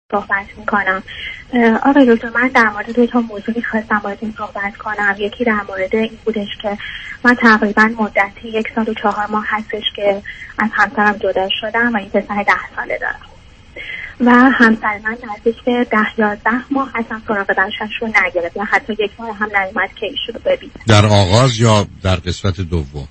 صحبت میکنم. آقای دکتر، من در مورد دو تا موضوعی خواستم باهاتون صحبت کنم. یکی در مورد این بودش که من تقریبا مدتی 1 سال و 4 ماه هستش که از همسرم جدا شدم و این پسر 10 ساله دارم و همسر من نزدیک به 10-11 ماه اصلا سراغ بچه‌ش رو نگرفت و حتی 1 بار هم نیومد که ایشون رو ببینه. در آغاز یا در قسمت دوم؟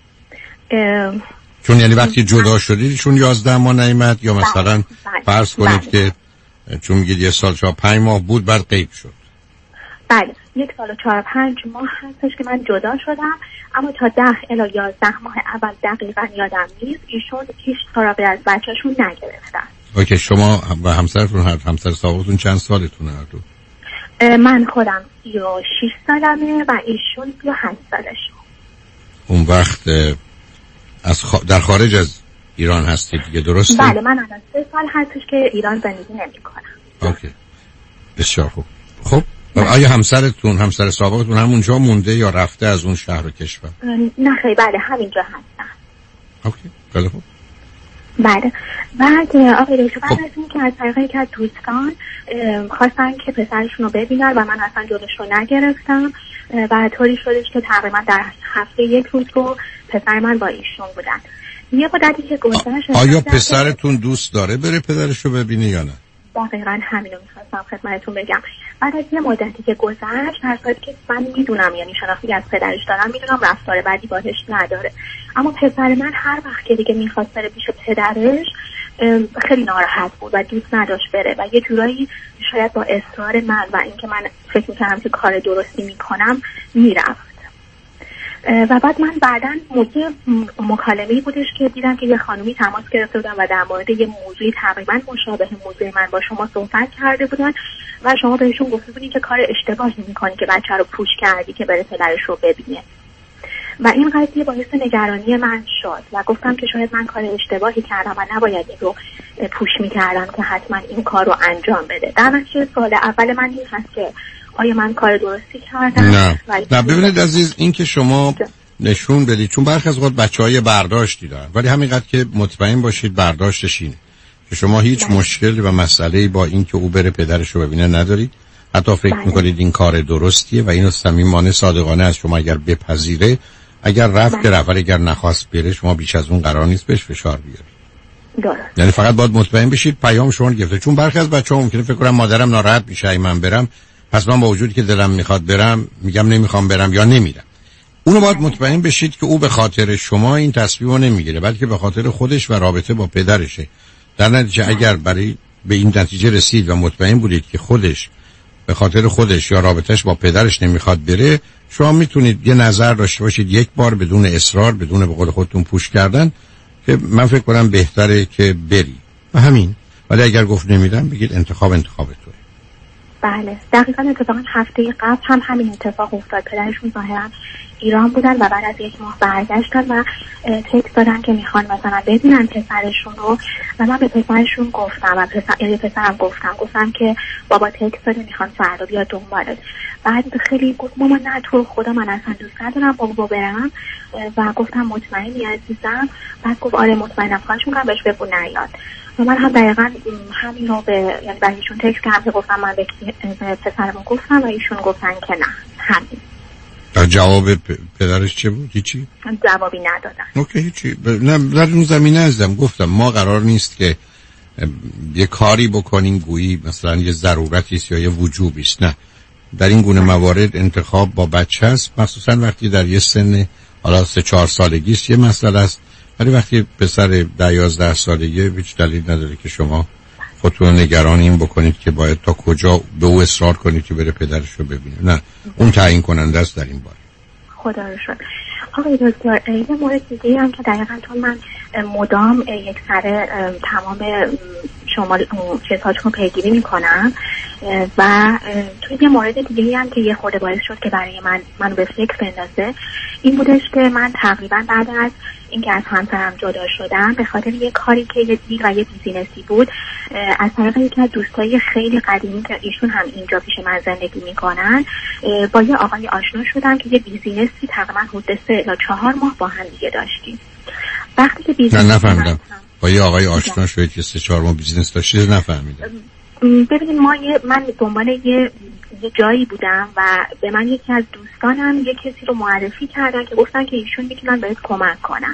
چون یعنی وقتی جدا شدید ایشون 11 ماه نیومد یا مثلا فرض کنید که چون میگید 1 سال 4-5 ماه بود بعد غیب شد؟ بله 1 سال و 4-5 ماه هستش که من جدا شدم، اما تا 10 الی 11 ماه اول دقیقاً یادم نیست ایشون هیچ سراغی از بچه‌شون نگرفتن. اوکی، شما و همسرتون همسر سابقتون چند سالتونه هر دو؟ من خودم 36 سالمه و ایشون 38 سالشه. اون وقت در خارج از ایران هستید دیگه، درسته؟ بله، من الان 3 سال هستش که ایران زندگی نمی‌کنم. اوکی، بسیار خوب. خب آیا همسر سابقتون همونجا مونده یا رفته از اون شهر و کشور؟ نه خیلی، بله همینجا هستن. اوکی، خیلی خوب. بله، بعد آقای دکتر بعد از این که از طریق یکی از دوستان خواستن که پسرشون رو ببینن و من اصلا جلوش رو نگرفتم و طوری شدش که تقریبا در هفته 1 روز رو پسر من با ایشون بودن. یه مدتی که گذشت آیا پسرتون دوست داره بره پدرش رو ببینه یا نه؟ دقیقاً همین رو می‌خواستم خدمتتون بگم. بعد از یه مدتی که گذشت، هر صورتی که من میدونم، یعنی شناختی از پدرش دارم، میدونم رفتار بدی باهاش نداره، اما پسر من هر وقت که دیگه میخواست بره پیش پدرش خیلی ناراحت بود و دوست نداشت بره و یه جورایی شاید با اصرار من و اینکه من فکر می‌کردم که کار درستی میکنم میرفت. و بعد من بعداً موضوع مکالمه‌ای بودش که دیدم که یه خانومی تماس گرفته بودن و در مورد یه موضوعی تقریباً مشابه موضوع من با شما صحبت کرده بودن و شما بهشون گفته بودین که کار اشتباهی میکنی که بچه رو پوش کردی که بره پدرش رو ببینه و این قضیه باعث نگرانی من شد و گفتم که شاید من کار اشتباهی کردم و نباید این رو پوش میکردم که حتما این کار رو انجام بده. در نتیجه سوال اول من این هست که آیا من کار درستی کردم؟ نه ببینید عزیز، این که شما نشون بدید، چون برخی از وقت بچه‌های برداشتی دارن، ولی همینقدر که مطمئن باشید برداشتش اینه که شما هیچ مشکلی و مسئله‌ای با این که او بره پدرش رو ببینه ندارید، حتی فکر می‌کنید این کار درستیه و اینو صمیمانه صادقانه از شما اگر بپذیره، اگر رفت که رفت، اگر نخواست بره شما بیش از اون قرار نیست بهش فشار بیارید. یعنی فقط باید مطمئن بشید پیام شما گرفته، چون برخی از بچه‌ها ممکنه فکر کنن مادرم ناراحت میشه اگه من برم، پس من با وجودی که دلم میخواد برم میگم نمیخوام برم یا نمیرم. اونو باید مطمئن بشید که او به خاطر شما این تصمیمو نمیگیره، بلکه به خاطر خودش و رابطه با پدرشه. در نتیجه اگر برای به این نتیجه رسید و مطمئن بودید که خودش به خاطر خودش یا رابطهش با پدرش نمیخواد بره، شما میتونید یه نظر داشته باشید یک بار بدون اصرار، بدون به قول خودتون پوش کردن، که من فکر کنم بهتره که بری و همین. ولی اگر گفت نمیدم بگید انتخاب توئه. بله دقیقاً، اتفاقا هفته قبل هم همین اتفاق افتاد. پدرشون ظاهراً ایران بودن و بعد از 1 ماه برگشتن و تکست دادن که میخوان مثلا ببینن پسرشون رو و من به پسرشون گفتم و پسرم گفتم که بابا تکست داده میخوان فردا بیاد دنبالت. بعد خیلی گفت مامان نه تو خدا من اصلا دوست ندارم بابا برم و گفتم مطمئنی عزیزم؟ بعد گفت آره مطمئنم، خواهش میکنم بهش بگو نیاد. و من هم دقیقاً همین رو یعنی به ایشون تکست کردم که گفتم من به پسرمون گفتم و ایشون گفتن که نه. همین. جواب پدرش چه بود؟ هیچی؟ جوابی ندادن. اوکی هیچی. نه در اون زمینه ازدم گفتم ما قرار نیست که یه کاری بکنیم گویی مثلا یه ضرورتی است یا یه وجوبی است. نه، در این گونه موارد انتخاب با بچه است، مخصوصا وقتی در یه سن حالا 3-4 سالگی است یه مسئله است، ولی وقتی پسر 10-11 سالگی هیچ دلیل نداره که شما خودتون نگران این بکنید که باید تا کجا به او اصرار کنید که بره پدرش رو ببینه. نه، اون تعیین کننده است در این باره. خدا رو شکر. آقای دکتر یه مورد دیگه هم که دقیقاً چون من مدام یک سر تمام شما چیزهاتون پیگیری میکنم و توی یه مورد دیگه هم که یه خورده باعث شد که برای من به فکر بندازه این بودش که من تقریبا بعد از اینکه از همسرم جدا شدم به خاطر یه کاری که یه دیل و یه بیزینسی بود از طریق یکی از دوستای خیلی قدیمی که ایشون هم اینجا پیش من زندگی میکنن با یه آقای آشنا شدم که یه بیزینسی تقریبا حدود 3 تا 4 ماه با هم دیگه داشتیم. وقتی که بیزینس نفهمیدم با یه آقای آشنا شدید که 3-4 ماه بیزینس داشتید؟ نفهمیدم. ببینید من دنبال یه جایی بودم و به من یکی از دوستانم یه کسی رو معرفی کردن که گفتن که ایشون میتونن بهت کمک کنن.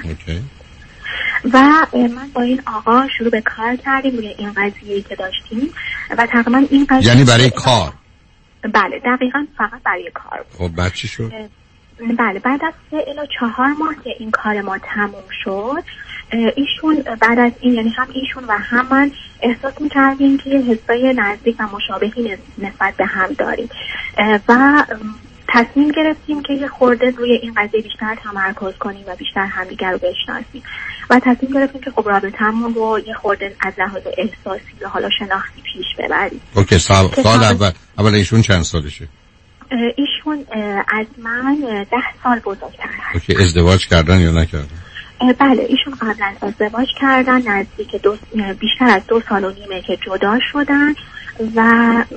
و من با این آقا شروع به کار کردیم روی این قضیه‌ای که داشتیم و تقریبا این قضیه یعنی برای کار؟ بله دقیقاً فقط برای کار. خب بعد چی شد؟ بله بعد از 3 الی 4 ماه که این کار ما تموم شد، ایشون بعد از این یعنی هم ایشون و هم من احساس می‌کردیم که حسای نزدیک و مشابهی نسبت به هم داریم و تصمیم گرفتیم که یه خورده روی این قضیه بیشتر تمرکز کنیم و بیشتر همدیگر رو بشناسیم و تصمیم گرفتیم که خب رابطه‌مون رو یه خورده از لحاظ احساسی و حالا شناختی پیش ببریم. اوکی سال اول ایشون چند سالشه؟ ایشون از من 10 سال بزرگتر هست. اوکی ازدواج کردن یا نکردن؟ بله ایشون قبلا ازدواج کردن، نزدیک بیشتر از 2 سال و نیمه که جدا شدن و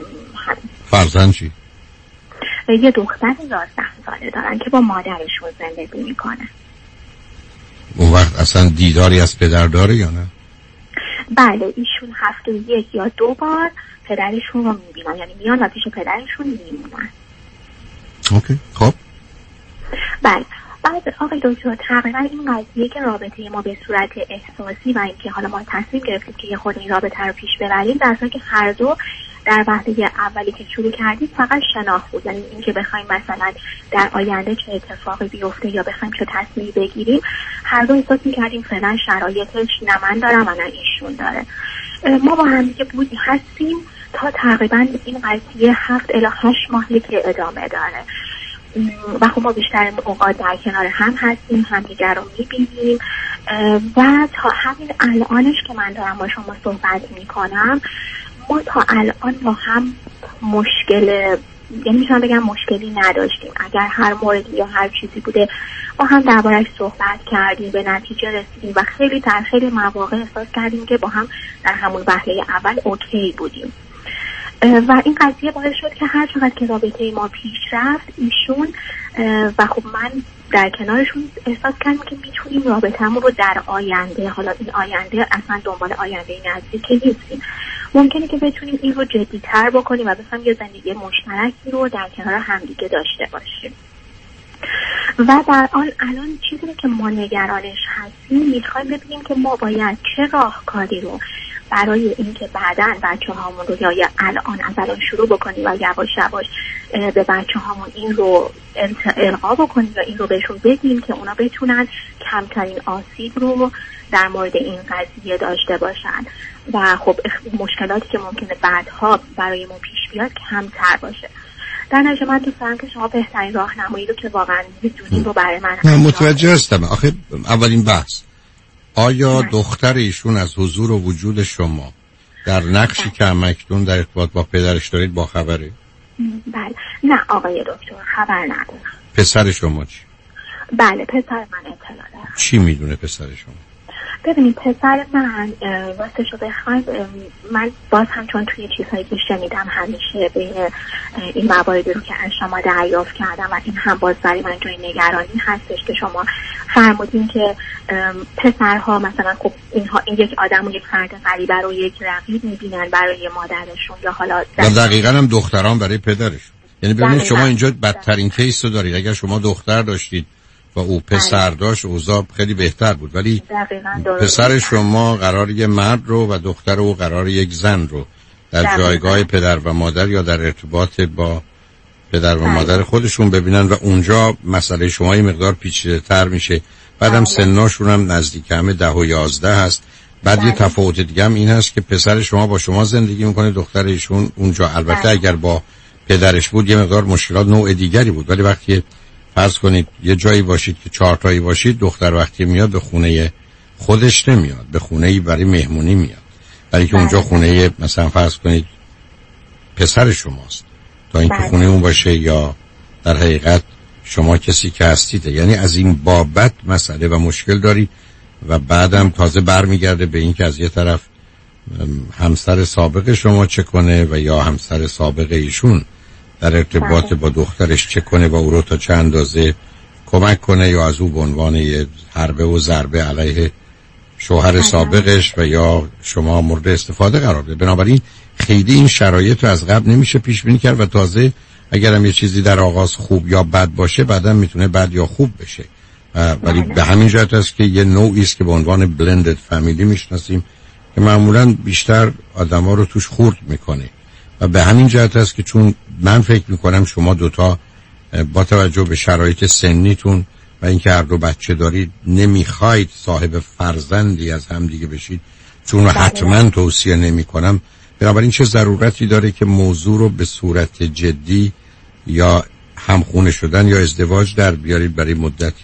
فرزند چی؟ یه دختر 11 ساله دارن که با مادرشون زندگی میکنه. اون وقت اصلا دیداری از پدر داره یا نه؟ بله ایشون هفته 1 یا 2 بار پدرشون رو میبینن، یعنی میان و پیش پدرشون میمونن. اوکی خب بله بعد آقای دکتر تقریبا این قضیه که رابطه ما به صورت احساسی و اینکه حالا ما تصمیم گرفتیم که یه خورده این رابطه رو پیش ببریم، در حالی که هر دو در وهله اولی که شروع کردیم فقط شناخت بود، یعنی اینکه بخوایم مثلا در آینده چه اتفاقی بیفته یا بخوایم چه تصمیمی بگیریم، هر دو احساس می‌کردیم فعلا شرایطش نه من دارم و نه ایشون داره. ما با هم دیگه بودیم هستیم تا تقریبا این قضیه 7 الی 8 ماهی که ادامه داره و خب ما بیشتر اوقات در کنار هم هستیم، همدیگر رو میبینیم و تا همین الانش که من دارم با شما صحبت میکنم ما تا الان با هم یعنی میتونم بگم مشکلی نداشتیم. اگر هر موردی یا هر چیزی بوده با هم درباره‌اش صحبت کردیم، به نتیجه رسیدیم و خیلی در خیلی مواقع احساس کردیم که با هم در همون وهله اول اوکی بودیم و این قضیه باعث شد که هر چقدر که رابطه ما پیش رفت ایشون و خب من در کنارشون احساس کردیم که میتونیم رابطه‌مون رو در آینده، حالا این آینده اصلا دنبال آینده نزدیک نیستیم، ممکنه که بتونیم این رو جدی‌تر بکنیم و بخوایم یه زندگی مشترکی رو در کنار همدیگه داشته باشیم. و در الان چیزی که ما نگرانش هستیم میخوایم ببینیم که ما باید چه راهکاری رو برای اینکه بعداً بچه‌هامون رو یا الان از الان شروع بکنیم و یواش یواش به بچه‌هامون این رو القا بکنیم و این رو بهشون بگیم که اونا بتونن کمترین آسیب رو در مورد این قضیه داشته باشن و خب مشکلاتی که ممکنه بعدها برای ما پیش بیاد کمتر باشه. در نتیجه من دوست دارم که شما بهترین راهنمایی رو که واقعا می‌دونید رو برای من متوجه هستم. آخه اولین بحث آیا دختر ایشون از حضور و وجود شما در نقشی که همکنون در ارتباط با پدرش دارید با خبره؟ بله نه آقای دکتر خبر ندارم. پسر شما چی؟ بله پسر من اطلاع دارم. چی میدونه پسر شما؟ ببینید پسر من راستشو بخواید من باز هم چون توی چیزهایی که شنیدم همیشه به این مواردی رو که از شما دریافت کردم و این هم باز برای من جای نگرانی هستش که شما فرمودین که پسرها مثلا خب اینها این یک آدم و یک فرد غریبه رو یک رقیب میبینن برای مادرشون یا حالا دقیقاً هم دختران برای پدرشون. یعنی ببینید شما اینجا بدترین کیس رو دارید. اگر شما دختر داشتید و او پسر داشت اوضاع خیلی بهتر بود، ولی پسر شما قرار یه مرد رو و دختر او قرار یک زن رو در جایگاه پدر و مادر یا در ارتباط با پدر و مادر خودشون ببینن و اونجا مسئله شما یه مقدار پیچیده تر میشه. بعدم سناشون هم نزدیک همه 10 و 11 هست. بعد یه تفاوت دیگه هم این هست که پسر شما با شما زندگی میکنه، دختر ایشون اونجا البته اگر با پدرش بود یه مقدار مشکلات نوع دیگری بود، ولی وقتی فرض کنید یه جایی باشید که 4 تایی باشید، دختر وقتی میاد به خونه خودش نمیاد، به خونه‌ای برای مهمونی میاد، برای که اونجا خونه مثلا فرض کنید پسر شماست تا اینکه خونه اون باشه یا در حقیقت شما کسی که هستید. یعنی از این بابت مسئله و مشکل داری و بعدم تازه برمیگرده به این که از یه طرف همسر سابق شما چه کنه و یا همسر سابق ایشون در ارتباط با دخترش چه کنه و او رو تا چه اندازه کمک کنه یا از او به عنوان یه حربه و ضربه علیه شوهر سابقش و یا شما مورد استفاده قرار بده. بنابراین خیلی این شرایط رو از قبل نمیشه پیش بینی کرد و تازه اگرم یه چیزی در آغاز خوب یا بد باشه بعداً میتونه بد یا خوب بشه. ولی به همین جهت است که یه نوعی است که به عنوان بلندد فامیلی میشناسیم که معمولاً بیشتر آدما رو توش خورد میکنه و به همین جهت است که چون من فکر میکنم شما دوتا با توجه به شرایط سنیتون و اینکه هر دو بچه دارید نمیخواید صاحب فرزندی از هم دیگه بشید، چون حتما توصیه نمی کنم. بنابراین چه ضرورتی داره که موضوع رو به صورت جدی یا همخونه شدن یا ازدواج در بیارید برای مدتی؟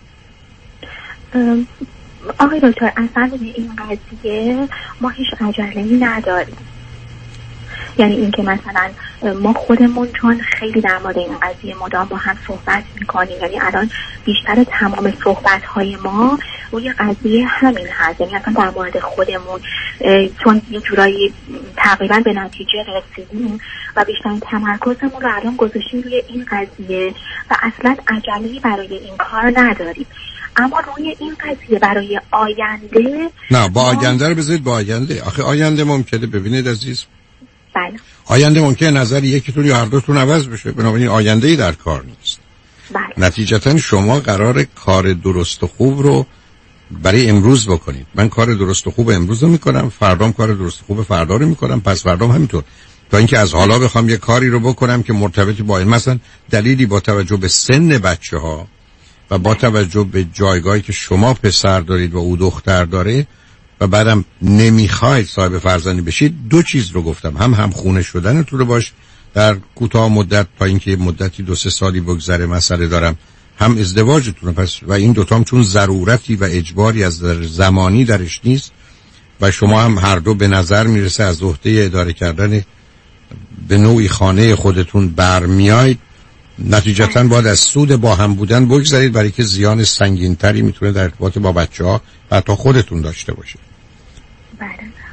آقای دکتر، اصلا این قضیه ما هیچ عجله‌ای نداریم. یعنی این که مثلا ما خودمون چون خیلی در مورد این قضیه مدام با هم صحبت میکنیم، یعنی الان بیشتر تمام صحبت های ما روی قضیه همین هست، یعنی اصلا در مورد خودمون چون یه جورایی تقریبا به نتیجه رسیدیم و بیشتر تمرکزمون رو الان گذاشتیم روی این قضیه و اصلا عجله‌ای برای این کار نداریم. اما روی این قضیه برای آینده نه، با آینده رو بذارید با آینده. آخه آینده ممکنه، ببینید عزیز، بله، آینده ممکنه نظر یکیتون یا هر دوتون عوض بشه، بنابراین آینده‌ای در کار نیست. بله. نتیجتا شما قرار کار درست و خوب رو برای امروز بکنید. من کار درست و خوب امروز رو میکنم، فردام کار درست و خوب فردا رو میکنم، پس فردام همینطور، تا اینکه از حالا بخوام یه کاری رو بکنم که مرتبط با این، مثلا دلیلی با توجه به سن بچه‌ها و با توجه به جایگاهی که شما پسر دارید و او دختر داره و بعدم نمیخواید صاحب فرزندی بشید، دو چیز رو گفتم، هم خونه شدن تو رو باش در کوتاه مدت تا اینکه مدتی 2-3 سالی بگذره مسئله دارم، هم ازدواجتون. پس و این دوتام چون ضرورتی و اجباری از زمانی درش نیست و شما هم هر دو به نظر میرسه از عهده اداره کردن به نوعی خانه خودتون برمیاید، نتیجتاً باید از سود با هم بودن بگذارید، برای که زیان سنگین‌تری میتونه در ارتباط با بچه‌ها و حتی خودتون داشته باشه. بله.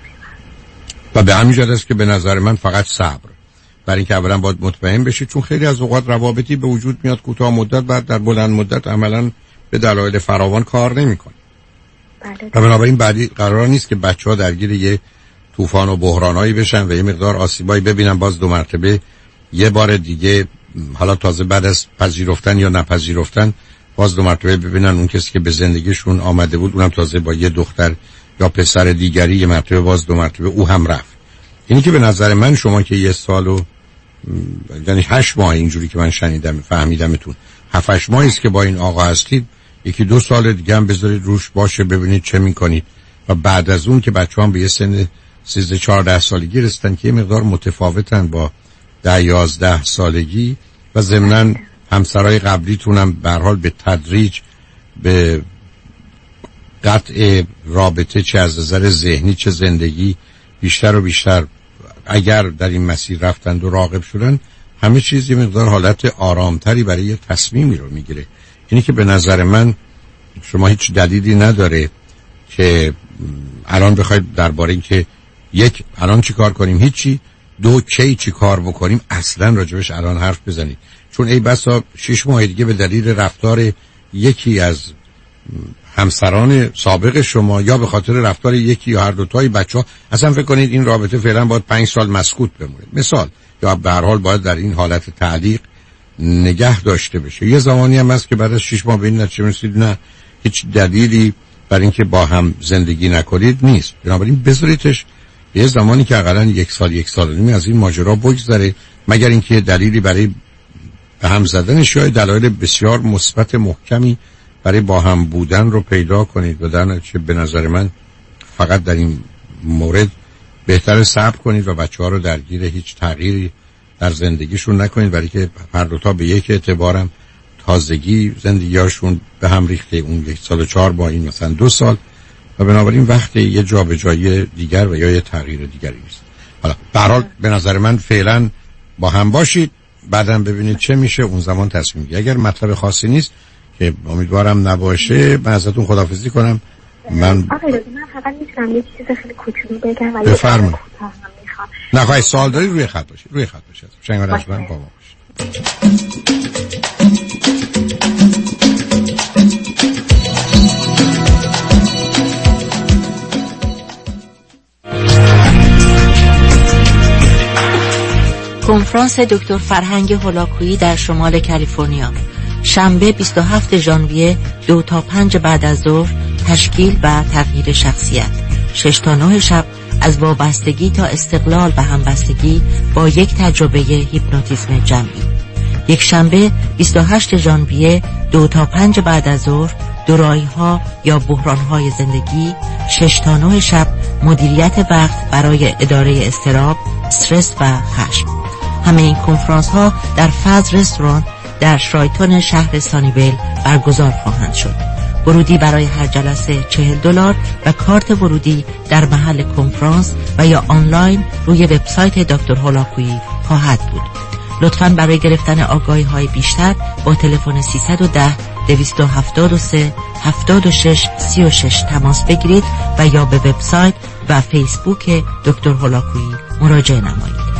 و به همین جهت است که به نظر من فقط صبر، برای اینکه اولا باید مطمئن بشید، چون خیلی از اوقات روابطی به وجود میاد کوتاه مدت، بعد در بلند مدت عملاً به دلایل فراوان کار نمی‌کنه. بله. و بنابراین بعدی قرار نیست که بچه‌ها درگیر یه طوفان و بحرانایی بشن و یه مقدار آسیبایی ببینن، باز دو مرتبه یه بار دیگه، حالا تازه بعد از پذیرفتن یا نپذیرفتن، باز دو مرتبه ببینن اون کسی که به زندگیشون آمده بود، اونم تازه با یه دختر یا پسر دیگری، یه مرتبه باز دو مرتبه او هم رفت. اینی که به نظر من شما که 1 سال و یعنی 8 ماه اینجوری که من شنیدم فهمیدمتون 7-8 ماهی است که با این آقا هستید، 1-2 سال دیگه هم بذارید روش باشه، ببینید چه میکنید و بعد از اون که بچه‌ها هم به یه سن 13-14 سالگی رسیدن که یه مقدار متفاوتن با 10-11 سالگی و ضمناً همسرای قبلیتون هم به هر حال به تدریج به قطع رابطه چه از نظر ذهنی چه زندگی بیشتر و بیشتر اگر در این مسیر رفتند و راغب شدن، همه چیز یه مقدار حالت آرامتری برای یه تصمیمی رو میگیره. اینی که به نظر من شما هیچ دلیلی نداره که الان بخواید درباره این که یک الان چی کار کنیم هیچی، 2 کی چی کار بکنیم اصلا راجبش الان حرف بزنید، چون ای بسا 6 ماه دیگه به دلیل رفتار یکی از همسران سابق شما یا به خاطر رفتار یکی یا هر دوتای بچه‌ها اصلا فکر کنید این رابطه فعلا باید 5 سال مسکوت بمونه مثال، یا به هر حال باید در این حالت تعلیق نگه داشته بشه. یه زمانی هم هست که بعد از 6 ماه به این نتیجه رسید نه هیچ دلیلی برای اینکه با هم زندگی نکنید نیست، بنابراین بذاریدش یه زمانی که حداقل 1 سال 1.5 سال از این ماجرا بگذره، مگر اینکه دلیلی برای به هم زدنش یا دلایل بسیار مثبت محکمی برای با هم بودن رو پیدا کنید و در نتیجه به نظر من فقط در این مورد بهتر صبر کنید و بچه‌ها رو درگیر هیچ تغییری در زندگیشون نکنید، برای که هر دوتا به یک اعتبارم تازگی زندگیاشون به هم ریخته، اون 1 سال و 4 با این مثلا 2 سال و بنابراین وقت یه جابجایی دیگر و یا یه تغییر دیگری نیست. حالا به هر حال به نظر من فعلا با هم باشید، بعدم ببینید چه میشه، اون زمان تصمیم بگیرید. اگر مطلب خاصی نیست که امیدوارم نباشه من ازتون خداحافظی کنم. من فقط میتونم یه چیز خیلی کوچولو بگم و بفرمایید. نه خواهی سوال داری روی خط باشید، روی خط باشید. شنگار از من با ما باشید. کنفرانس دکتر فرهنگ هولاکویی در شمال کالیفرنیا، شنبه 27 ژانویه 2 تا 5 بعد از ظهر، تشکیل و تغییر شخصیت. 6 تا 9 شب، از وابستگی تا استقلال و همبستگی با یک تجربه هیپنوتیزم جمعی. یک شنبه 28 ژانویه 2 تا 5 بعد از ظهر، دورایی‌ها یا بحران‌های زندگی. 6 تا 9 شب، مدیریت وقت برای اداره اضطراب، استرس و خشم. همه این کنفرانس‌ها در فضل رستوران در شرایتون شهر سانیویل برگزار خواهند شد. ورودی برای هر جلسه $40 و کارت ورودی در محل کنفرانس و یا آنلاین روی وبسایت دکتر هولاکویی خواهد بود. لطفاً برای گرفتن آگاهی‌های بیشتر با تلفن 310-273-76-36 تماس بگیرید و یا به وبسایت و فیسبوک دکتر هولاکویی مراجعه نمایید.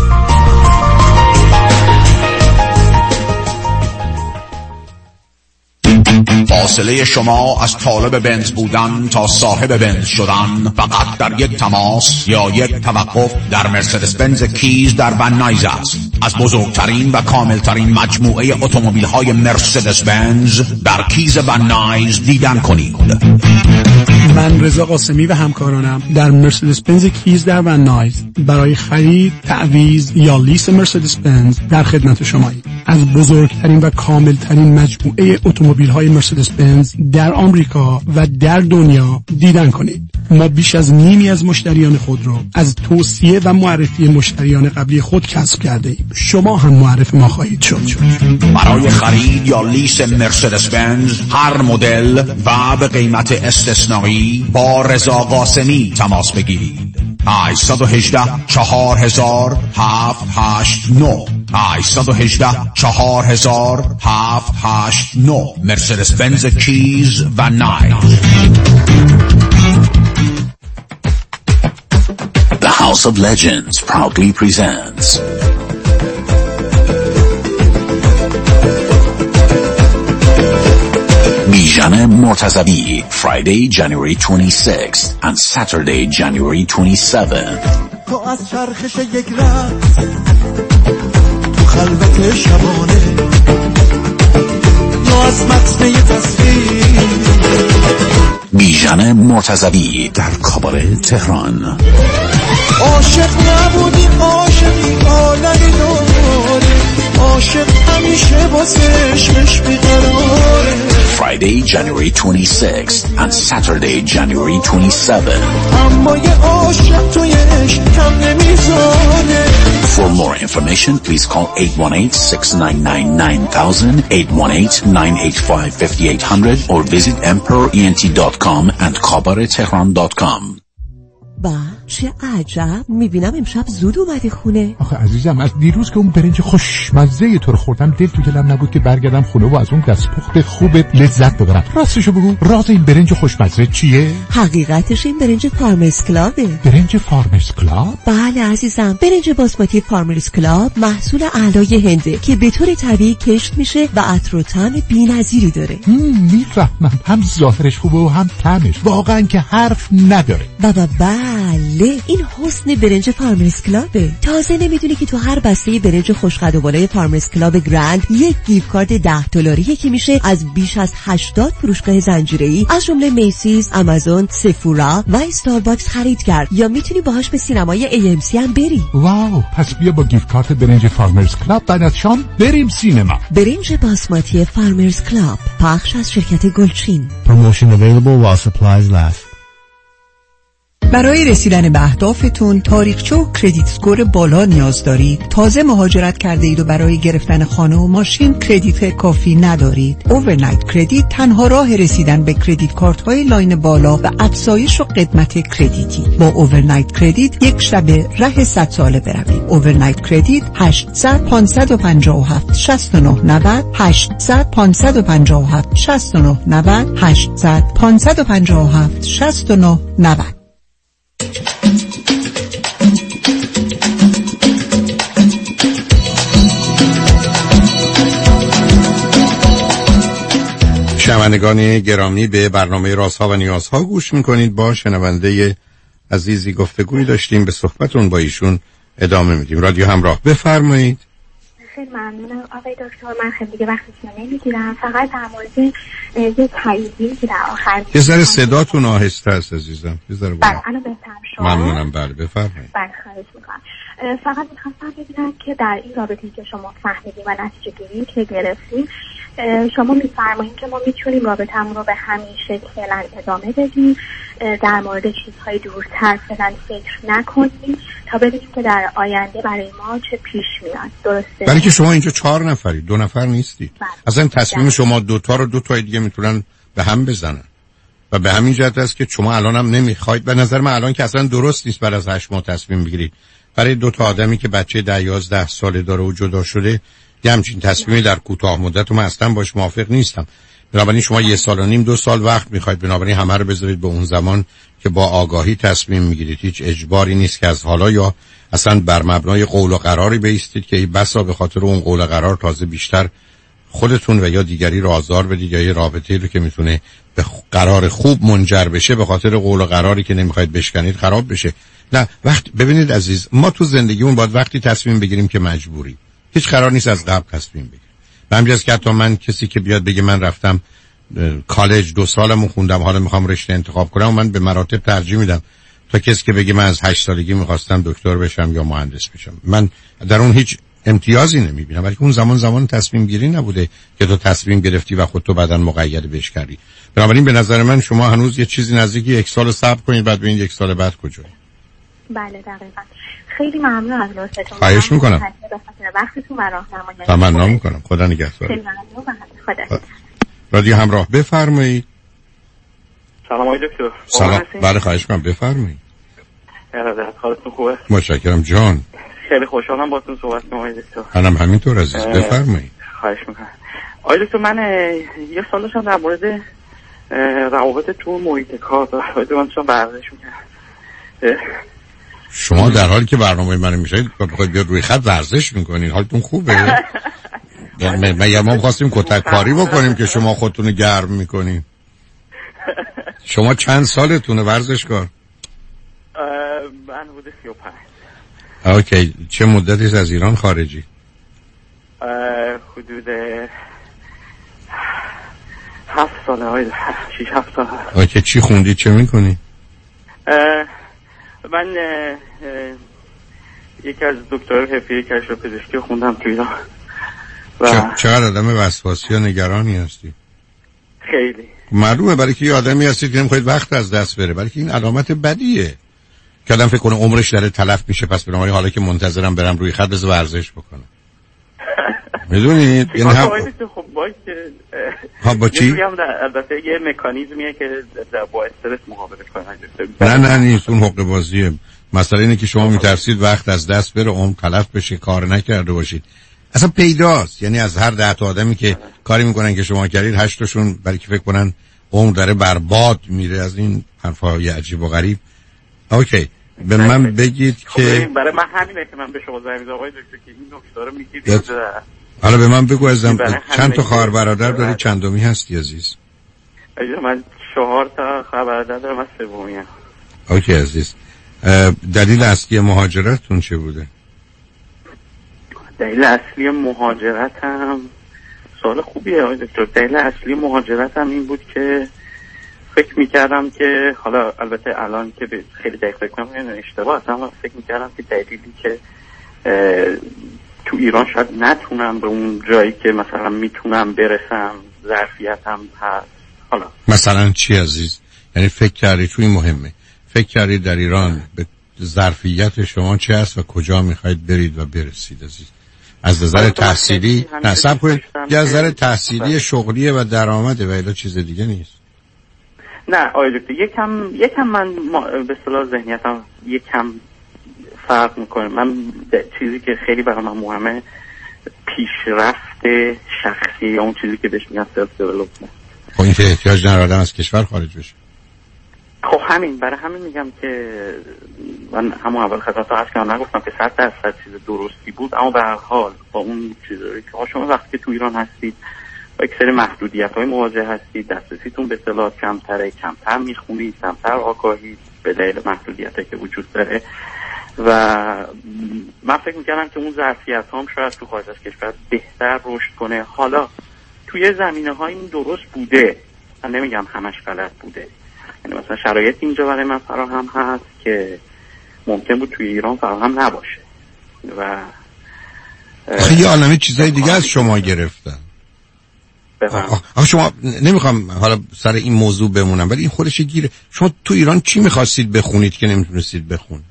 فاصله شما از طالب بنز بودن تا صاحب بنز شدن فقط در یک تماس یا یک توقف در مرسدس بنز کیز در ون نایز است. از بزرگترین و کاملترین مجموعه اتومبیل‌های مرسدس بنز در کیز ون نایز دیدن کنید. من رضا قاسمی و همکارانم در مرسدس بنز کیز در ون نایز برای خرید، تعویض یا لیس مرسدس بنز در خدمت شماییم. از بزرگترین و کاملترین مجموعه اتومبیل‌های مرسدس بنز در آمریکا و در دنیا دیدن کنید. ما بیش از نیمی از مشتریان خود رو از توصیه و معرفی مشتریان قبلی خود کسب کرده ایم. شما هم معرف ما خواهید شد. برای خرید یا لیس مرسدس بنز هر مدل و به قیمت استثنایی با رضا قاسمی تماس بگیرید. 818-4000-789 818-4000-789 مرسدس بنز کیز و نایز. The House of Legends proudly presents Bijan Mortazavi, Friday, January 26th and Saturday, January 27th. تو از چرخش یک رقص تو خلوت شبانه یا از متن یک تصویر. بیژن مرتضوی در کاباره تهران. عاشق نبودی عاشقی عالمی دوره، عاشق همیشه واسه عشقش بیقراره. Friday, January 26th and Saturday, January 27th. اما یه عاشق توی عشق کم نمیزانه. For more information, please call 818-699-9000, 818-985-5800 or visit emperorent.com and kabaretehran.com. با چه عجب، میبینم امشب زود اومدی خونه. آخه عزیزم از دیروز که اون برنج خوشمزه تو رو خوردم دل تو دلم نبود که برگردم خونه و از اون دستپخت خوبت لذت ببرم. راستشو بگو، راز این برنج خوشمزه چیه؟ حقیقتش این برنج فارمرز کلابه. برنج فارمرز کلاب؟ بله عزیزم، برنج باسمتی فارمرز کلاب محصول اعلای هنده که به طور طبیعی کشت میشه و عطر و طعم بی‌نظیری داره. میفهمم، هم ظاهرش خوبه و هم طعمش، واقعا که حرف نداره. بابا بله، این حسن برنج فارمرز کلابه. تازه نمیدونی که تو هر بسته برنج خوشقد و بالای فارمرز کلاب گرند یک گیفت کارت $10 که میشه از بیش از 80 فروشگاه زنجیره‌ای از جمله میسیز، آمازون، سفورا و استارباکس خرید کرد، یا میتونی باهاش به سینمای AMC هم بری. واو، پس بیا با گیفت کارت برنج فارمرز کلاب بعد از شام بریم سینما. برنج باسمتی فارمرز کلاب، پخش از شرکت گلچین. Promotion available while supplies last. برای رسیدن به اهدافتون تاریخچه و کردیت اسکور بالا نیاز دارید. تازه مهاجرت کرده اید و برای گرفتن خانه و ماشین کردیت کافی ندارید. اوورنایت کردیت تنها راه رسیدن به کردیت کارت های لاین بالا و افزایش و قدمت کردیتی. با اوورنایت کردیت یک شب ره 100 ساله بروید. اوورنایت کردیت 800-557-6990 800-557-6990 800-557-6990. شنوندگان گرامی، به برنامه رازها و نیازها گوش میکنید. با شنونده عزیزی گفتگوی داشتیم، به صحبتون با ایشون ادامه میدیم. رادیو همراه، بفرمایید. خیلی ممنونم آقای دکتر. من خیلی دیگه وقتتون نمیگیرم، فقط در مورد یه تاییدی که در آخر یه ذره صداتون آهسته است عزیزم. یه ذره بله الان بهتر شد. ممنونم. بله بفرمایید. بله خواهش میکنم. فقط میخواستم ببینم که در این رابطه‌ای که شما فهمیدیم و نتیجه گیری که گرفتیم، شما میفرمایید که ما میتونیم رابطه‌مون رو به همین شکل فعلا ادامه بدیم، در مورد چیزهای دورتر فعلا فکر نکنیم تا ببینیم که در آینده برای ما چه پیش میاد. درسته؟ ولی که شما اینجا 4 نفرید، 2 نفر نیستید. اصلا تصمیم شما 2 تا رو 2 تای دیگه میتونن به هم بزنن و به همین جهت است که شما الان هم نمیخواید. به نظر من الان که اصلا درست نیست بعد از 8 ماه تصمیم بگیرید. برای 2 تا آدمی که بچه 10-11 ساله داره و جدا شده یه همچین تصمیمی در کوتاه مدت و من اصلا باش موافق نیستم. بنابراین شما 1 سال و نیم 2 سال وقت میخواید، بنابراین همه رو بذارید به اون زمان که با آگاهی تصمیم میگیرید. هیچ اجباری نیست که از حالا یا اصلا بر مبنای قول و قراری بایستید که بسا به خاطر اون قول و قرار تازه بیشتر خودتون و یا دیگری رو آزار بدید یا یه رابطه‌ای رو که میتونه به قرار خوب منجر بشه به خاطر قول و قراری که نمیخواید بشکنید خراب بشه. نه، وقت ببینید عزیز، ما تو زندگیمون باید وقتی تصمیم بگیریم که مجبوری. هیچ قرار نیست از قبل تصمیم بگیریم. به همین جاست که حتی من کسی که بیاد بگه من رفتم کالج 2 سالمو خوندم حالا میخوام رشته انتخاب کنم، من به مراتب ترجیح میدم تا کسی که بگه من از 8 سالگی میخواستم دکتر بشم یا مهندس بشم. من در اون هیچ امتیازی نمیبینم، ولی اون زمان تصمیم گیری نبوده که تو تصمیم گرفتی و خودتو بعداً مقید بهش کردی. بنابراین به نظر من شما هنوز یه چیزی نزدیک 1 سال صبر کنید بعد ببینید 1 سال بعد کجایی. بله دقیقاً. خیلی ممنون از لطفتون. خواهش میکنم. به خاطر وقتتون و راهنمایی. تمنا میکنم. خدا نگهدار. خیلی ممنون. خدا. رادیو همراه، بفرمایید. سلام آقای دکتر. سلام. بله خواهش میکنم بفرمایید. ارادت، حالتون خوبه؟ متشکرم جان. خیلی خوشحالم باهاتون صحبت کنم آقای دکتر. منم همینطور عزیز، بفرمایید. خواهش میکنم. آقای دکتر من یه سال داشتم در مورد روابط تو محیط کار من داشتم ورزش می‌کردم. شما در حالی که برنامه من میشید خود بیاد روی خط ورزش میکنین، حالتون خوبه؟ ما خواستیم کتک کاری بکنیم که شما خودتون گرم میکنین. شما چند سالتونه ورزشکار؟ من بوده 35. اوکی. چه مدتی از ایران خارجی؟ حدود 7 ساله های 6-7 ساله. اوکی. چی خوندی چه میکنی؟ من یکی از دکترای حرفه‌ای کشاورزی خوندم تو ایران. چقدر آدم وسواسی و نگرانی هستی؟ خیلی. معلومه، برای که یه آدمی هستید که نمیخواید وقت از دست بره، برای که این علامت بدیه که آدم فکر کنه عمرش داره تلف میشه، پس بنابراین حالا که منتظرم برم روی خط بذار ورزش بکنم. میدونید یعنی هم خب با چی؟ البته یه مکانیزمیه که با استرس مقابله کنه. نه نیست، اون حقه بازیه. مسئله اینه که شما میترسید وقت از دست بره، عمر تلف بشه، کار نکرده باشید. اصلا پیداست، یعنی از هر 10 تا آدمی که کاری میکنن که شما کردید 8 تاشون برای که فکر کنن عمر داره برباد میره از این حرفای عجیب و غریب. اوکی. به من بگید که برای من همینه که من به شما زنگ میزنم آقای دکتر که این نکته رو میگید. حالا به من بگو ازم چند تا خواهر برادر داری، چندمی هستی عزیز؟ من 4 تا خواهر برادر دارم، من سومیم. اوکی عزیز. دلیل اصلی مهاجرتتون چه بوده؟ دلیل اصلی مهاجرتم سوال خوبیه آقای دکتر. دلیل اصلی مهاجرتم این بود که فکر میکردم که حالا البته الان که خیلی دقیق فکر کنم اشتباه اما فکر میکردم که دلیلی که تو ایران شاید نتونم به اون جایی که مثلا میتونم برسم ظرفیتم هست. حالا مثلا چی عزیز؟ یعنی فکر کردی تو این مهمه، فکر کردی در ایران به ظرفیت شما چه هست و کجا میخواید برید و برسید عزیز؟ از نظر تحصیلی نصب کنید که از نظر تحصیلی شغلیه و درآمده و الا چیز دیگه نیست. نه آقای دکتر یکم من به اصطلاح ذهنیتم یکم فرق میکنه. من چیزی که خیلی برای من مهمه پیشرفت شخصی، اون چیزی که بهش میگن سلف دیولپمنت. خب این که احتیاج نداره آدم از کشور خارج بشه. خب برای همین میگم که من همون اول خدمتتون عرض کردم نگفتم که 100% چیز درستی بود، اما به هر حال با اون چیزایی که شما وقتی که تو ایران هستید با یک سری محدودیت‌های مواجه هستید، دسترسیتون به اطلاعات کمتره، کمتر میخونید، کمتر آگاهید به دلیل محدودیتایی که وجود داره و من فکر میکردم که اون ظرفیت هم شاید تو خارج از کشور بهتر رشد کنه. حالا توی زمینه های این درست بوده، من نمیگم همش غلط بوده، یعنی مثلا شرایط اینجا برای من فراهم هست که ممکن بود توی ایران فراهم نباشه و خیلی عالمه چیزای دیگه از شما گرفتن. شما نمیخوام حالا سر این موضوع بمونم ولی این خودش گیره. شما تو ایران چی میخواستید بخونید که نمیتونستید بخونید؟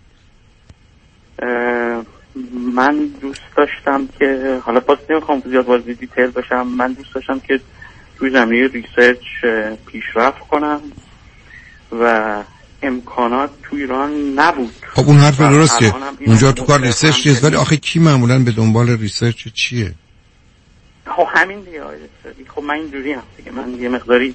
من دوست داشتم که حالا باز نمیخوام زیاد وارد دیتیل بشم، من دوست داشتم که توی زمینه ریسرچ پیشرفت کنم و امکانات تو ایران نبود. خب اون حرف درسته، اونجا تو کار ریسرچ نیست، ولی آخه کی معمولا به دنبال ریسرچ چیه؟ خب همین دیگه. خب من اینجوری هم دیگه، من یه مقداری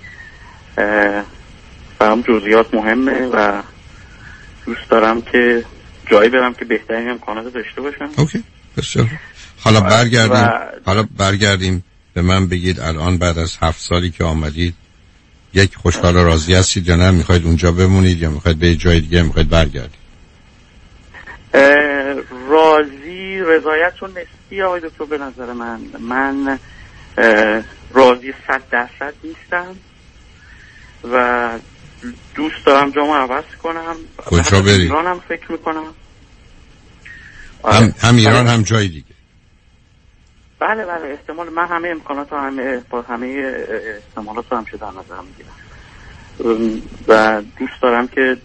برام جزئیات مهمه و دوست دارم که جایی برم که بهترین امکانات داشته باشم. اوکی بسیار. حالا برگردیم به من بگید الان بعد از 7 سالی که آمدید یک خوشحال و راضی هستید یا نه؟ میخواید اونجا بمونید یا میخواید به جای دیگه میخواید برگردید؟ راضی، رضایت چون نسبی آقای دکتر به نظر من راضی 100% نیستم و دوست دارم جامو عوض کنم. کجا برید؟ ایران هم فکر میکنم. هم ایران هم جای دیگه. بله احتمال من همه امکانات رو همه احتمالات رو هم شده در نظر میگیرم و دوست دارم که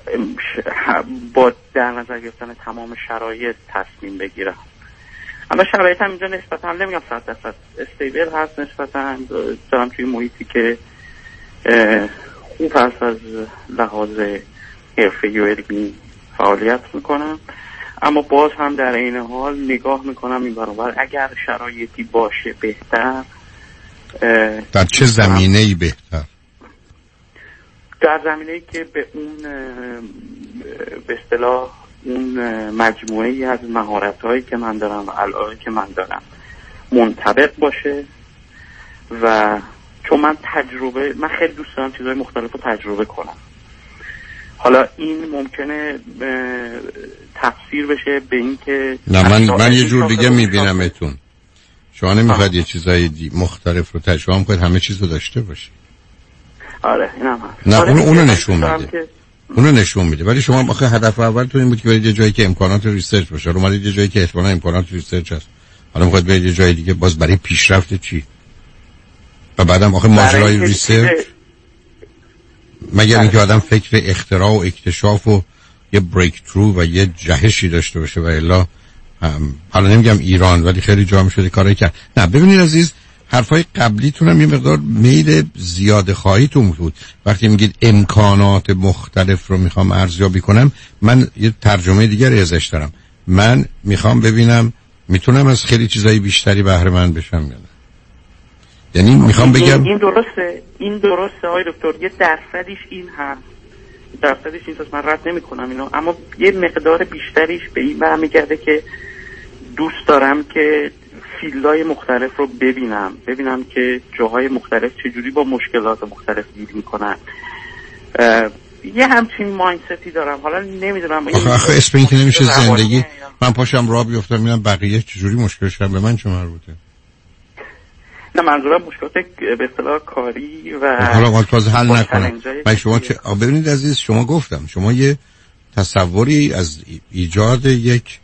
با در نظر گرفتن تمام شرایط تصمیم بگیرم. اما شرایط هم اینجا نسبتا نمیگم 100% استیبل هست، نسبتا دارم توی محیطی که خوب هست، از لحاظ حرفه‌ای و علمی فعالیت میکنم، اما باز هم در این حال نگاه میکنم این برابر اگر شرایطی باشه بهتر. در چه زمینه‌ای بهتر؟ در زمینه‌ای که به اون به اصطلاح اون مجموعه‌ای از مهارت‌هایی که من دارم و علاقه‌ای که من دارم منطبق باشه و چون من خیلی دوست دارم چیزهای مختلف رو تجربه کنم. حالا این ممکنه تفسیر بشه به این که نه من یه جور دیگه میبینمتون. شما نمیخواید یه چیزای مختلف رو تجربه کنید، همه چیز رو داشته باشید. آره اینم هست. نه اونو نشون میده. اونو نشون میده، ولی شما آخه هدف اول تو این بود که برید یه جایی که امکانات ریسرچ باشه. رو اومدید یه جایی که احتمالاً امکانات ریسرچ هست. حالا میخواید برید یه جای دیگه باز برای پیشرفت چی؟ و بعدم آخه ماجرای ریسرچ مگر اینکه آدم فکر اختراع و اکتشاف و یه بریک ترو و یه جهشی داشته باشه و الا حالا نمیگم ایران ولی خیلی جا میشده کارایی کرد. نه ببینید عزیز، حرفای قبلیتون هم یه مقدار میل زیاده خواهیتون بود. وقتی میگید امکانات مختلف رو میخوام ارزیابی کنم، من یه ترجمه دیگری ازش دارم. من میخوام ببینم میتونم از خیلی چیزایی بیشتری بهره مند بشم یا نه. یعنی میخوام بگم این درسته آقای دکتر، یه درصدیش این هست، درصدیش این هست، من رد نمی کنم اینو، اما یه مقدار بیشتریش به این برمیگرده که دوست دارم که فیلدهای مختلف رو ببینم که جاهای مختلف چجوری با مشکلات مختلف دیل میکنن. یه همچین مایندستی دارم. حالا نمیدونم آخه اسم این که نمیشه زندگی من پاشم راه بیفتم میرم بقیه چجوری مشکلش به من چه مربوطه؟ نه منظورم مشکلات به اصطلاح کاری و حالا تازه حل نکنم. من شما چه ببینید عزیز، شما گفتم شما یه تصوری از ایجاد یک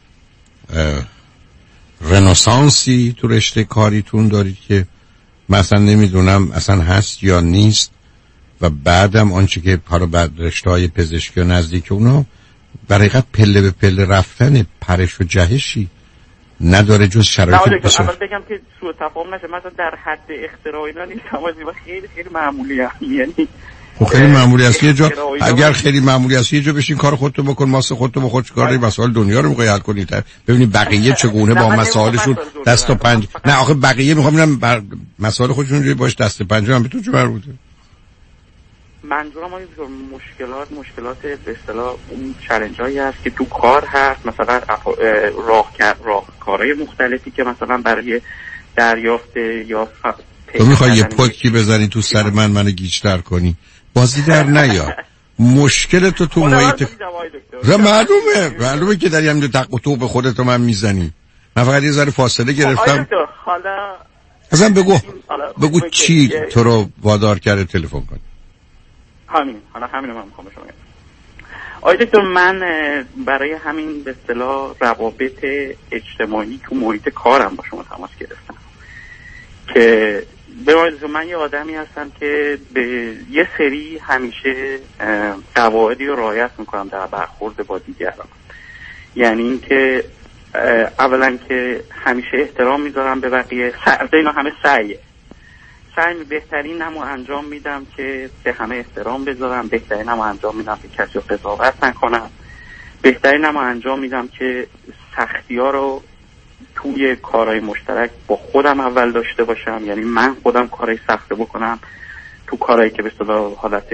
رنسانسی تو رشته کاریتون دارید که مثلا نمیدونم اصلا هست یا نیست و بعدم آنچه که حالا بعد رشته‌های پزشکی و نزدیک اونا برای حقیقت پله به پله رفتن پرش و جهشی نداره جز شرایط بسیار. اول بگم که سوء تفاهم نشه، مثلا در حد اختراع اینا نیست، اما خیلی معمولی هست. یعنی خیلی معمولی است. یه جا اگر خیلی معمولی است یه جا بشین کار خودتو بکن، ماسه خودتو بخور، چیکار داری مسائل دنیا رو میخوای حل کنی. ببینید بقیه چگونه با مسائلشون دست و پنجه. نه آخه بقیه میخوام ببینم مسائل خودشون جوری باش دست و پنجه هم به تو چه مربوطه؟ منظورم مشکلات به اصطلاح اون چالنجایی هست که تو کار هست، مثلا راهکارهای مختلفی که مثلا برای دریافت یا تو میخوای یه پوکی بزنی تو سر منو گیج‌تر کنی، بازی در نیار. مشکل تو محیط معلومه که در همین تق و توق خودتو من میزنی. من فقط یه ذره فاصله گرفتم. حالا اصلا بگو چی تو رو وادار کرده تلفن کنی؟ همین من میخوام شما بگم. آقای دکتر، من برای همین به اصطلاح روابط اجتماعی تو محیط کارم با شما تماس گرفتم که ببینید من یه آدمی هستم که به یه سری همیشه قواعدی رو رعایت میکنم در برخورد با دیگران. یعنی اینکه اولا که همیشه احترام میذارم به بقیه. اینا همه سعی بهترینمو انجام میدم که به همه احترام بذارم، بهترینمو انجام میدم که کسی رو قضاوت نکنم، بهترینمو انجام میدم که سختی‌ها رو توی کارهای مشترک با خودم اول داشته باشم. یعنی من خودم کارهای سخته بکنم تو کارهایی که به اصطلاح حالت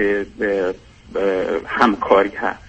همکاری هست.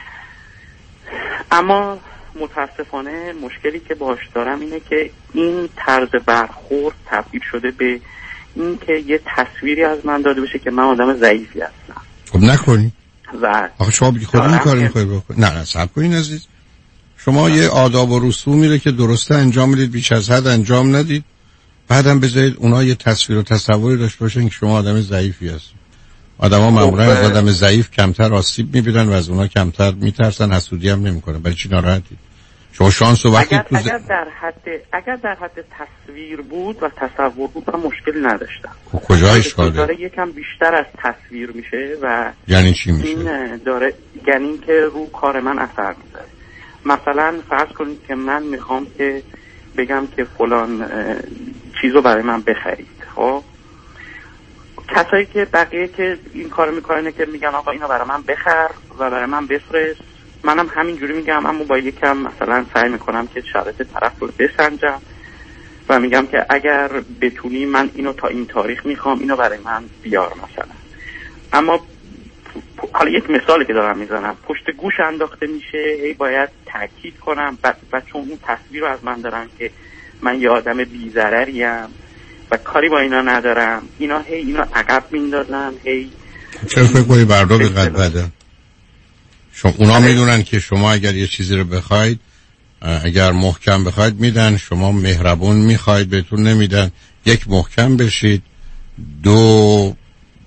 اما متاسفانه مشکلی که باهاش دارم اینه که این طرز برخورد تبدیل شده به این که یه تصویری از من داده بشه که من آدم ضعیفی هستم. خب نکنی. و آخه شما بگی خود این کار می‌خوای بکنی. نه صبر کنین عزیز. شما یه آداب و رسوم میره که درسته انجام میدید، بیش از حد انجام ندید. بعدم بذارید اونا یه تصویر و تصوری داشته باشن که شما آدم ضعیفی هستید. آدما معمولا از آدم ضعیف کمتر آسیب می‌بینن و از اونا کمتر میترسن، حسودی هم نمی‌کنن. برای چی ناراحتید؟ شما شانس و وقتی اگر در حد تصویر بود و تصور بود من مشکلی نداشتم. کجا اشکال داره یکم بیشتر از تصویر میشه و یعنی چی میشه؟ این داره یعنی اینکه رو کار من اثر میذاره. مثلا فرض کنید که من میخوام که بگم که فلان چیزو برای من بخرید. خب کسایی که بقیه که این کارو میکنن که میگن آقا اینو برای من بخر و برای من بفرست، منم همینجوری میگم، اما با یکم مثلا سعی میکنم که شرایط طرف رو بسنجم و میگم که اگر بتونی من اینو تا این تاریخ میخوام، اینو برای من بیار مثلا. اما حالا یک مثالی که دارم میزنم، پشت گوش انداخته میشه، هی باید تاکید کنم و چون اون تصویر رو از من دارن که من یه آدم بی‌ضرریم و کاری با اینا ندارم، اینا عقب میندازن. هی چرا فکر کنی بردار قد بده؟ شما اونا میدونن که شما اگر یه چیزی رو بخواید، اگر محکم بخواید میدن، شما مهربون میخواید بهتون نمیدن. یک، محکم بشید. دو،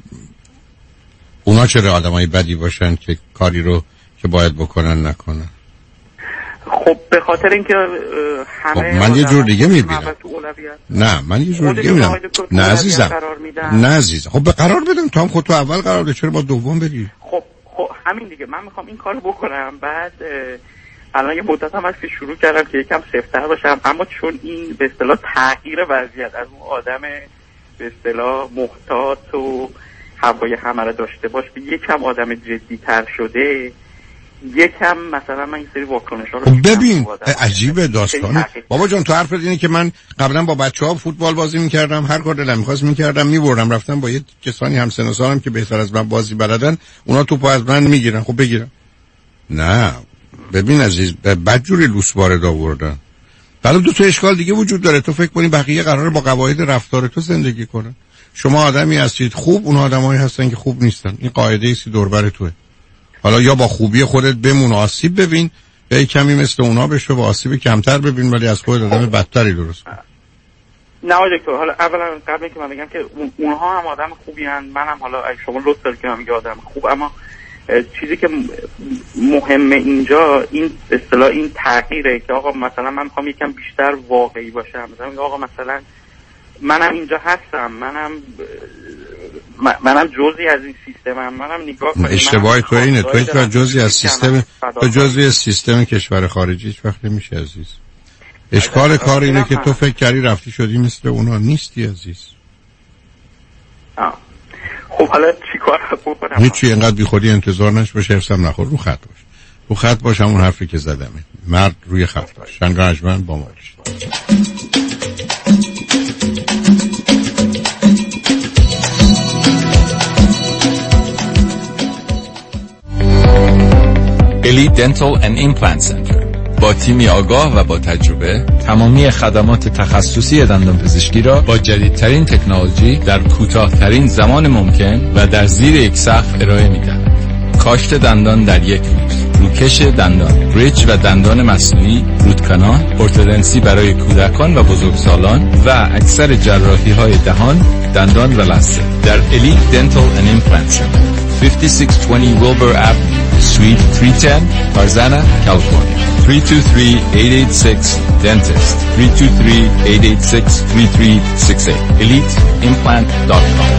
اونا چرا آدمای بدی باشن که کاری رو که باید بکنن نکنن؟ خب به خاطر اینکه همه من یه جور دیگه میبینم. نه من یه جور دیگه میبینم. نه عزیزم، نه عزیزم. خب به قرار بدم تو هم خودتو اول قرار بده، چرا با دوم بدی؟ خب همین دیگه، من میخوام این کارو بکنم. بعد الان یه مدت هم هست که شروع کردم که یکم سفت‌تر باشم، اما چون این به اصطلاح تغییر وضعیت از اون آدم به اصطلاح محتاط و هوای همه رو داشته باش به یکم آدم جدی‌تر شده، یکم مثلا من این سری واکنش‌ها رو ببین عجیبه داستانه. بابا جان تو حرفت اینه که من قبلا با بچه‌ها فوتبال بازی می‌کردم، هر کار دلم می‌خواست می‌کردم، می‌بردم، رفتم با یه کسانی همسن و سالم که بهتر از من بازی بلدن، اونا توپو از من می‌گیرن. خب بگیرم. نه ببین عزیز، بدجوری لوس وارد آوردن. بعد دو تا اشکال دیگه وجود داره. تو فکر کنی بقیه قراره با قواعد رفتار تو زندگی کنن؟ شما آدمی هستید خوب، اون آدمایی هستن که خوب نیستن. این قاعده ایست دور بر توئه. حالا یا با خوبی خودت بمون آسیب ببین، یا کمی مثل اونا بشو با آسیب کمتر ببین، ولی از خودت آدم بدتری درست کن. نه آقای دکتر، حالا اولا قبل اینکه من بگم که اونها هم آدم خوبی ان، منم حالا اگه شما لطف دارید که من میگم آدم خوب، اما چیزی که مهمه اینجا این اصطلاح این تغییره که آقا مثلا من میخوام یکم بیشتر واقعی باشم. مثلا آقا مثلا منم اینجا هستم، منم جزئی از این سیستمم، منم نگاه کنم. اشتباهی تو اینه، تو هیچ وقت جزئی از سیستم، تو جزئی از سیستم کشور خارجی هیچ وقت نمیشه عزیز. اشکال کار اینه که تو فکر کردی رفتی شدی مثل اونا، نیستی عزیز. خب حالا چیکار بکنم؟ هیچی، اینقدر بی خودی انتظار نش باشه، حرفم نخور، رو خط باش. رو خط باش، همون حرفی که زدم. مرد روی خط باش. شنگاجمن با ما باش. الی دنتال اند ایمپلنت سنتر با تیمی آگاه و با تجربه تمامی خدمات تخصصی دندانپزشکی را با جدیدترین تکنولوژی در کوتاه‌ترین زمان ممکن و در زیر یک سقف ارائه می‌دهد. کاشت دندان در یک روز، روکش دندان، بریج و دندان مصنوعی، روت کانال، ارتودنسی برای کودکان و بزرگسالان و اکثر جراحی‌های دهان، دندان و لثه در الیت دنتال اند ایمپلنت سنتر 5620 Wilbur Avenue, Suite 310, Tarzana, California. 323-886-DENTIST. 323-886-3368. EliteImplant.com.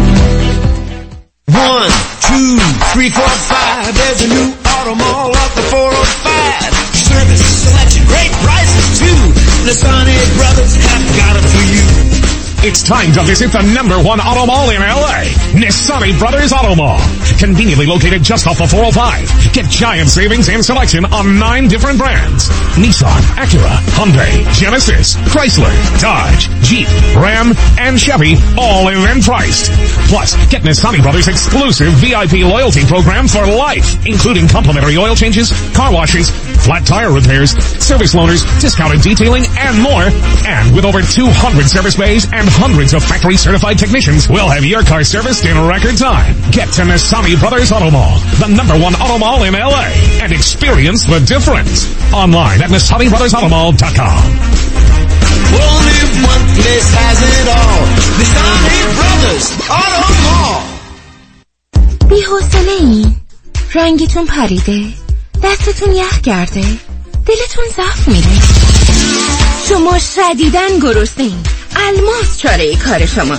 1, 2, 3, 4, 5. There's a new auto mall off the 405. Service, selection, great prices too. The Sonic Brothers have got it for you. It's time to visit the #1 auto mall in LA, Nisani Brothers Auto Mall. Conveniently located just off the 405. Get giant savings and selection on 9 different brands. Nissan, Acura, Hyundai, Genesis, Chrysler, Dodge, Jeep, Ram, and Chevy, all event priced. Plus, get Nisani Brothers exclusive VIP loyalty program for life, including complimentary oil changes, car washes, flat tire repairs, service loaners, discounted detailing, and more. And with over 200 service bays and hundreds of factory certified technicians, we'll have your car serviced in record time. Get to Nisani Brothers Auto Mall, the #1 auto mall in LA, and experience the difference. Online at NisaniBrothersAutomall.com. Only one place has it all. Nisani Brothers Auto Mall. بی حوصله این؟ رنگتون پریده؟ دستتون یخ کرده؟ دلتون ضعف میره؟ شما شدیداً گرسنه‌این. الماس چاره کار شما.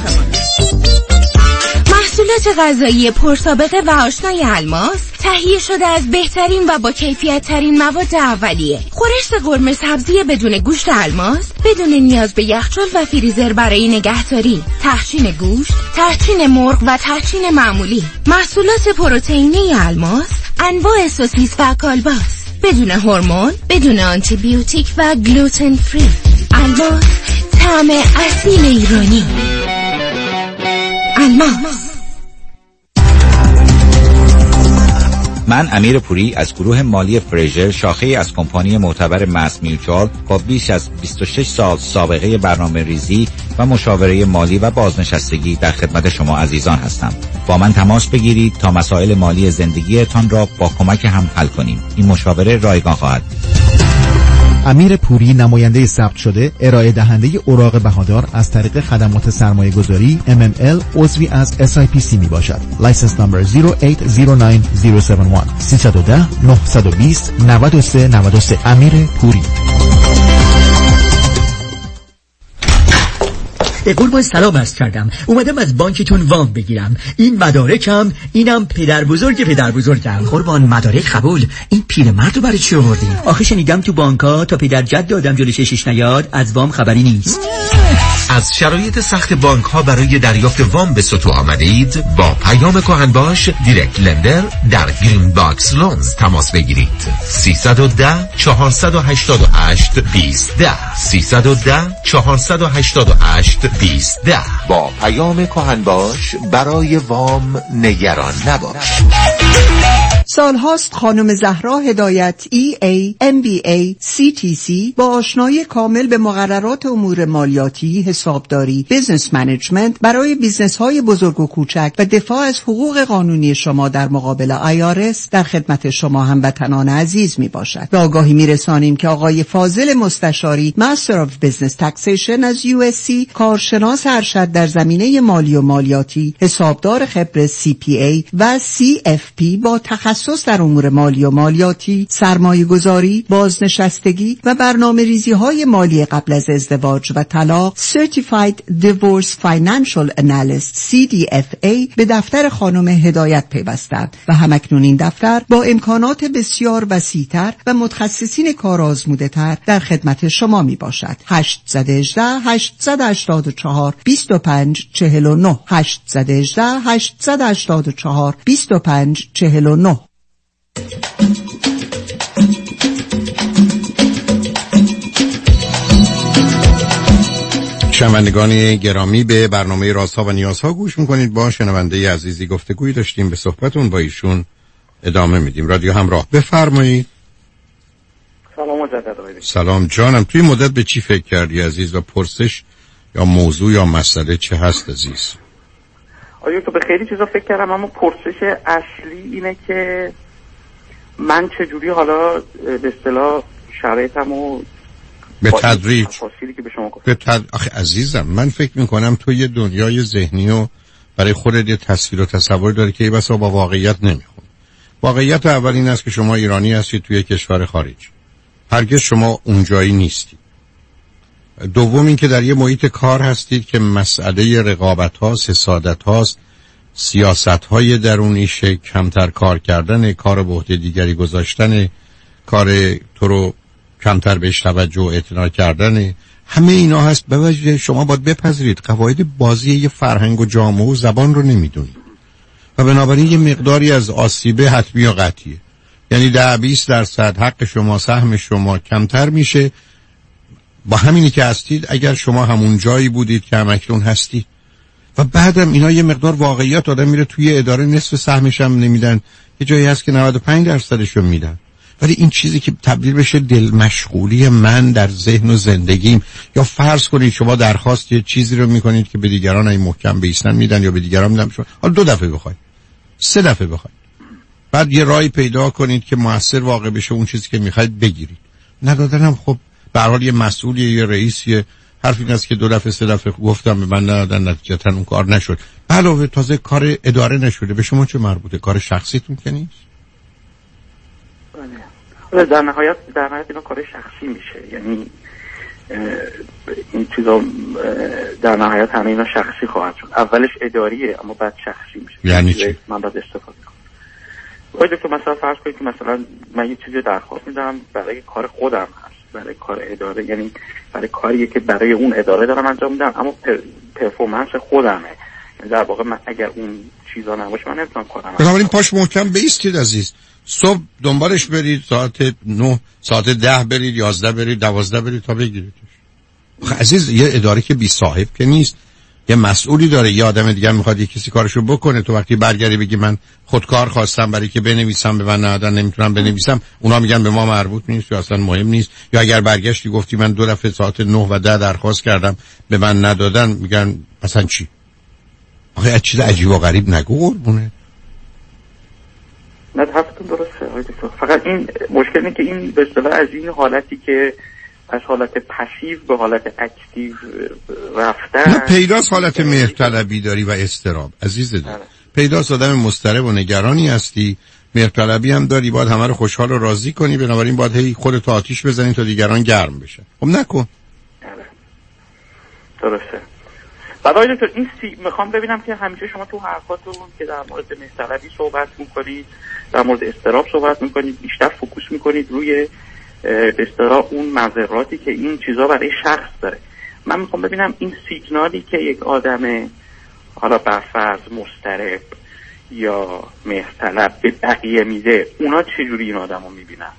محصولات غذایی پرسابقه و آشنای الماس تهیه شده از بهترین و با کیفیت ترین مواد اولیه. خورش قرمه سبزی بدون گوشت الماس، بدون نیاز به یخچال و فریزر برای نگهداری، تحچین گوشت، تحچین مرغ و تحچین معمولی. محصولات پروتئینی الماس، انواع سوسیس و کالباس، بدون هورمون، بدون آنتی بیوتیک و گلوتن فری. الماس، طعم اصیل ایرانی. الماس. من امیر پوری از گروه مالی فریژر، شاخه‌ای از کمپانی معتبر ماس میوچوال با بیش از 26 سال سابقه برنامه ریزی و مشاوره مالی و بازنشستگی در خدمت شما عزیزان هستم. با من تماس بگیرید تا مسائل مالی زندگیتان را با کمک هم حل کنیم. این مشاوره رایگان خواهد. امیر پوری، نماینده ثبت شده، ارائه دهنده اوراق بهادار از طریق خدمات سرمایه گذاری MML، عضوی از SIPC می باشد. لایسنس نمبر 0809071 310 920 9393. امیر پوری. قربان سلام عرض کردم. اومدم از بانکتون وام بگیرم. این مدارکم، اینم پدر بزرگم. قربان مدارک قبول. این پیرمردو برای چی آوردین؟ آخه شنیدم تو بانک‌ها تا پدر جد آدم جلوی چشش نیاد از وام خبری نیست. از شرایط سخت بانک‌ها برای دریافت وام به سطوح آمدید؟ با پیام کهن باش دیرکت لندر در گرین باکس لونز تماس بگیرید. 310 488 2010 310 488 2010. با پیام کهن باش برای وام نگران نباش. سالهاست خانم زهرا هدایت EA, MBA, CTC با آشنایی کامل به مقررات امور مالیاتی، حسابداری، بیزنس منیجمنت برای بیزنس های بزرگ و کوچک و دفاع از حقوق قانونی شما در مقابل IRS در خدمت شما هموطنان عزیز می باشد. به آگاهی می رسانیم که آقای فاضل مستشاری Master of Business Taxation از USC، کارشناس ارشد در زمینه مالی و مالیاتی، حسابدار خبره CPA و CFP با تخصص در امور مالی و مالیاتی، سرمایه گذاری، بازنشستگی و برنامه ریزی های مالی قبل از ازدواج و طلاق، Certified Divorce Financial Analyst CDFA به دفتر خانم هدایت پیوستند و همکنون این دفتر با امکانات بسیار وسیع‌تر و متخصصین کارآزموده‌تر در خدمت شما می باشد. 818 884 2549 818 884 2549. شنوندگان گرامی، به برنامه رازها و نیازها گوش میکنید. با شنونده عزیزی گفتگویی داشتیم، به صحبتون با ایشون ادامه میدیم. رادیو همراه، بفرمایید. سلام مجدد آقای. سلام جانم. توی مدت به چی فکر کردی عزیز و پرسش یا موضوع یا مسئله چه هست عزیز؟ آیا تو به خیلی چیزا فکر کردم، اما پرسش اصلی اینه که من چجوری حالا به اصطلاح شرایطمو به تدریج که به شما گفتم. آخه عزیزم من فکر میکنم تو یه دنیای ذهنی و برای خودت یه تصویر و تصور داری که بسا با واقعیت نمیخون. واقعیت اول این است که شما ایرانی هستید توی کشور خارج، هرگز شما اونجایی نیستید. دوم این که در یه محیط کار هستید که مسئله رقابت هاست، حسادت هاست، سیاست های درونی کمتر کار کردن، کار به عهده دیگری گذاشتن، کار تو رو کمتر بهش توجه و اعتنا کردن، همه اینا هست. به وجه شما باید بپذیرید قواعد بازی یه فرهنگ و جامعه و زبان رو نمیدونید و بنابراین یه مقداری از آسیبه حتمی و قطعیه. یعنی 10-20% حق شما، سهم شما کمتر میشه با همینی که هستید اگر شما همون جایی بودید که همکنون هستید. و بعدم اینا یه مقدار واقعیت، آدم میره توی اداره نصف سهمش هم نمیدن، یه جایی هست که 95% رو میدن. ولی این چیزی که تبدیل بشه دل مشغولی من در ذهن و زندگیم، یا فرض کنید شما درخواست یه چیزی رو میکنید که به دیگران این محکم بیستن میدن یا به دیگران میدن، شما حالا 2 دفعه بخواید، 3 دفعه بخواید، بعد یه راهی پیدا کنید که موثر واقع بشه اون چیزی که میخواید بگیرید. ندادنم خب به هر حال یه مسئولیه، یه رئیسیه. حرف این است که 2 دفعه 3 دفعه گفتم به من ندادن، نتیجتا اون کار نشد. علاوه تازه کار اداره نشده، به شما چه مربوطه؟ کار شخصیتون که نیست. در نهایت اینا کار شخصی میشه. یعنی این چیزا در نهایت همه اینا شخصی خواهد شد. اولش اداریه اما بعد شخصی میشه. یعنی چی؟ من باید استفاده کنم. باید که مثلا فرض کنید که مثلا من یه چیزی درخواست میدم برای کار خودم هست، برای کار اداره، یعنی برای کاریه که برای اون اداره دارم انجام میدم اما پرفورمنس خودمه. یعنی در واقع من اگر اون چیزا نباشه من نمیتونم کارم. بنابراین پاش محکم بایستید عزیز. صبح دنبالش برید، ساعت 9، ساعت 10 برید، 11 برید، 12 برید تا بگیریدش. عزیز یه اداره که بی صاحب که نیست، یه مسئولی داره، یه آدم دیگه میخواد یه کسی کارشو بکنه. تو وقتی برگردی بگی من خودکار خواستم برای که بنویسم به من ندادن، نمیتونم بنویسم، اونا میگن به ما مربوط نیست یا اصلا مهم نیست. یا اگر برگشتی گفتی من 2 دفعه ساعت 9 و 10 درخواست کردم به من ندادن، میگن مثلا چی؟ آخه چیز عجیب و غریب نگو قربونه. نه حرفتون درسته. فقط این مشکل اینه که این به اصطلاح از این حالتی که از حالت پسیو به حالت اکتیو رفتن، نه پیداست حالت مهرطلبی داری و اضطراب عزیز دل. پیداست آدم مضطرب و نگرانی هستی، مهرطلبی هم داری، باید همه رو خوشحال و راضی کنی، بنابراین باید هی خودت آتیش بزنی تا دیگران گرم بشن. خب نکن. درسته. بعد آقای دکتر این میخوام ببینم که همیشه شما تو حرفاتون که در مورد مهرطلبی صحبت میکنید، در مورد اضطراب صحبت میکنید، بیشتر فوکوس میکنید روی به اصطلاح اون مضراتی که این چیزا برای شخص داره. من میخوام ببینم این سیگنالی که یک آدم حالا برفرض مضطرب یا مهرطلب به بقیه میده، اونا چجوری این آدمو میبینن؟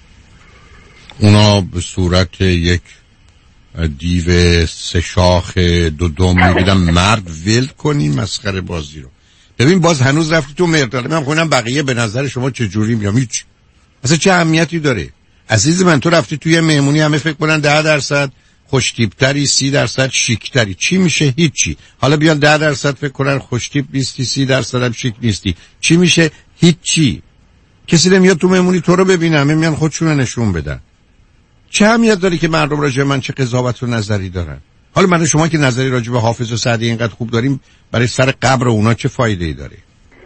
اونا به صورت یک دیو 3 شاخ 2 دم میبینم. مرد ول کنی مسخره بازی رو. ببین باز هنوز رفتی تو مهرطلبی. من خونم بقیه به نظر شما چجوری میام؟ هیچ. اصلا چه اهمیتی داره؟ عزیز من تو رفتی توی مهمونی همه فکر کنن 10% خوشتیپتری، 30% شیکتری. چی میشه؟ هیچی. حالا بیان 10% فکر کنن خوشتیپ نیستی، 30% هم شیک نیستی. چی میشه؟ هیچی. کسی نمیاد تو مهمونی تو رو ببینه، همه میان خودشون نشون بدن. چه اهمیت داره که مردم راجع به من چه قضاوت و نظری دارن؟ حالا من و شما که نظری راجع به حافظ و سعدی اینقدر خوب داریم، برای سر قبر اونا چه فایده‌ای داره؟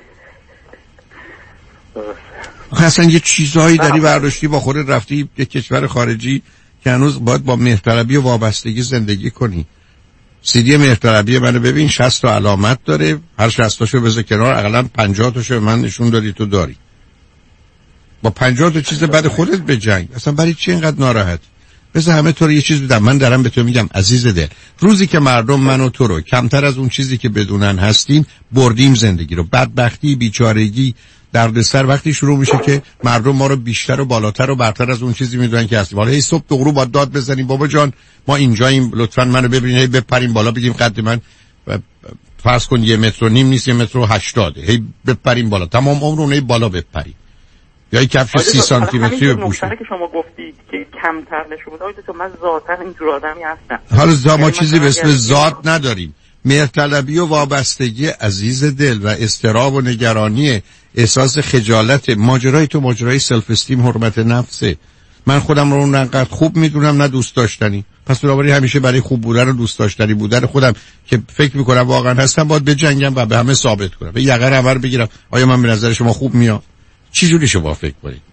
اصلا یه چیزهایی داری برداشتی با خودت رفتی یه کشور خارجی که هنوز باید با مهرطلبی و وابستگی زندگی کنی. سیدی مهرطلبی منو ببین، 60 تا علامت داره، هر 60 تاشو بذار کنار، اقلا 50 تاشو من نشون دادی تو داری. با 50 تا چیز بعد خودت به جنگ. اصلا برای چی اینقدر ناراحت؟ بذار همه تو رو یه چیز بدم. من دارم به تو میگم عزیز دل، روزی که مردم من و تو رو کمتر از اون چیزی که بدونن هستیم بردیم زندگی رو. بدبختی، بیچارگی، دردسر وقتی شروع میشه که مردم ما رو بیشتر و بالاتر و برتر از اون چیزی میدونن که هستیم. حالا هی صبح تا غروب باید داد بزنیم بابا جان ما اینجاییم، لطفاً منو ببینید، هی بپریم بالا بگیم قد من فرض کن 1.5 متر نیست، 1.80 متر، هی بپریم بالا، تمام عمر اونایی بالا بپریم. یا یک کفش 30 سانتی متری بپوشیم. که شما گفتید که کمتر نشون بده، تو من ذاتاً اینجور آدمی هستم. حالا ما چیزی به اسم ذات نداریم. مهرطلبی و وابستگی عزیز دل و اضطراب و نگرانی، احساس خجالت. ماجرای تو ماجرای سلف استیم، حرمت نفسه. من خودم رو اونقدر خوب میدونم نه دوست داشتنی، پس بنابراین همیشه برای خوب بودن و دوست داشتنی بودن خودم که فکر میکنم واقعا هستم باید بجنگم و به همه ثابت کنم، به یقه رهبر بگیرم آیا من به نظر شما خوب میام. چی جوری شما فکر کنید؟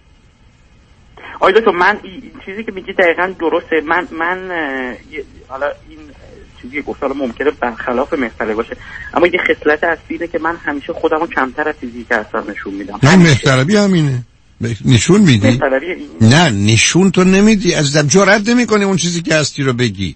آیا دکتر من این چیزی که میگی دقیقاً درسته. من حالا این چیزی گفتم ممکنه برخلاف مهرطلبی باشه، اما یه خصلت اصلی اینه که من همیشه خودمو کمتر از چیزی که هستم نشون میدم. نه مهرطلبی همینه. نشون میدی؟ نه نشون تو نمیدی، عزیزم. جرئت نمیکنی اون چیزی که هستی رو بگی.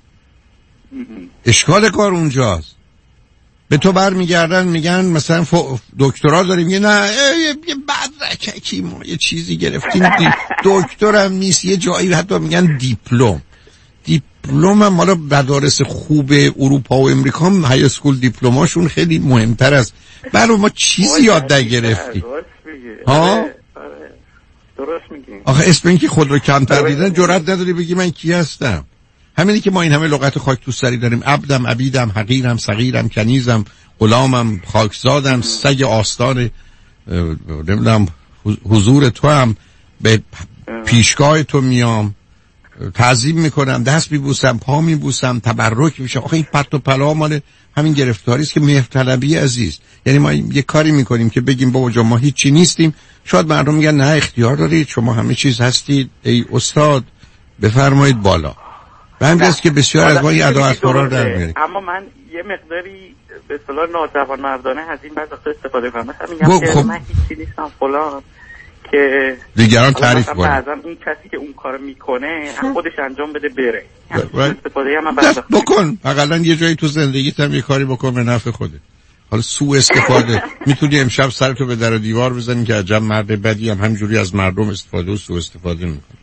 اشکال کار اونجاست. به تو برمیگردن میگن مثلا دکترا داریم، میگه نه یه مدرکی ما یه چیزی گرفتیم دکترم نیست، یه جایی حتی میگن دیپلم هم مالا مدارس خوب اروپا و امریکا هم های اسکول دیپلماشون خیلی مهمتر است. برای ما چیزی یاد نگرفتیم. ها درست میگی. آخه اسم این که خود رو کمتر دیدن جرئت نداری بگی من کی هستم. همینی که ما این همه لغت خاک تو سری داریم، عبدم، عبیدم، حقیرم، صغیرم، کنیزم، غلامم، خاکزادم، سگ آستان نمیدونم حضور تو هم، به پیشگاه تو میام، تعظیم میکنم، دست میبوسم، پا میبوسم، تبرک میشم. آخه این پرت و پلا مال همین گرفتاری است که مهرطلبی عزیز. یعنی ما یه کاری میکنیم که بگیم بابا جان ما هیچی نیستیم، شاید مردم میگن نه اختیار دارید، شما همه چیز هستید، ای استاد بفرمایید بالا. و همینجاست که بسیار از ما این ادعاء در میاریم. اما من یه مقداری به اصطلاح ناجوانمردانه از این بعضی وقتا استفاده کنم، مثلا میگم که من هیچی نیستم فلان، که دیگران تعریف کنه. بعضا این کسی که اون کارو میکنه خودش انجام بده بره. استفاده هم بکن، حداقل یه جایی تو زندگیت هم یه کاری بکن به نفع خودت. حالا سوء استفاده میتونی امشب سرتو به در و دیوار بزنی که عجب مرد بدی هم همینجوری از مردم استفاده و سوء استفاده میکنه.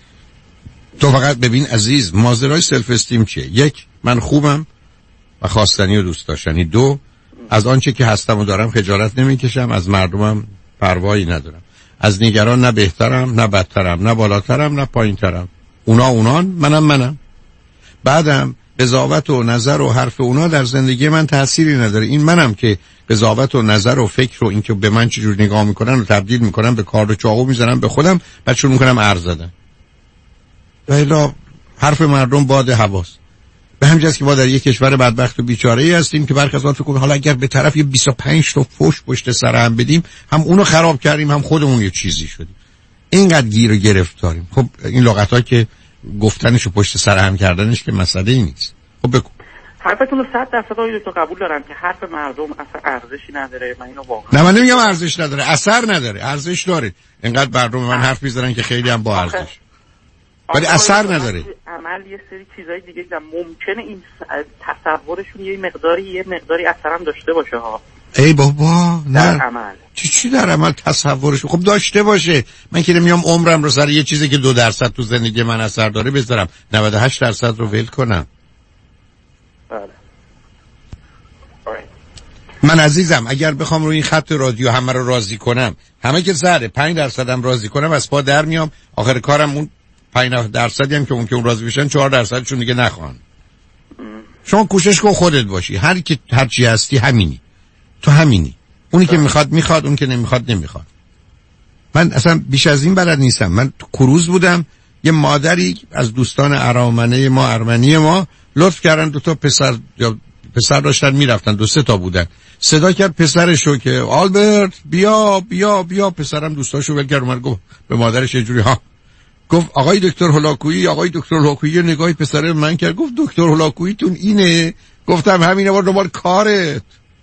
تو فقط ببین عزیز، ماجرای سلف استیم چیه؟ یک، من خوبم و خواستنی و دوست داشتنی. دو، از آنچه که هستم و دارم خجالت نمیکشم، از مردمم پروایی ندارم، از نگران نه بهترم نه بدترم، نه بالاترم نه پایینترم. اونان، منم. بعدم قضاوت و نظر و حرف اونا در زندگی من تأثیری نداره. این منم که قضاوت و نظر و فکر و اینکه به من چجور نگاه میکنن و تبدیل میکنم به کار و چاقو میزنم به خودم، بعد شروع میکنم ارز زدن. ولی حرف مردم باد هواست. به همین جاست که ما در یک کشور بدبخت و بیچاره‌ای هستیم که برخلاف آن فکر کنیم حالا اگر به طرف یه 25 تا فوش پشت سر هم بدیم، هم اونو خراب کردیم هم خودمون یه چیزی شدیم. اینقدر گیر و گرفتاریم. خب این لغت‌ها که گفتنش و پشت سر هم کردنش که مسئله ای نیست. خب بگو. حرفتون رو 100% آید تو قبول دارم که حرف مردم اصلا ارزشی نداره. من اینو واقعا نه، من نمیگم ارزش نداره، اثر نداره، ارزش داره. اینقدر مردم من حرف میزنن که خیلی هم با ارزش، ولی اثر نداره. عمل یه سری چیزای دیگه ممکنه این تصورشون یه مقداری اثر هم داشته باشه ها. ای بابا نه در عمل. چی در عمل تصورش خب داشته باشه. من که نمیام عمرم رو سر یه چیزی که 2% تو زندگی من اثر داره بذارم 98% رو ول کنم. بله. من عزیزم اگر بخوام روی این خط رادیو همه رو راضی کنم، همه که زره 5% هم راضی کنم، از پا در میام. آخر کارم اون 5% هم که اون راضی بشن 4% چون دیگه نخوان. شما کوشش کن خودت باشی، هر چی هستی همینی، تو همینی. اونی که میخواد، اون که نمیخواد نمیخواد. من اصلا بیش از این بلد نیستم. من تو کروز بودم، یه مادری از دوستان ارمنی ما لطف کردن 2 تا پسر داشتن میرفتن، 2-3 تا بودن. صدا کرد پسرشو که آلبرت بیا بیا بیا. پسرم دوستاشو ول کرد اومد گفت به مادرش یه جوری ها، گفت آقای دکتر هولاکویی نگاهی پسر من کرد، گفت دکتر هولاکویی تون اینه؟ گفتم همینه، با دنبال کارت.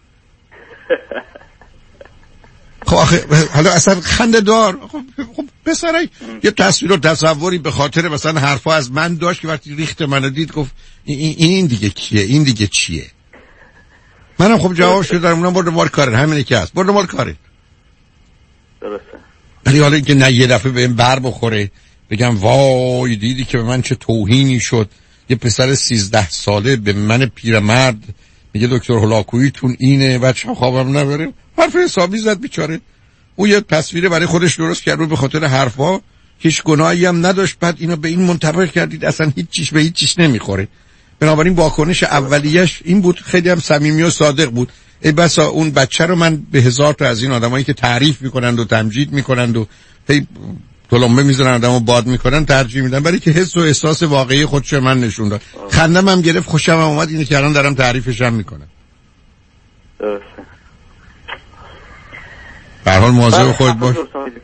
خب حالا اصلا خنده دار. خب پسرای یه تصویر و تصوری به خاطر مثلا حرفا از من داشت که وقتی ریخت منو دید گفت این دیگه کیه، این دیگه چیه؟ منم خب جواب شدم اونم برد مال کارت، همینه که هست، برد مال کارت. درسته. ولی حالا اینکه نه یه دفعه بهم بر بخوره بگم وای دیدی که به من چه توهینی شد، یه پسر 13 ساله به من پیرمرد میگه دکتر هولاکویی تون اینه، بچه‌ها خوابم نبره. حرف حسابی زد بیچاره. او یه تصویر برای خودش درست کرد و به خاطر حرفا، هیچ گناهی هم نداشت، بعد اینو به این منطبق کردید اصلا هیچ چیز به هیچ چیز نمیخوره. بنابراین واکنش اولیش این بود، خیلی هم صمیمی و صادق بود. ای بسا اون بچه رو من به هزار تا از این آدمایی که تعریف میکنند و تمجید میکنند و هی تلمبه میزنن آدمو باد میکنن ترجیح میدم، برای که حس و احساس واقعی خودش من نشون داد. خندم هم گرفت، خوشم هم اومد، اینه که الان دارم تعریفش هم میکنم. درسته. به هر حال مواظب خودت باش.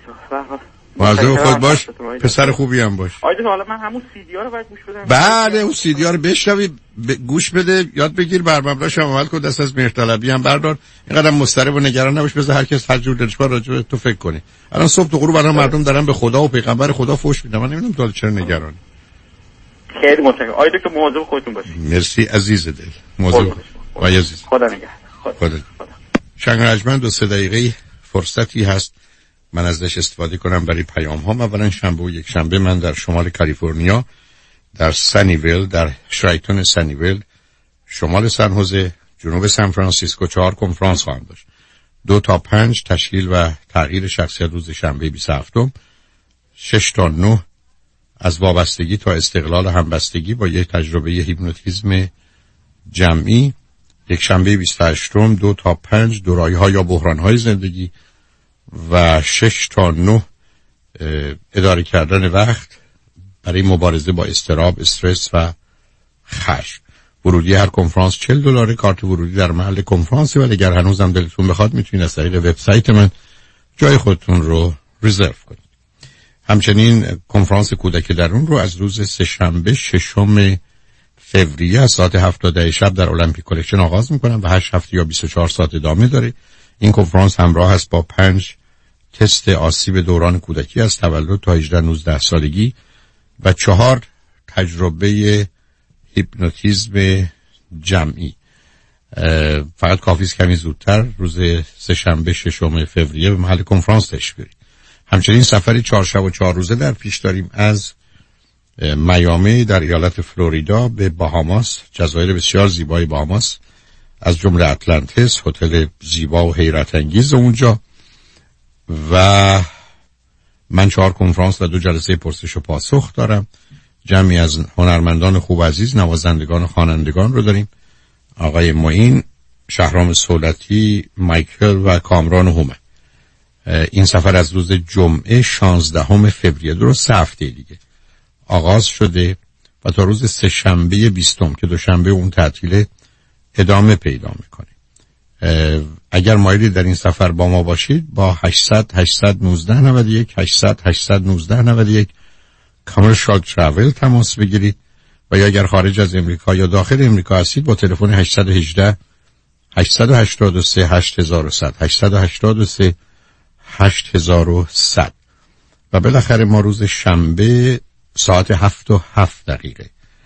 مواظب خودت باش. پسر خوبی هم باش. آیده حالا من همون CD ها رو باید گوش بدم. بله اون CD ها رو بشنوی، گوش بده، یاد بگیر، بر مبناش عمل کن، دست از مهرطلبی هم بردار. اینقدر مضطرب و نگران نباش، بذار هر کس هر جور دلش بخواد راجع به تو فکر کنه. الان صبح تو غروب برای مردم دارن به خدا و پیغمبر خدا فحش میدن، من نمیدونم تو چرا نگرانی. خیلی متشکرم آیده که مواظب خودتون باشید. مرسی عزیز دل. مواظب وای عزیز. خدا نگهدار. خدا. شنگرجمند 2-3 دقیقه فرصتی هست من ازش استفاده کنم برای پیام ها. اولا شنبه و یک شنبه من در شمال کالیفرنیا در سنیویل، در شرایتون سنیویل، شمال سن هوزه، جنوب سان فرانسیسکو 4 کنفرانس خواهم داشت. 2 تا 5 تشکیل و تغییر شخصیت روز شنبه 27م، 6 تا 9 از وابستگی تا استقلال همبستگی با یک تجربه هیپنوتیزم جمعی، یک شنبه 28م 2 تا 5 دورایی‌ها یا بحران‌های زندگی و 6 تا 9 اداره کردن وقت برای مبارزه با اضطراب، استرس و خشم. ورودی هر کنفرانس $40، کارت ورودی در محل کنفرانس، ولی اگر هنوزم دلتون بخواد میتونید از طریق وبسایت من جای خودتون رو رزرو کنید. همچنین کنفرانس کودک درون رو از روز سه‌شنبه 6 فوریه از ساعت 7 تا 10 شب در المپیک کلکشن آغاز میکنم و 8 هفته یا 24 ساعت ادامه داره. این کنفرانس همراه است با 5 تست آسیب دوران کودکی از تولد تا 18-19 سالگی و 4 تجربه هیپنوتیزم جمعی. فقط کافی است کمی زودتر روز سه‌شنبه 6 فوریه به محل کنفرانس تشریف بیارید. همچنین سفری 4 شب و 4 روزه در پیش داریم از میامی در ایالت فلوریدا به باهاماس، جزایر بسیار زیبای باهاماس، از جمله اتلانتیس، هتل زیبا و حیرت انگیز اونجا، و من 4 کنفرانس و 2 جلسه پرسش و پاسخ دارم. جمعی از هنرمندان خوب عزیز، نوازندگان و خوانندگان رو داریم. آقای معین، شهرام سولتی، مایکل و کامران هومن. این سفر از روز جمعه 16 فوریه، درست 3 هفته دیگه آغاز شده و تا روز سه‌شنبه 20 که دوشنبه اون تعطیله ادامه پیدا میکنه. اگر مایلی در این سفر با ما باشید با 800-819-91 800-819-91 کامرشال ترافل تماس بگیرید، و یا اگر خارج از امریکا یا داخل امریکا هستید با تلفن 818 883 8100 883 8100. و بالاخره ما روز شنبه ساعت 7:07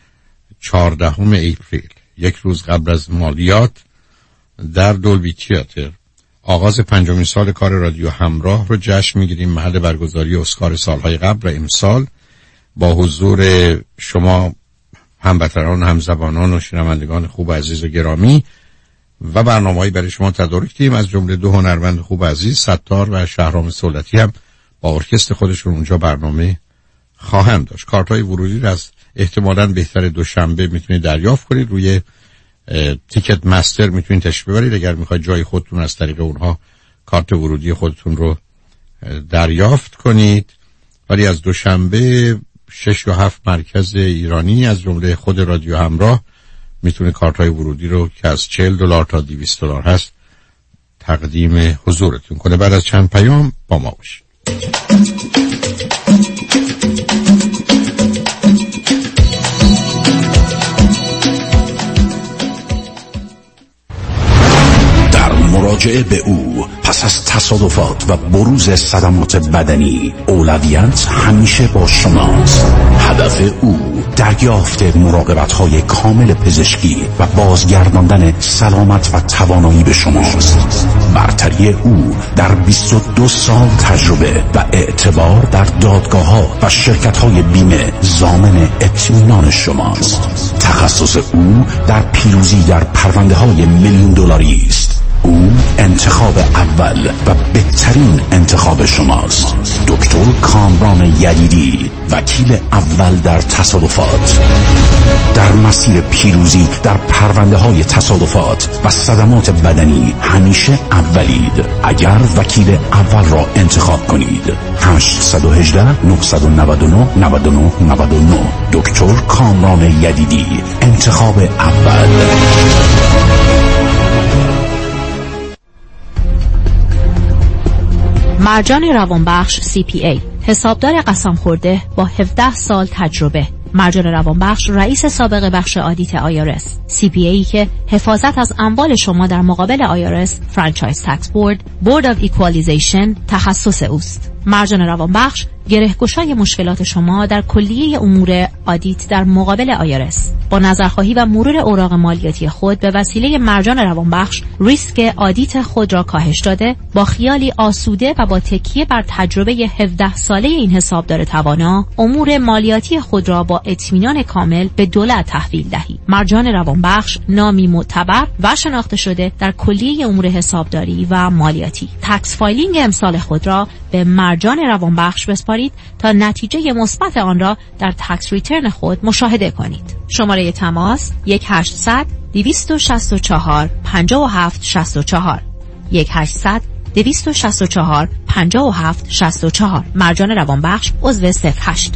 14 اپریل، یک روز قبل از مالیات، در دولبی تئاتر آغاز 5مین سال کار رادیو همراه رو جشن میگیریم. محل برگزاری اسکار سالهای قبل و امسال با حضور شما هموطنان، همزبانان و شنوندگان خوب عزیز و گرامی، و برنامه‌ای برای شما تدارک کردیم، از جمله 2 هنرمند خوب عزیز، ستار و شهرام سولتی هم با ارکستر خودشون اونجا برنامه خواهند داشت. کارت‌های ورودی رو از احتمالاً بهتر دوشنبه میتونید دریافت کنید. روی تیکت مستر میتونید تشریف ببرید اگر میخواید جای خودتون از طریق اونها کارت ورودی خودتون رو دریافت کنید. ولی از دوشنبه 6 و 7 مرکز ایرانی از جمله خود رادیو همراه میتونه کارت‌های ورودی رو که از $40 تا $200 هست تقدیم حضورتون کنه. بعد از چند پیام با ما باشید. مراجعه به او پس از تصادفات و بروز صدمات بدنی، اولویت همیشه با شماست. هدف او دریافت مراقبت‌های کامل پزشکی و بازگرداندن سلامت و توانایی به شماست. برتری او در 22 سال تجربه و اعتبار در دادگاه‌ها و شرکت‌های بیمه ضامن اطمینان شماست. تخصص او در پیروزی در پرونده‌های $1,000,000 است. او انتخاب اول و بهترین انتخاب شماست. دکتر کامران یدیدی، وکیل اول در تصادفات. در مسیر پیروزی در پرونده های تصادفات و صدمات بدنی همیشه اولید. اگر وکیل اول را انتخاب کنید 818 999 99 99. دکتر کامران یدیدی، انتخاب اول. مرجان روانبخش CPA، حسابدار قسم خورده با 17 سال تجربه. مرجان روانبخش رئیس سابق بخش آدیت IRS، CPA که حفاظت از اموال شما در مقابل IRS، فرانچایز تکس بورد، بورد آف ایکوالیزیشن تخصص اوست. مرجان روانبخش گره‌گشای مشکلات شما در کلیه امور آدیت در مقابل IRS. با نظرخواهی و مرور اوراق مالیاتی خود به وسیله مرجان روانبخش ریسک آدیت خود را کاهش داده، با خیالی آسوده و با تکیه بر تجربه 17 ساله این حسابدار توانا، امور مالیاتی خود را با اطمینان کامل به دولت تحویل دهید. مرجان روانبخش نامی معتبر و شناخته شده در کلیه امور حسابداری و مالیاتی. تکس فایلینگ امسال خود را به مرجان روانبخش بسپارید تا نتیجه مثبت آن را در تکس ریترن خود مشاهده کنید. شماره تماس 1800 264 5764 1800 264 5764. مرجان روانبخش عضو 08.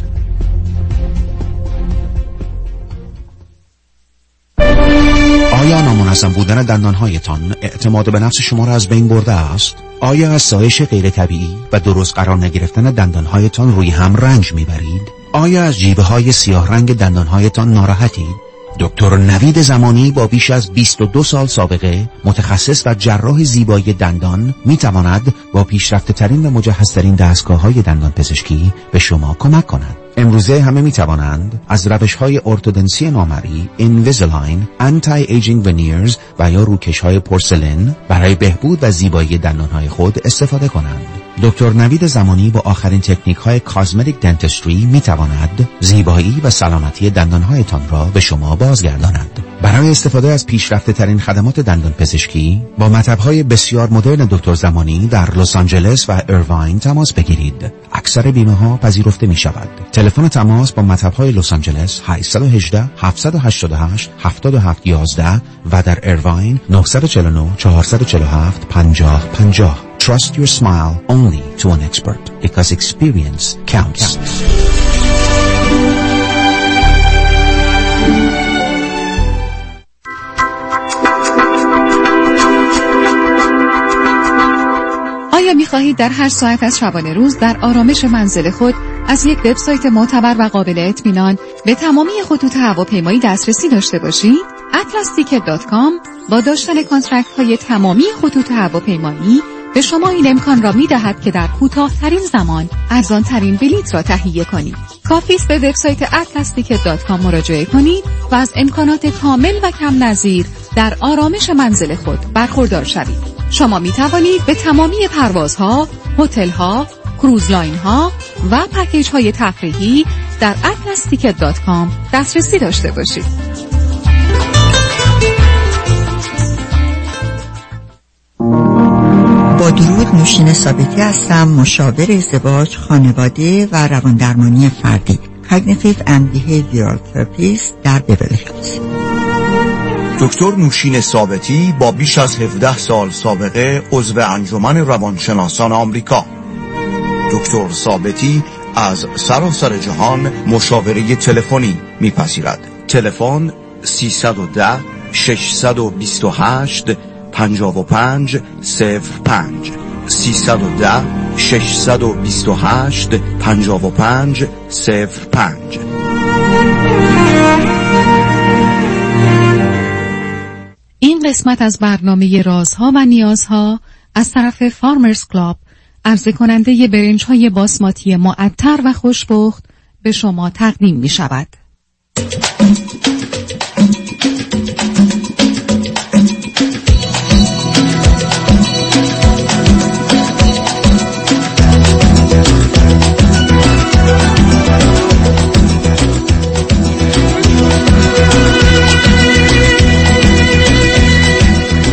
آیا نامنظم بودن دندانهایتان اعتماد به نفس شما را از بین برده است؟ آیا از سایش غیر طبیعی و درست قرار نگرفتن دندانهایتان روی هم رنج میبرید؟ آیا از جیوه های سیاه رنگ دندانهایتان ناراحتید؟ دکتر نوید زمانی با بیش از 22 سال سابقه، متخصص و جراح زیبایی دندان، میتواند با پیشرفته ترین و مجهزترین دستگاه‌های دندان پزشکی به شما کمک کند. امروزه همه میتوانند از روش‌های ارتودنسی نامری، اینویزیلاین، آنتی ایجینگ ونیرز و یا روکش‌های پورسلین برای بهبود و زیبایی دندان‌های خود استفاده کنند. دکتر نوید زمانی با آخرین تکنیک‌های کاسمتیک دنتستری میتواند زیبایی و سلامتی دندان‌هایتان را به شما بازگرداند. برای استفاده از پیشرفته ترین خدمات دندان پزشکی با مطب‌های بسیار مدرن دکتر زمانی در لس آنجلس و ایرواین تماس بگیرید. اکثر بیمه‌ها پذیرفته می‌شود. تلفن تماس با مطب‌های لس آنجلس 818 788 7711 و در ایرواین 949 447 5050. Trust your smile only to an expert because experience counts. آیا می‌خواهید در هر ساعت از شبانه روز در آرامش منزل خود از یک وبسایت معتبر و قابل اطمینان به تمامی خطوط هواپیمایی دسترسی داشته باشید؟ atlasticket.com با داشتن کانترکت‌های تمامی خطوط هواپیمایی به شما این امکان را می‌دهد که در کوتاه‌ترین زمان ارزان‌ترین بلیط را تهیه کنید. کافی است به وبسایت atlasticket.com مراجعه کنید و از امکانات کامل و کم نظیر در آرامش منزل خود برخوردار شوید. شما می‌توانید به تمامی پروازها، هتل‌ها، کروزلاین‌ها و پکیج‌های تفریحی در atlasticket.com دسترسی داشته باشید. با درود، نوشین ثابتی هستم، مشاور ازدواج، خانواده و رواندرمانی فردی، Cognitive and Behavioral Therapist در بیورلی هیلز. دکتر نوشین ثابتی با بیش از 17 سال سابقه، عضو انجمن روانشناسان آمریکا. دکتر ثابتی از سراسر جهان مشاوره تلفنی میپذیرد. تلفن 310 628 5505 310 628 5505. این قسمت از برنامه رازها و نیازها از طرف فارمرز کلاب، عرضه کننده برنج‌های باسماتی معطر و خوشبخت، به شما تقدیم می شود.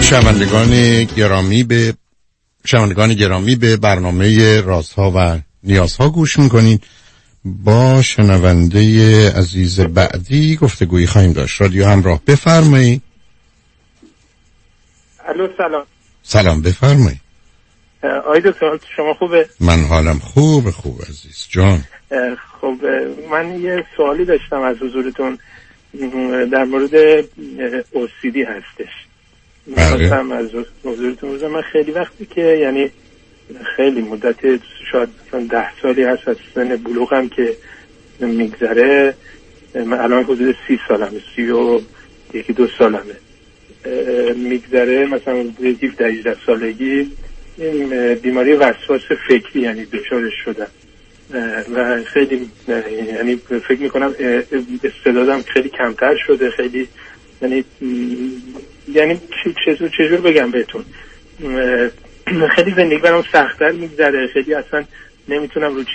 شنوندگان گرامی به برنامه رازها و نیازها گوش میکنید. با شنونده عزیز بعدی گفتگویی خواهیم داشت. رادیو همراه، بفرمایید. الو سلام. سلام، بفرمایید. آقای دکتر شما خوبه؟ من حالم خوب عزیز جان. خب من یه سوالی داشتم از حضورتون در مورد OCD هستش. مثلا از حضورتون بودم. من خیلی وقتی که یعنی خیلی مدت شاید 10 سالی هست از سن بلوغم که میگذره. من الان حدود 30 سالمه، 31-2 سالمه میگذره. مثلا 17-18 سالگی این بیماری وسواس فکری یعنی دچارش شدم و خیلی یعنی فکر میکنم استعدادم خیلی کمتر شده. خیلی یعنی چجور بگم بهتون، خیلی زندگی برام سخت‌تر میگذره. خیلی اصلا نمیتونم رو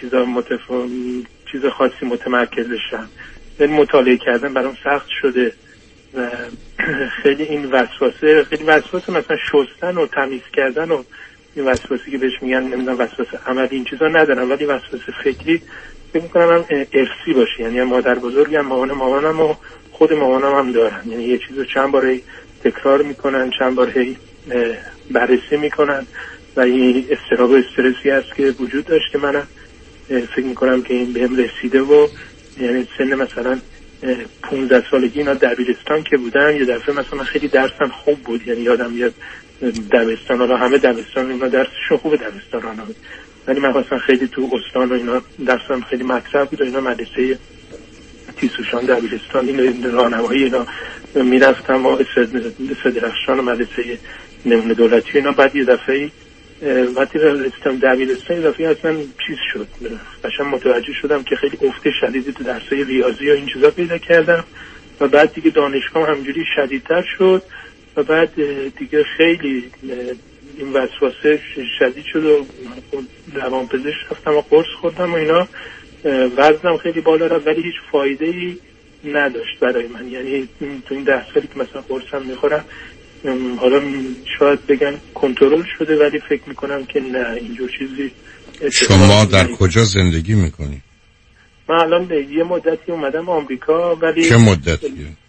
چیز خاصی متمرکز بشم. مطالعه کردن برام سخت شده و خیلی این وسواسه، خیلی وسواسه مثلا شستن و تمیز کردن و این وسواسی که بهش میگن نمیدونم وسواس عملی این چیزا ندارم، ولی وسواس فکری فکر میکنم هم ارثی باشه. یعنی مادر بزرگم، مامانم و خود مامانم هم دارن. یعنی یه چیزو چند بار تکرار میکنن، چند بار بررسی میکنن و این اضطراب و استرسی هست که وجود داشته. منم فکر میکنم که این بهم رسیده و یعنی سن مثلا 15 سالگی اینا دبیرستان که بودن یه دفعه مثلا خیلی درسم خوب بود. یعنی یادم میاد دبستان ها همه دبستان اینا درسشون خوبه دبستان ها، ولی من مثلا خیلی تو استان و اینا درسم خیلی مطرح بود و اینا مدرسه تیسوشان دبیرستان این راهنمایی اینا میرفتم و صدرخشان و مدرسه نمونه دولتی اینا. بعد یه دفعه وقتی رسیدم دبیرستان یه دفعه اصلا چیز شد، قشنگ متوجه شدم که خیلی افت شدیدی تو درسای ریاضی و این چیزا پیدا کردم و بعد دیگه دانشگاه همجوری شدیدتر شد و بعد دیگه خیلی این وسواسه شدید شد و روانپزشک رفتم و قرص خوردم و اینا. وزنم خیلی بالا رفت ولی هیچ فایده ای نداشت برای من. یعنی تو این 10 سالی که مثلا قرصم میخورم حالا شاید بگن کنترل شده، ولی فکر میکنم که نه اینجور چیزی. شما در کجا زندگی میکنی؟ من الان یه مدتی اومدم آمریکا. ولی چه مدتیه؟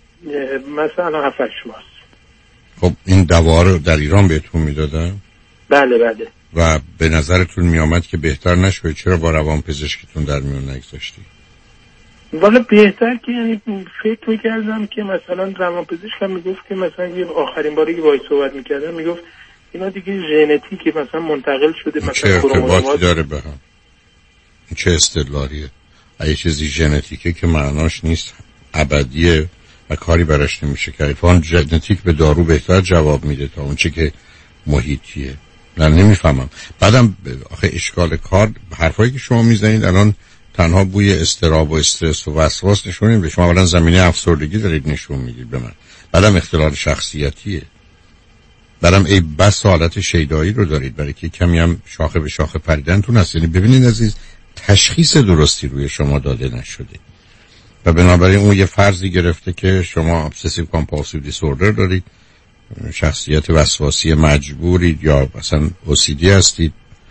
مثلا 7-8 ماه. خب این دوا رو در ایران بهتون میدادن؟ بله. و به نظرتون میامد که بهتر نشد؟ چرا با روان پزشکتون در میون نگذاشتی؟ والا بهتر که یعنی فکر میکردم که مثلا روان پزشکم میگفت که مثلا یه آخرین باری که باهاش صحبت میکردم میگفت اینا دیگه ژنتیکی مثلا منتقل شده. مثلا چه ارتباطی داره به هم؟ چه استدلالیه؟ اگه چیزی ژنتیکه که معناش نیست ابدیه و کاری براش نمیشه کرد. فان ژنتیک به دارو بهتر جواب میده تا اون چه که محیطیه. من نمیفهمم. بعدم آخه اشکال کار حرفایی که شما میزنید الان تنها بوی اضطراب و استرس و وسواس نشون نمیده. شما اولا زمینه افسردگی دارید نشون میدید به من. بعدم اختلال شخصیتیه. بعدم ای بس حالت شیدایی رو دارید برای که کمی هم شاخه به شاخه پریدنتون هست. یعنی ببینید عزیز، تشخیص درستی روی شما داده نشده و بنابراین اون یه فرضی گرفته که شما ابسسیو کامپالسیو دیسوردر دارید، شخصیت وسواسی مجبورید یا مثلا OCD هستید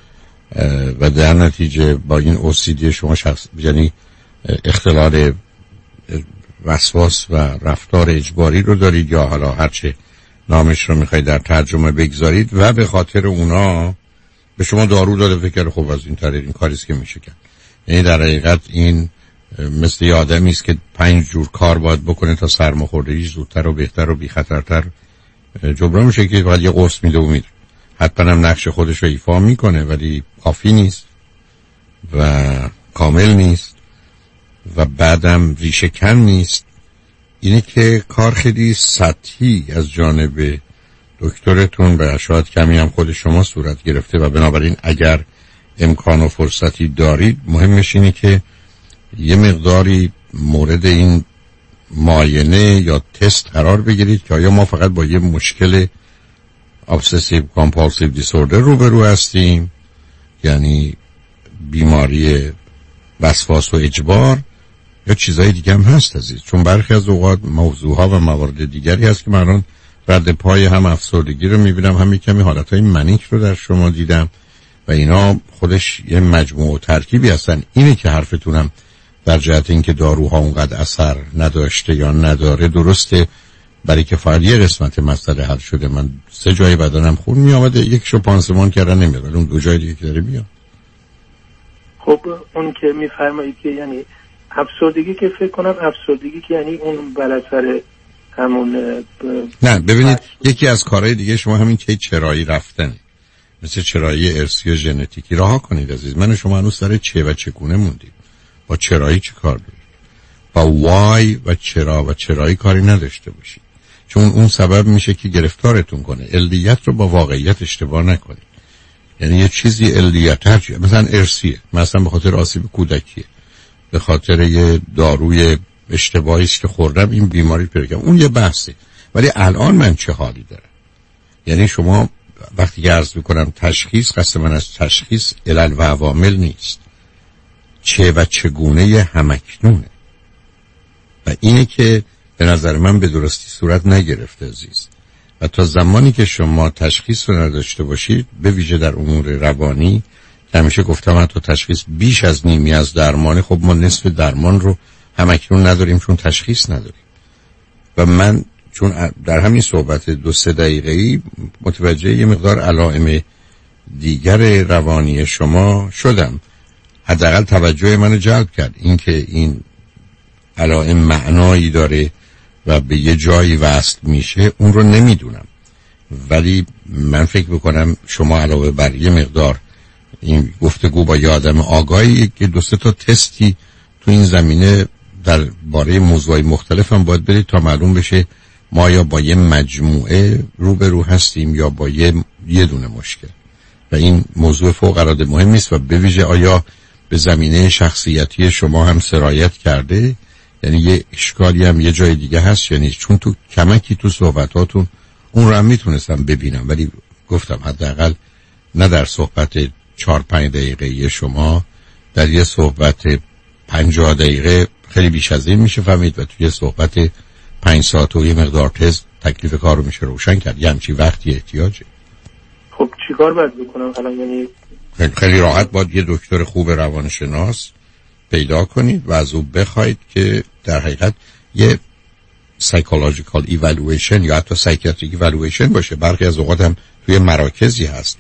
و در نتیجه با این OCD شما یعنی اختلال وسواس و رفتار اجباری رو دارید یا حالا هرچه نامش رو میخواید در ترجمه بگذارید و به خاطر اونا به شما دارو داده. فکر خب از این طریق این کاریست که میشه کرد. یعنی در حقیقت این مثل یه آدمی است که 5 جور کار باید بکنه تا سرماخوردگی زودتر و بهتر و بی خطرتر جبران میشه که باید یه قرص میده و میده. حتما هم نقش خودش رو ایفا میکنه ولی کافی نیست و کامل نیست و بعدم ریشه کن نیست. اینه که کار خیلی سطحی از جانب دکترتون و شاید کمی هم خود شما صورت گرفته و بنابراین اگر امکان و فرصتی دارید مهمش اینه که یه مقداری مورد این معاینه یا تست قرار بگیرید که آیا ما فقط با یه مشکل obsessive compulsive disorder روبرو هستیم، یعنی بیماری وسواس و اجبار، یا چیزای دیگه هم هست عزیز. چون برخی از اوقات موضوعها و موارد دیگری هست که من رد پای هم افسردگی رو میبینم، هم کمی حالتهای منیک رو در شما دیدم و اینا خودش یه مجموعه و ترکیبی هستن. اینه که حرفتونم در جهت اینکه داروها اونقدر اثر نداشته یا نداره درسته، برای که فقط یه قسمت مسئله حل شده. من 3 جای بدنم خون میامده، یکشو پانسمان کردن نمیاد، ولی اون 2 جای دیگه که داره میاد. خب اون که میفرمایید که یعنی افسردگی، که فکر کنم افسردگی که یعنی اون بر اثر همون نه ببینید یکی از کارهای دیگه شما همین که چرایی رفتن، مثل چرایی ارثی و ژنتیکی رها کنید عزیز. من و شما هنوز سر چه و چگونه موندیم. با چرایی چه کار دارید؟ با وای و چرا و چرایی کاری نداشته باشید، چون اون سبب میشه که گرفتارتون کنه. علیت رو با واقعیت اشتباه نکنید. یعنی یه چیزی علیت هرچی مثلا ارثیه، مثلا به خاطر آسیب کودکیه، به خاطر یه داروی اشتباهی است که خوردم این بیماری پیدا کردم، اون یه بحثه. ولی الان من چه حالی دارم؟ یعنی شما وقتی که عرض میکنم تشخیص، قصد من از تشخیص علل و عوامل نیست، چه و چگونه همکنونه. و اینه که به نظر من به درستی صورت نگرفته عزیز. و تا زمانی که شما تشخیص رو نداشته باشید، به ویژه در امور روانی که همیشه گفتم حتی تشخیص بیش از نیمی از درمانه، خب ما نصف درمان رو همکنون نداریم چون تشخیص نداریم. و من چون در همین صحبت 2-3 دقیقه‌ای متوجه یه مقدار علائم دیگر روانی شما شدم، حداقل توجه منو جلب کرد اینکه این علائم معنایی داره و به یه جایی وصل میشه، اون رو نمیدونم. ولی من فکر میکنم شما علاوه بر یه مقدار این گفتگو با یه آدم آگاهی که 2-3 تا تستی تو این زمینه در باره موضوعی مختلف هم باید برید تا معلوم بشه ما یا با یه مجموعه روبرو هستیم یا با یه دونه مشکل. و این موضوع فوق العاده مهمی است و به ویژه آیا به زمینه شخصیتی شما هم سرایت کرده، یعنی یه اشکالی هم یه جای دیگه هست یا نیست. چون تو کمکی تو صحبتاتون اون رو هم میتونستم ببینم، ولی گفتم حداقل نه در صحبت 4-5 دقیقه شما، در یه صحبت 50 دقیقه خیلی بیش از این میشه فهمید و توی صحبت 5 ساعت و یه مقدار تست تکلیف کار رو میشه روشن کرد. یه همچی وقتی احتیاجه. خب چیکار باید بکنم الان؟ یعنی خیلی راحت باید یه دکتر خوب روانشناس پیدا کنید و از او بخواید که در حقیقت یه سایکولوژیکال ایوالویشن یا حتی سایکیاتریک ایوالویشن باشه. برخی از اوقات هم توی مراکزی هست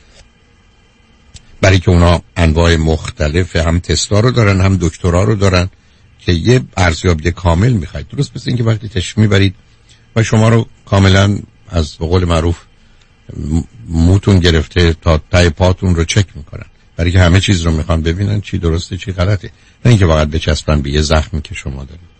برای که اونا انواع مختلف هم تستا رو دارن هم دکترا رو دارن که یه ارزیابی کامل میخواید. درست مثل این که وقتی تشخیص میبرید و شما رو کاملا از به قول معروف موتون گرفته تا ته پاتون رو چک میکنن، برای که همه چیز رو میخوان ببینن چی درسته چی غلطه، نه اینکه فقط بچسبن به یه زخمی که شما دارید.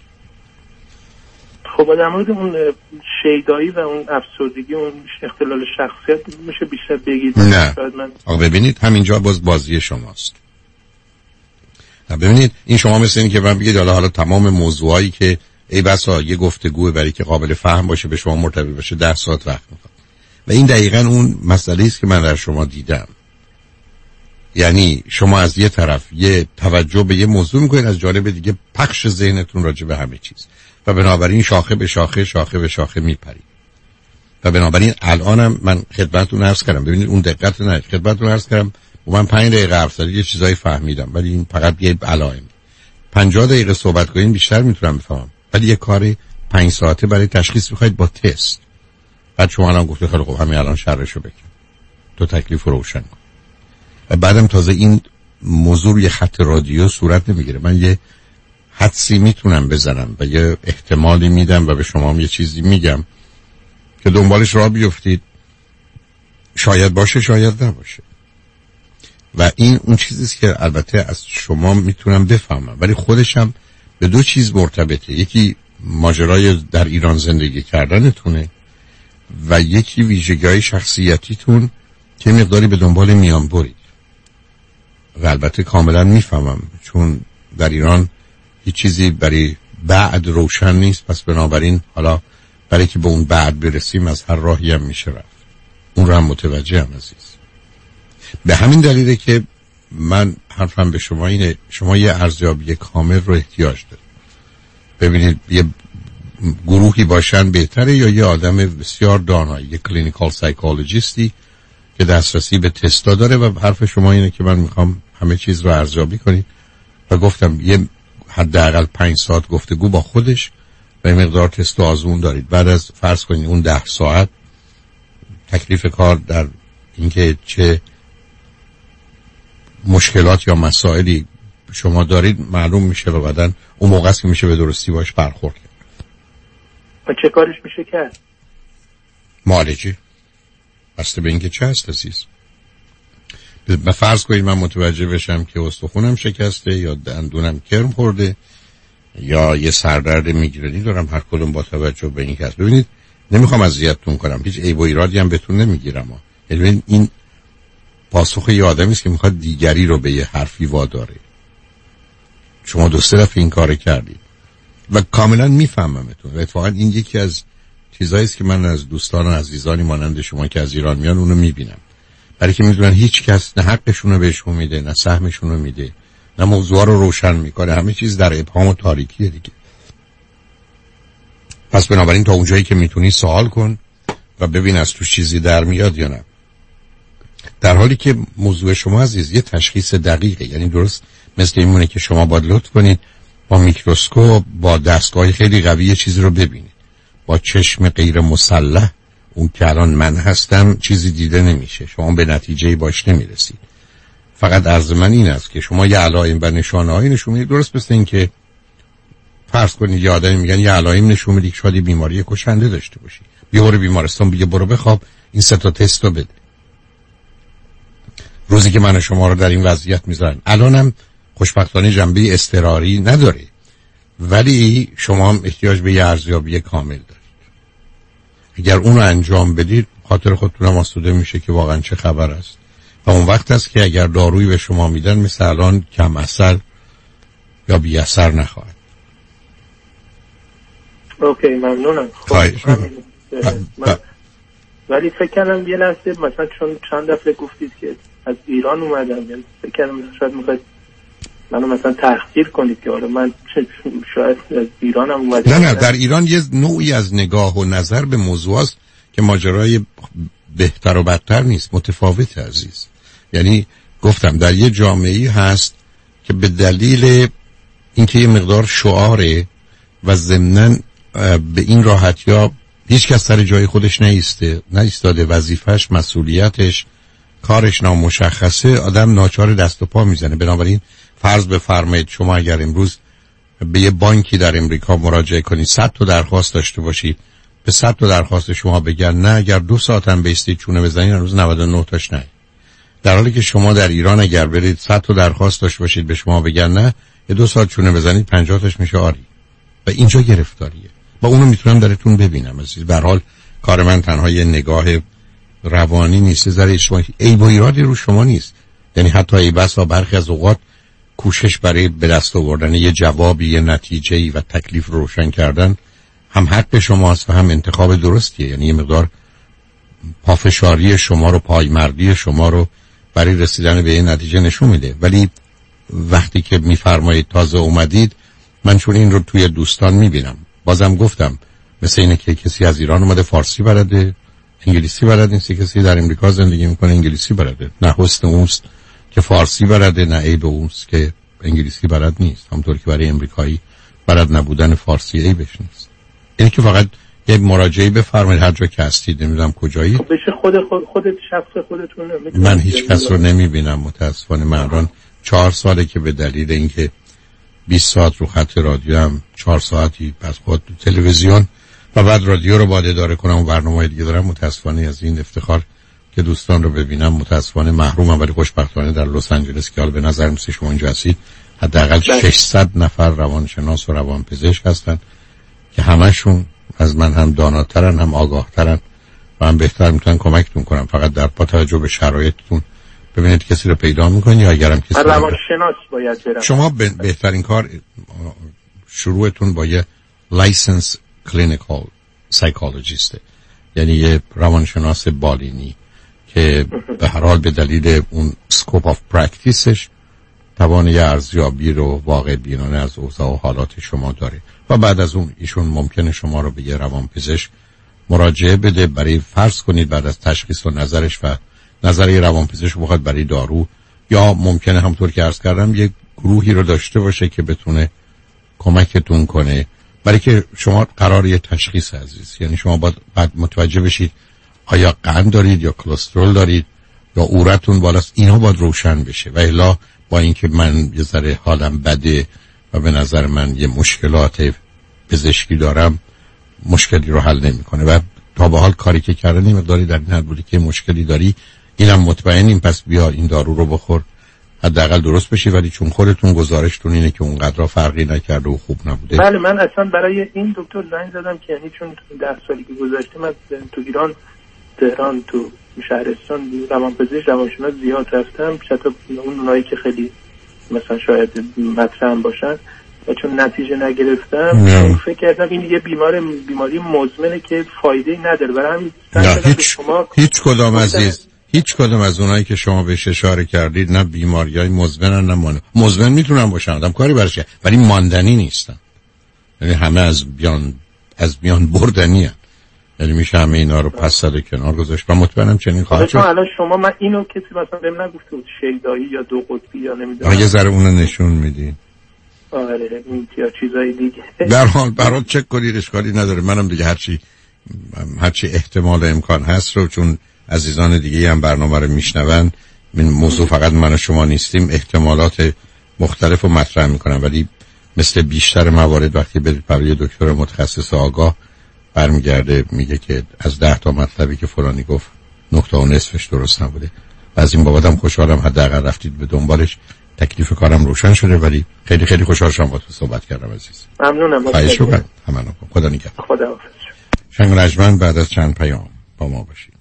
خب در مورد اون شیدایی و اون افسردگی، اون اختلال شخصیت میشه بیشتر بگید؟ نه آقا ببینید همینجا بازی شماست. ببینید این شما مثل این که من بگید حالا تمام موضوعایی که ای بسا یه گفتگوه برای که قابل فهم باشه به شما مرتبط باشه 10 ساعت وقت میخواد. و این دقیقاً اون مسئله است که من در شما دیدم. یعنی شما از یه طرف یه توجه به یه موضوع میکنید، از جانب دیگه پخش ذهنتون راجع به همه چیز و بنابراین شاخه به شاخه میپرید. و بنابراین الانم من خدمتتون عرض کردم، ببینید اون دقت نه، خدمتتون عرض کردم من 5 دقیقه حرف زدم یه چیزایی فهمیدم، ولی این فقط یه علائم. 50 دقیقه صحبت کنین بیشتر میتونم بفهمم، ولی یه کار 5 ساعته برای تشخیص میخواید با تست. بعد شما الان گفتید خیلی خوب همین الان شرحشو بکن، تو تکلیف رو روشن کن. و بعدم تازه این موضوع یه خط رادیو صورت نمیگیره، من یه حدسی میتونم بزنم و یه احتمالی میدم و به شما هم یه چیزی میگم که دنبالش راه بیفتید، شاید باشه شاید نباشه. و این اون چیزیست که البته از شما میتونم بفهمم، ولی خودشم به 2 چیز مرتبطه. یکی ماجرای در ایران زندگی کردنتونه و یکی ویژگی‌های شخصیتیتون که مقداری به دنبال میان برید. و البته کاملا میفهمم چون در ایران هیچ چیزی برای بعد روشن نیست، پس بنابراین حالا برای که به اون بعد برسیم از هر راهی هم میشه رفت. اون رو هم متوجه هم عزیز. به همین دلیله که من حرفم به شما اینه، شما یه ارزیابی کامل رو احتیاج دارید. ببینید یه گروهی باشن بهتره یا یه آدم بسیار دانایی، یه کلینیکال سایکولوژیستی که دسترسی به تستا داره؟ و حرف شما اینه که من میخوام همه چیز رو ارزیابی کنید و گفتم یه حداقل 5 ساعت گفتگو با خودش و یه مقدار تست و آزمون دارید. بعد از فرض کنید اون 10 ساعت تکلیف کار در اینکه چه مشکلات یا مسائلی شما دارید معلوم میشه و بعداً اون موقع است که میشه به درستی باش برخورد کرد. و چه کارش میشه کرد؟ معالجه بسته به اینکه چه هست عزیز. به فرض کنید من متوجه بشم که استخونم شکسته یا دندونم کرم خورده یا یه سردرد میگرنی دارم، هر کدوم با توجه به این که هست. ببینید نمیخوام اذیتتون کنم، هیچ عیب و ایرادی هم بهتون نمیگیرم، یعنی این پاسخ یه آدمی است که میخواد دیگری رو به یه حرفی واداره. شما 2-3 دفعه این کارو کردید و کاملا میفهممتون. و اتفاقا این یکی از چیزایی است که من از دوستان و عزیزانی مانند شما که از ایران میان اونو میبینم، برای که میدونن هیچ کس نه حقشون رو بهشون میده نه سهمشون رو میده نه موضوع رو روشن میکنه، همه چیز در ابهام و تاریکیه دیگه. پس بنابراین تا اونجایی که میتونی سوال کن و ببین از تو چیزی در میاد یا نه. در حالی که موضوع شما عزیز یه تشخیص دقیقه، یعنی درست مثل اینونه که شما باید لطف کنید با میکروسکوپ با دستگاه خیلی قوی یه چیزی رو ببینید، با چشم غیر مسلح اون که الان من هستم چیزی دیده نمیشه، شما به نتیجه باش نمیرسید. فقط عرض من این است که شما یه علائم و نشانه‌هایی نشون میدید، درست مثل این که فرض کنید یه آدمی میگن یه علائم نشون میدید شاید بیماری کشنده داشته باشی، بیا برو بیمارستان، بیا برو بخواب این 3 تا تست رو بده. روزی که من شما رو در این وضعیت میذارن، الانم خوشبختانه جنبه اضطراری نداره، ولی شما هم احتیاج به یه ارزیابی کامل دارید. اگر اون رو انجام بدید خاطر خودتونم آسوده میشه که واقعا چه خبر است و اون وقت است که اگر دارویی به شما میدن مثل الان کم اثر یا بی اثر نخواهد. اوکی ممنونم. ولی فکر کردم یه لحظه مثلا چون چند دفعه گفتید که از ایران اومدم، یعنی فکر کردم شاید میخواید منو مثلا تحقیر کنید که آره من شاید از ایران هم اومدم. نه در ایران یه نوعی از نگاه و نظر به موضوع است که ماجرای بهتر و بدتر نیست، متفاوت عزیز. یعنی گفتم در یه جامعه‌ای هست که به دلیل اینکه یه مقدار شعاره و ضمناً به این راحتی‌ها هیچ کس سر جای خودش نایستاده، وظیفش، مسئولیتش، کارش نامشخصه، آدم ناچار دست و پا میزنه. بنابراین فرض بفرمایید شما اگر امروز به یه بانکی در امریکا مراجعه کنید 100 تا درخواست داشته باشید، به 100 تا درخواست شما بگن نه، اگر 2 ساعت هم بیستید چونه بزنید هنوز 99 تاش نه. در حالی که شما در ایران اگر برید 100 تا درخواست داشته باشید به شما بگن نه، یه 2 ساعت چونه بزنید 50 تاش میشه آری. و اینجا گرفتاریه و اونو میتونم درتون ببینم عزیز. به هر حال کار من تنها یه نگاه روانی نیست، ذره اجتماعی، عیب و ایرادی رو شما نیست. یعنی حتی ای بسا برخی از اوقات کوشش برای به دست آوردن یه جوابی، یه نتیجه‌ای و تکلیف رو روشن کردن هم حق شماست و هم انتخاب درستیه. یعنی یه مقدار پافشاری شما رو، پایمردی شما رو برای رسیدن به این نتیجه نشون میده. ولی وقتی که میفرمایید تازه اومدید، من چون این رو توی دوستان میبینم، بازم گفتم مثل اینه که کسی از ایران اومده فارسی بلده، انگلیسی بلد نیست، کسی در امریکا زندگی میکنه انگلیسی بلده. نه حسن اونست که فارسی بلده، نه عیب اونست که انگلیسی بلد نیست. همونطور که برای امریکایی بلد نبودن فارسی عیبش نیست. اینه که فقط یک مراجعه بفرمایید هر جا که هستید، نمیدونم کجایی. خب بشه خودت شخص خودتون. من هیچ کس رو نمیبینم متاسفانه. من الان 4 ساله که به دلیل اینکه 20 ساعت رو خط رادیو هم 4 ساعتی پس خود تلویزیون و بعد رادیو رو باید اداره کنم و برنامه‌های دیگه دارم، متاسفانه از این افتخار که دوستان رو ببینم متاسفانه محرومم. ولی خوشبختانه در لس آنجلس که حالا به نظر میاد شما اینجا هستید حداقل 600 نفر روانشناس و روانپزشک هستن که همشون از من هم داناترن، هم آگاهترن و هم بهتر میتونن کمکتون کنم. فقط در با توجه به شرایطتون ببینید کسی رو پیدا میکنی یا اگرم کسی روانشناس باید برم. شما بهترین کار شروعتون با یه لایسنس کلینیکال سایکولوژیسته، یعنی یه روانشناس بالینی که به هر حال به دلیل اون سکوپ آف پرکتیسش توان یه ارزیابی رو واقع بینانه از اوضاع و حالات شما داره و بعد از اون ایشون ممکنه شما رو به یه روانپزشک مراجعه بده برای فرض کنید بعد از تشخیص و نظرش و نظر یه روانپزشک بخواد برای دارو، یا ممکنه همطور که عرض کردم یک گروهی رو داشته باشه که بتونه کمکتون کنه برای که شما قرار یه تشخیص عزیز، یعنی شما باید بعد متوجه بشید آیا قند دارید یا کلسترول دارید یا عورتون بالاست. اینا باید روشن بشه و الا با اینکه من یه ذره حالم بده و به نظر من یه مشکلات پزشکی دارم مشکلی رو حل نمیکنه و تا به حال کاری که کردنی مقداری در این حد بودی که مشکلی داری اینم مطمئنیم پس بیا این دارو رو بخور حداقل درست بشی، ولی چون خودتون گزارشتون اینه که اونقدر فرقی نکرده و خوب نبوده. بله من اصلا برای این دکتر زنگ زدم که یعنی چون 10 سالی که گذشته من تو ایران، تهران، تو شهرستان روانپزشک روانشناس زیاد رفتم، حتی اونایی که خیلی مثلا شاید مطرح باشن و چون نتیجه نگرفتم فکر کردم این یه بیماری مزمنه که فایده نداره. برای همین هیچ کدام عزیز، هیچ کدام از اونایی که شما بهش اشاره کردید نه بیماریای مزمنن نه مزمن میتونن باشن آدم کاری برشه ولی ماندنی نیستن، یعنی همه از بیان بردنی هن. یعنی میشه همه اینا رو پس زد کنار گذاشت و مطمئنم چنین خواهد شد. الان شما من اینو کسی مثلا بهم نگفته بود شیدایی یا دو قطبی یا نمیدونم یه ذره اونو نشون میدین آره این یا چیزای دیگه در حال برات چک کنید اشکالی نداره. منم دیگه هرچی احتمال امکان هست رو چون عزیزان دیگه هم برنامه رو میشنون من موضوع فقط من و شما نیستیم احتمالات مختلف رو مطرح میکنم، ولی مثل بیشتر موارد وقتی برید برای دکتر متخصص آگاه برمیگرده میگه که از 10 تا مطلبی که فلانی گفت 9.5 درست نبوده و از این بابت هم خوشحالم حداقل رفتید به دنبالش. تکلیف کارم روشن شده ولی خیلی خیلی خوشحال شدم با تو صحبت کردم عزیز. ممنونم. خواهش می‌کنم. خدا نگهدار. خداحافظ. شنگ رجمن بعد از چند پیام با ما باشید.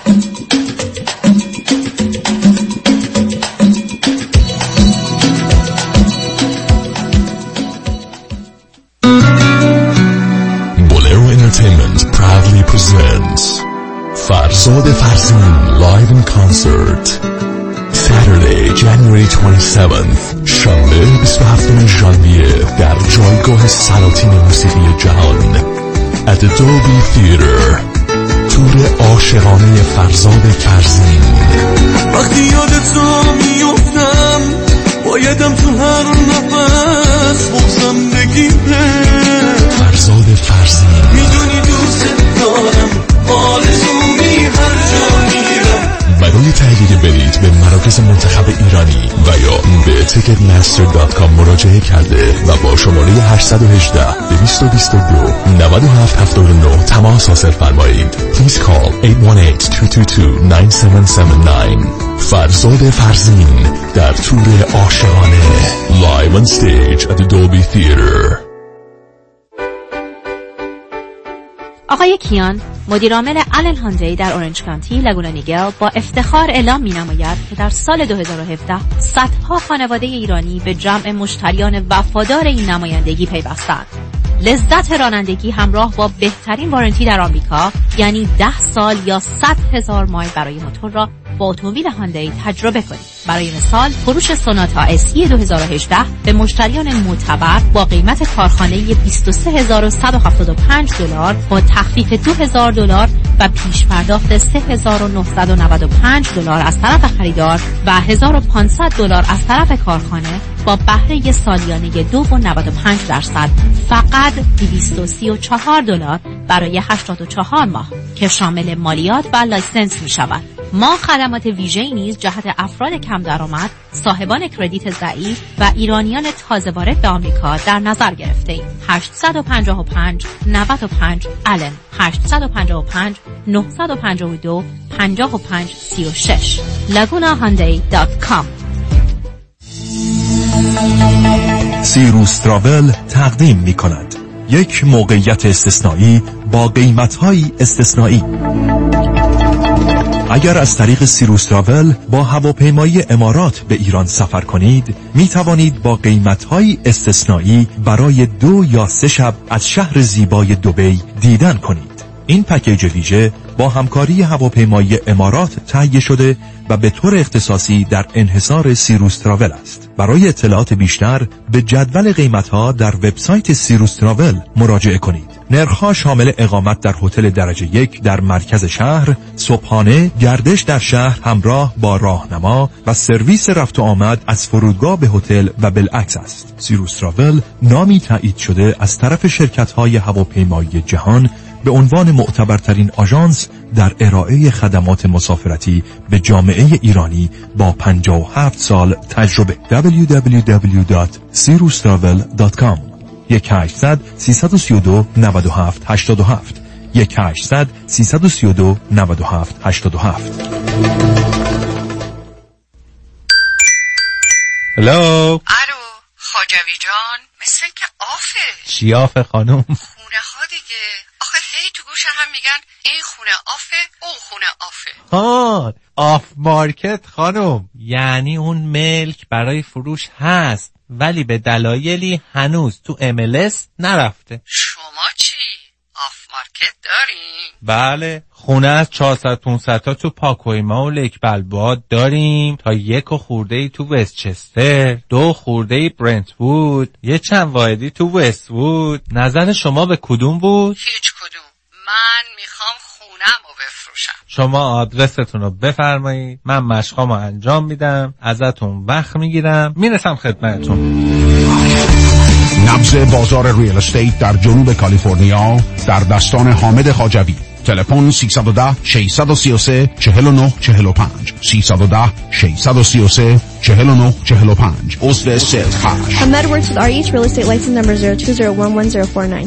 Bolero Entertainment proudly presents Farzad Farzin live in concert Saturday, January 27th شنبه 27 ژانویه در جایگاه سلاطین موسیقی جهان at the Dolby Theater. تور عاشقانه فرزاد فرزین. وقتی یادت تو میفتم بایدم تو هر نفس بغزم بگیره. فرزاد فرزین میدونی دوست دارم آرزومی هر جا میرم. برای تهیه بلیط به مراکز منتخب ایرانی و یا به ticketmaster.com مراجعه کرده و با شماره 818 222 9779 تماس حاصل فرمایید. Please call 818-222-9779. فرزاد فرزین در تور عاشقانه Live on stage at the Dolby Theater. آقای کیان مدیرعامل آلن هاندی در اورنج کانتی لگونا نیگل با افتخار اعلام می‌نماید که در سال 2017 صدها خانواده ایرانی به جمع مشتریان وفادار این نمایندگی پیوستند. لذت رانندگی همراه با بهترین وارنتی در آمریکا یعنی 10 سال یا 100,000 مایل برای موتور را با اتومبیل هاندی تجربه کنید. برای مثال فروش سوناتا اسی 2018 به مشتریان معتبر با قیمت کارخانه‌ای $23175 با تخفیف $2,000 و پیش پرداخت $3,995 از طرف خریدار و $1,500 از طرف کارخانه با بهره سالیانه 2.95% فقط $234 برای 84 ماه که شامل مالیات و لایسنس می شود. ما خدمات ویژه‌ای نیز جهت افراد کم درآمد، صاحبان کردیت ضعیف و ایرانیان تازه وارد به آمریکا در نظر گرفته‌ایم. 855 95 آلن 855 952 5536 lagunahyundai.com. سیروس تراول تقدیم می کند یک موقعیت استثنایی با قیمت‌های استثنایی. اگر از طریق سیروس تراول با هواپیمایی امارات به ایران سفر کنید می توانید با قیمت‌های استثنایی برای 2 یا 3 شب از شهر زیبای دبی دیدن کنید. این پکیج ویژه با همکاری هواپیمایی امارات تهیه شده و به طور اختصاصی در انحصار سیروس تراول است. برای اطلاعات بیشتر به جدول قیمت‌ها در وبسایت سیروس تراول مراجعه کنید. نرخ‌ها شامل اقامت در هتل درجه 1 در مرکز شهر، صبحانه، گردش در شهر همراه با راهنما و سرویس رفت و آمد از فرودگاه به هتل و بالعکس است. سیروس تراول نامی تایید شده از طرف شرکت‌های هواپیمایی جهان به عنوان معتبرترین آژانس در ارائه خدمات مسافرتی به جامعه ایرانی با 57 سال تجربه. www.sirustravel.com 1-800-332-9787 1-800-332-9787. هلو. الو خواجوی جان، مثل که آفه. چی آفه خانم؟ خونه ها دیگه. آخه هی تو گوش هم میگن این خونه آفه اون خونه آفه. آف مارکت خانم، یعنی اون ملک برای فروش هست ولی به دلایلی هنوز تو MLS نرفته. شما چی؟ آف مارکت داریم؟ بله، خونه از 400-500 تا تو پاکویما و لیک بلبا داریم تا 1 خورده تو وستچستر، 2 خورده برنت‌وود، یه چند واحدی تو وست‌وود. نظر شما به کدوم بود؟ هیچ کدوم. من میخوام خونه‌مو بفروشم. شما آدرستون رو بفرمایید، من مشقامو انجام میدم، ازتون وقت میگیرم، میرسم خدمتتون. نبض بازار ریال استیت در جنوب کالیفرنیا در دستان حامد خواجوی. تلفن 310-633-4945 310-633-4945. عضو سیلز هاش. Ahmed works with RH Real Estate license number 02011049.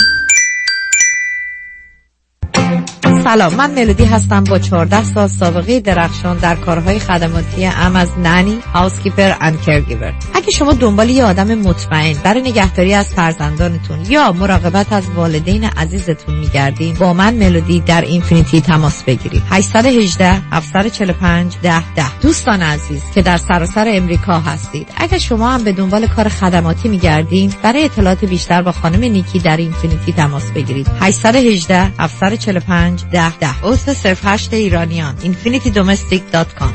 سلام، من ملودی هستم با 14 سال سابقه درخشان در کارهای خدماتی ام از نانی، هاوسکیپر اند کرگیور. اگه شما دنبال یه آدم مطمئن برای نگهداری از فرزندانتون یا مراقبت از والدین عزیزتون میگردین، با من ملودی در اینفینیتی تماس بگیرید. 818-745-1010. دوستان عزیز که در سراسر امریکا هستید، اگه شما هم به دنبال کار خدماتی میگردین، برای اطلاعات بیشتر با خانم نیکی در اینفینیتی تماس بگیرید. 818-745-1010. عضو صرف 8 ایرانیان. infinitydomestic.com.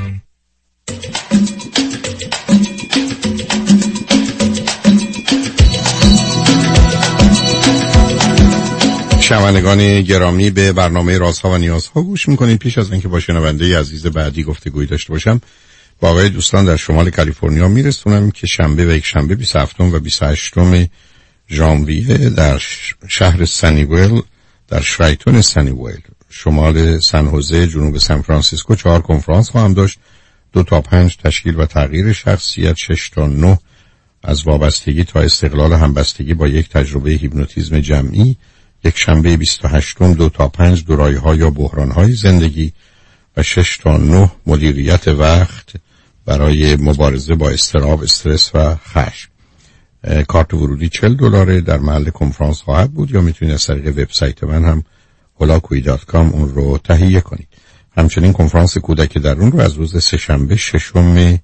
شنوندگان گرامی، به برنامه رازها و نیازها گوش میکنید. پیش از اینکه با شنونده عزیز بعدی گفتگویی داشته باشم، با آقای دوستان در شمال کالیفرنیا میرسونم که شنبه و یک شنبه 27 و 28 ژانویه در شهر سنیویل، در شرایتون سنیویل، شمال سن هوزه، جنوب سان فرانسیسکو 4 کنفرانس خواهم داشت. 2 تا 5 تشکیل و تغییر شخصیت، 6 تا 9 از وابستگی تا استقلال همبستگی با یک تجربه هیپنوتیزم جمعی. یک شنبه 28 2 تا 5 دورایی‌ها یا بحران‌های زندگی و 6 تا 9 مدیریت وقت برای مبارزه با اضطراب، استرس و خشم. کارت ورودی $40 در محل کنفرانس خواهد بود، یا میتونید از طریق وبسایت من هم holakuyi.com اون رو تهیه کنید. همچنین کنفرانس کودک درون رو از روز سه‌شنبه 6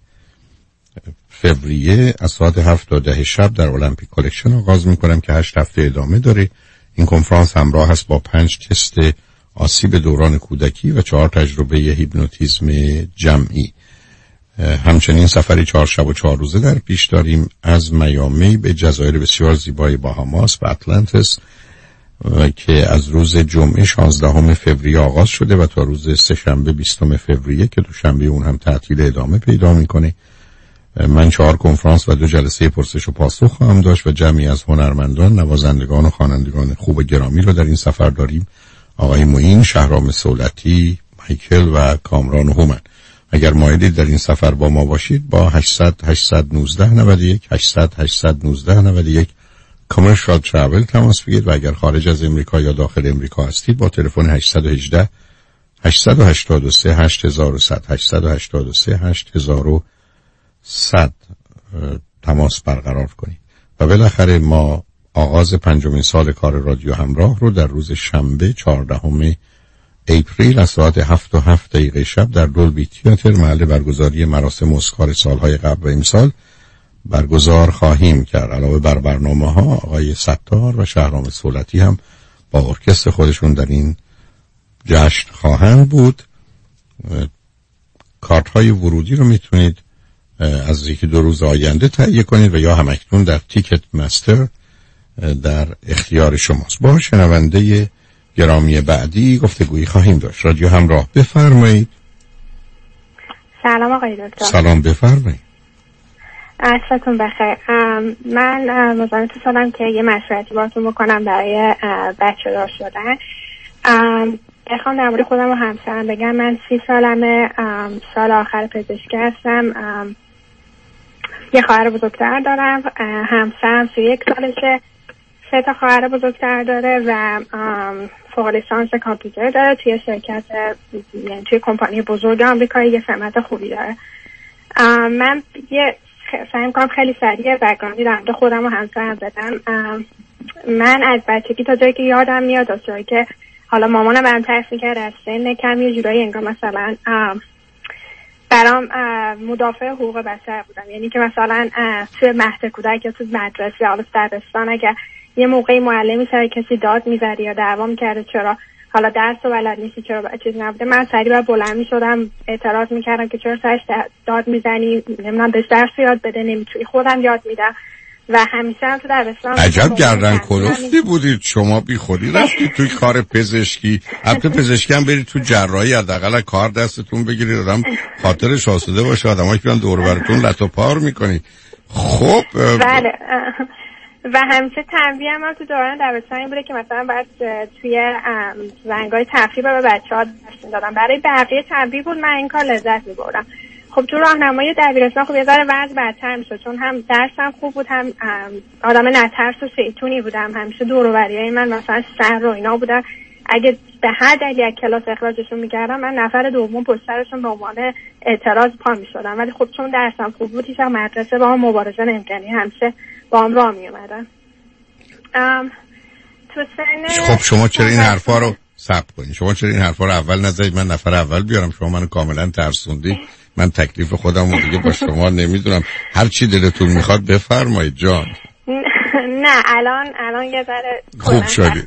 فوریه از ساعت 7 تا 10 شب در المپیک کالکشن آغاز میکنم که 8 هفته ادامه داره. این کنفرانس همراه است با 5 تست آسیب دوران کودکی و 4 تجربه هیپنوتیزم جمعی. همچنین سفری 4 شب و 4 روزه در پیش داریم از میامی به جزایر بسیار زیبای باهاماس و اتلانتیس که از روز جمعه 16 فوریه آغاز شده و تا روز سه‌شنبه 20 فوریه که دوشنبه اون هم تعطیل ادامه پیدا میکنه. من 4 کنفرانس و 2 جلسه پرسش و پاسخ خواهم داشت و جمعی از هنرمندان، نوازندگان و خوانندگان خوب گرامی رو در این سفر داریم. آقای معین، شهرام سولتی، مایکل و کامران و هومن. اگر مایلید در این سفر با ما باشید، با 800-819-91 800-819-91 کامرشال ترافل تماس بگیرید و اگر خارج از امریکا یا داخل امریکا هستید با تلفن 818 883 8100 883 8100 تماس برقرار کنید. و بالاخره ما آغاز 5مین سال کار رادیو همراه رو در روز شنبه 14 اپریل از ساعت 7:07 شب در دولبی تئاتر، محل برگزاری مراسم اسکار سالهای قبل و امسال، برگزار خواهیم کرد. علاوه بر برنامه‌ها، آقای ستار و شهرام سولتی هم با ارکستر خودشون در این جشن خواهند بود. کارت های ورودی رو میتونید از 1-2 روز آینده تهیه کنید و یا همکنون در تیکت مستر در اختیار شماست. با شنونده گرامی بعدی گفتگویی خواهیم داشت. رادیو همراه، بفرمایید. سلام آقای دکتر. سلام، بفرمایید. عصرتون بخیر. من مزاحمت شدم که یه مشورتی باهاتون بکنم برای بچه دار شدن. بخوام در مورد خودم و همسرم بگم، من 30 سالمه، سال آخر پزشکی هستم. یه خواهر بزرگتر دارم، همسرم 31 سالشه، 3 تا خواهر بزرگتر داره و فوق لیسانس کامپیوتر داره توی شرکت، یعنی توی کمپانی بزرگ آمریکایی، یه سمت خوبی داره. من سعی می‌کنم خیلی سریع بک‌گراندی در مورد خودم و همسرم بدم. من از بچگی تا جایی که یادم میاد، تا جایی که حالا مامانم برام تعریف می‌کرد، از سن کم یه جورایی انگار مثلا برام مدافع حقوق بشر بودم. یعنی که مثلا توی مهد کودک یا توی مدرسه، حالا دبستان، اگه یه موقعی معلمی سر کسی داد می‌زد یا دعوا می‌کرد چرا حالا درس و بلد نیستی، چرا چیزی نبوده، من سریع بلند می‌شدم اعتراض می‌کردم که چرا سرش داد می‌زنی، نمیدونم بهش درس یاد بده، نمی‌تونی، خودم یاد میدم. و همیشه هم تو دبستان عجب گردن کلفتی بودید شما، بی خودی رفتید توی کار پزشکی. البته پزشکی هم برید تو جراحی، حداقل کار دستتون بگیرید، آدم خاطرش آسوده باشه، آدمایی که دور و برتون لط و پار می‌کنید. خب بله. و همیشه تنبیه هم تو دوران دبستان این بوده که مثلا باید توی زنگای تفریح به بچه‌ها درس می‌دادم. برای بقیه تنبیه بود، من این کار لذت می‌بردم. خب تو راهنمای دبیرستان خب یه ذره وضع بدتر می‌شد، چون هم درسم خوب بود، هم آدم نترس و شیطونی بودم. همیشه دور و بریای من مثلا شهر و اینا بودن. اگه به هر دلیلی از کلاس اخراجشون می‌کردم، من نفر دوم پشت سرشون به عنوان اعتراض پا می‌شدم. ولی خب چون درسم خوب بود، هیچ وقت مدرسه با هم مبارزه نمی‌کردن، همیشه با هم راه می‌اومدن. خب شما چرا این حرفا رو ثبت کنید؟ شما چرا این حرفا رو اول نزدید من نفر اول بیارم؟ شما منو کاملا ترسوندی. من تکلیف خودم رو دیگه با شما نمیدونم. هر چی دلتون میخواد بفرمایید جان. نه الان یه ذره خوب شدی.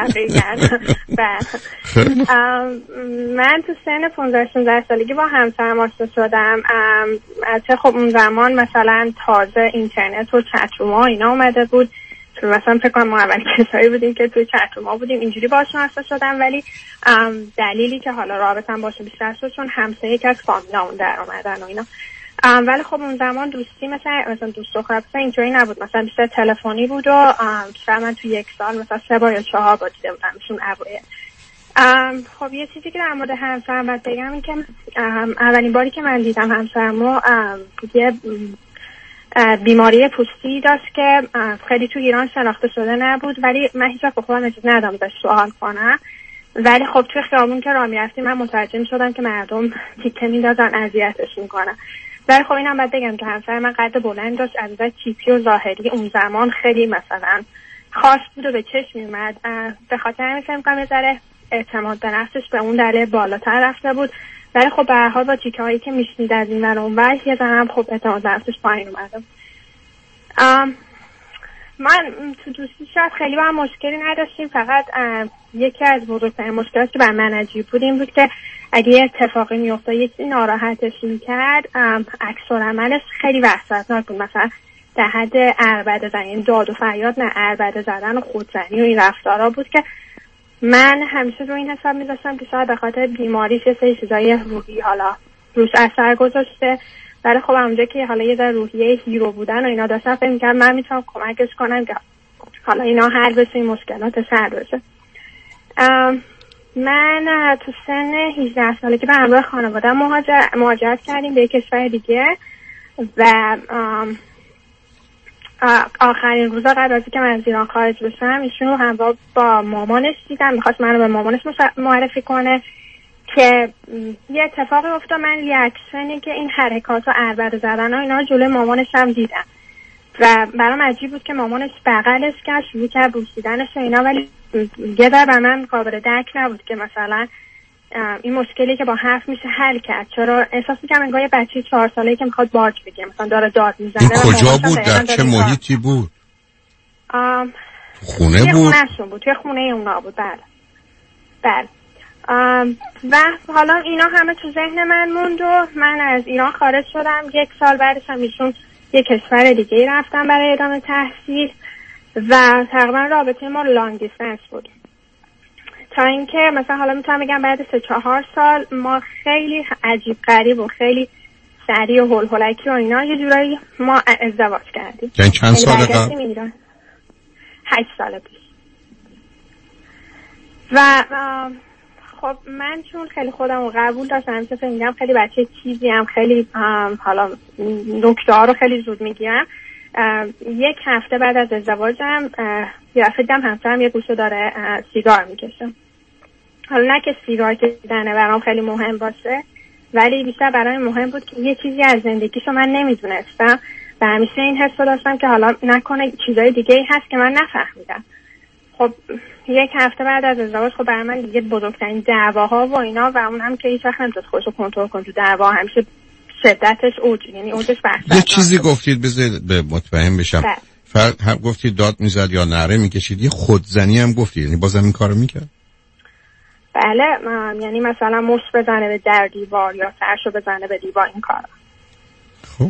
من تو سن 15-16 سالگی با همسرم آشنا شدم. البته خب اون زمان مثلا تازه اینترنت و چتروم‌ها اینا اومده بود. مثلا فکر کنم ما اول کسایی بودیم که توی چتروم‌ها بودیم، اینجوری باهاشون آشنا شدم. ولی دلیلی که حالا رابطه‌ام باشه بیشتر شد چون همسایه یک از فامیلامون در اومدن و اینا. ولی خب اون زمان دوستی مثلا دوست دختر اینجوری نبود، مثلا بیشتر تلفنی بود و شاید من توی 1 سال مثلا 3 بار یا 4 بار دیده بودم ایشون اوایل. خب یه چیزی که در مورد همسرم باید بگم این که اولین باری که من دیدم همسرمو یه بیماری پوستی داشت که خیلی تو ایران شناخته شده نبود، ولی من هیچ وقت به خودم اجازه ندادم ازش سوال کنم. ولی خب توی خیابون که راه می‌رفتیم من متوجه می‌شدم که مردم تیکه می‌ندازن، اذیتش می‌کنن. ولی خب اینم باید بگم که همسر من قد بلند داشت، از نظر تیپی و ظاهری اون زمان خیلی مثلا خاص بود و به چشم می‌اومد. به خاطر همین فکر می‌کنم یه ذره اعتماد به نفسش به اون دلیل بالاتر رفته بود. ولی خب به هر حال با تیکه‌هایی که میشنید از این ور اون ور یه ذره هم خب اعتماد به نفسش پایین اومد. من تو دوستی شاید خیلی با هم مشکلی نداشتیم، فقط یکی از بزرگترین مشکلاتی که بر من عجیب بود این بود که اگه یه اتفاقی میافتاد یکی ناراحتش میکرد، عکس‌العملش خیلی وحشتناک بود. مثلا در حد عربده زدن، یعنی داد و فریاد نه، عربده زدن و خودزنی و این رفتارا بود که من همیشه رو این حساب می‌ذاشتم که شاید به خاطر بیماریش یه سری چیزای روحی حالا روش اثر گذاشته. ولی خب اونجا که حالا یه ذره روحیه هیرو بودن و اینا داشتم، فکر می‌کردم من میتونم کمکش کنم که حالا اینا حل بشه، این مشکلاتش حل بشه. من تو سن 18 سالگی به همراه خانواده‌ام مهاجرت کردیم به یک کشور دیگه و آخرین روزا قبل از اینکه من از ایران خارج بشم ایشون رو همراه با مامانش دیدم. می‌خواست منو به مامانش معرفی کنه که یه اتفاقی افتاد. من ریاکشنی که این حرکات و عربده زدن و اینا جلوی مامانش هم دیدم و برام عجیب بود که مامانش بغلش کرد، شروع کرد بوسیدنش و اینا، ولی یه در بر من قابل درک نبود که مثلا این مشکلی که با حرف میشه حل کرد. چرا احساس می‌کنم انگار یه بچه 4 ساله‌ای که میخواد باج بگه، مثلا داره داد میزنه. این کجا بود؟ در چه محیطی بود؟ خونه بود؟ خونه‌شون بود، توی خونه اونا بود. بله. و حالا اینا همه تو ذهن من موند و من از ایران خارج شدم. 1 سال بعدش هم ایشون یک کشور دیگه رفتم برای ادامه تحصیل و تقریبا رابطه ما لانگ دیستنس بود تا اینکه مثلا حالا میتونم بگم بعد 3-4 سال ما خیلی عجیب غریب و خیلی سریع و هلهلکی و اینا یه جورایی ما ازدواج کردیم. یعنی چند سال قبل؟ 8 سال پیش. و خب من چون خیلی خودم رو قبول داشتم، همیشه فکر می‌کردم خیلی بچه چیزی هم، خیلی حالا نکته ها رو خیلی زود میگیرم. 1 هفته بعد از ازدواجم یه دفعه دیدم همسرم یه گوشه داره سیگار میکشه. حالا نه که سیگار کشیدن برام خیلی مهم باشه، ولی بیشتر برای مهم بود که یه چیزی از زندگیشو من نمیدونستم و همیشه این حس رو داشتم که حالا نکنه چیزای دیگه هست که من نفهمیدم. خب 1 هفته بعد از ازدواج خب برای من دیگه بزرگترین دعواها و اینا و اون هم که هیچ وقت نمیتونست خودشو کنترل کنه تو دعوا، همیشه شدتش اوج، یعنی اوجش بحث. یه چیزی گفتید بذارید به مطمئن بشم. هم گفتید داد میزد یا نعره میکشید، یه خودزنی هم گفتید، یعنی بازم این کارو میکرد؟ بله، یعنی مثلا مشت بزنه به در دیوار یا سرشو بزنه به دیوار، این کارا. خب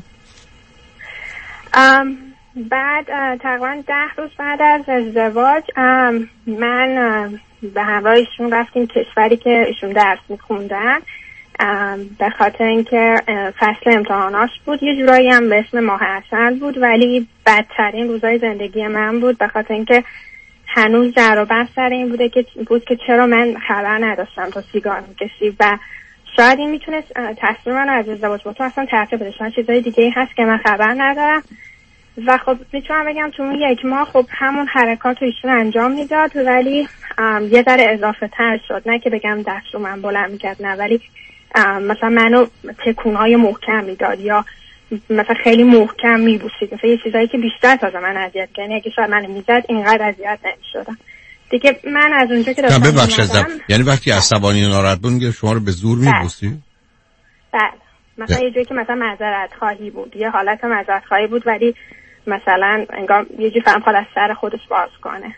بعد تقریبا 10 روز بعد از ازدواج من به همراه ایشون رفتیم کشوری که ایشون درس میخوندن به خاطر اینکه فصل امتحاناش بود. یه جورایی هم به اسم ماه عسل بود، ولی بدترین روزای زندگی من بود به خاطر اینکه هنوز در و بحث سر این بود که چرا من خبر نداشتم تو سیگار میکشی و شاید این میتونست تصمیم من از ازدواج با تو اصلا تغییر بده. شاید چیزای دیگه هست که من خبر ندارم و خب میتونم بگم تو اون 1 ماه خب همون حرکات رو ایشون انجام میداد، ولی یه ذره اضافه تر شد. نه که بگم دست رو من بلند میکرد، نه، ولی مثلا منو تکونهای محکم میداد یا مثلا خیلی محکم میبوسید، مثلا یه چیزایی که بیشتر تازه من اذیت کرد. یعنی اگه شاید من میزد اینقدر اذیت نمیشدم دیگه. من از اونجا که داشتم یعنی وقتی عصبانی و ناراحت بود شما رو به زور میبوسید؟ بله، مثلا یه جایی که مثلا معذرت خواهی بود، یه حالت معذرت خواهی بود، ولی مثلا انگار یه جوری فهم خواهد از سر خودش باز کنه.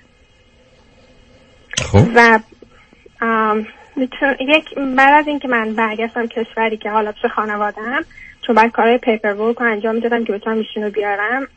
خب و بعد از اینکه من برگشتم کشوری که حالا پیش خانواده‌ام، چون بعد کارهای پیپر ورک رو انجام میدادم که بتونم ایشون رو بیارم،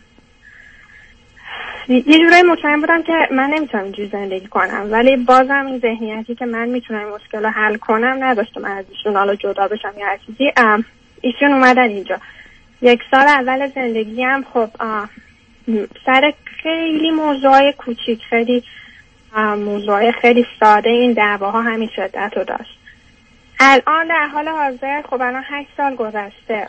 یه جورایی مطمئن بودم که من نمیتونم اینجوری زندگی کنم، ولی بازم این ذهنیتی که من میتونم این مشکل رو حل کنم نداشتم از ایشون حالا جدا بشم یا هر چیزی. ایشون اومدن اینجا. 1 سال اول زندگیم خب سر خیلی موضوعای کوچیک، خیلی موضوعای خیلی ساده این دعواها همین شدت رو داشت. الان در حال حاضر خب الان 8 سال گذشته،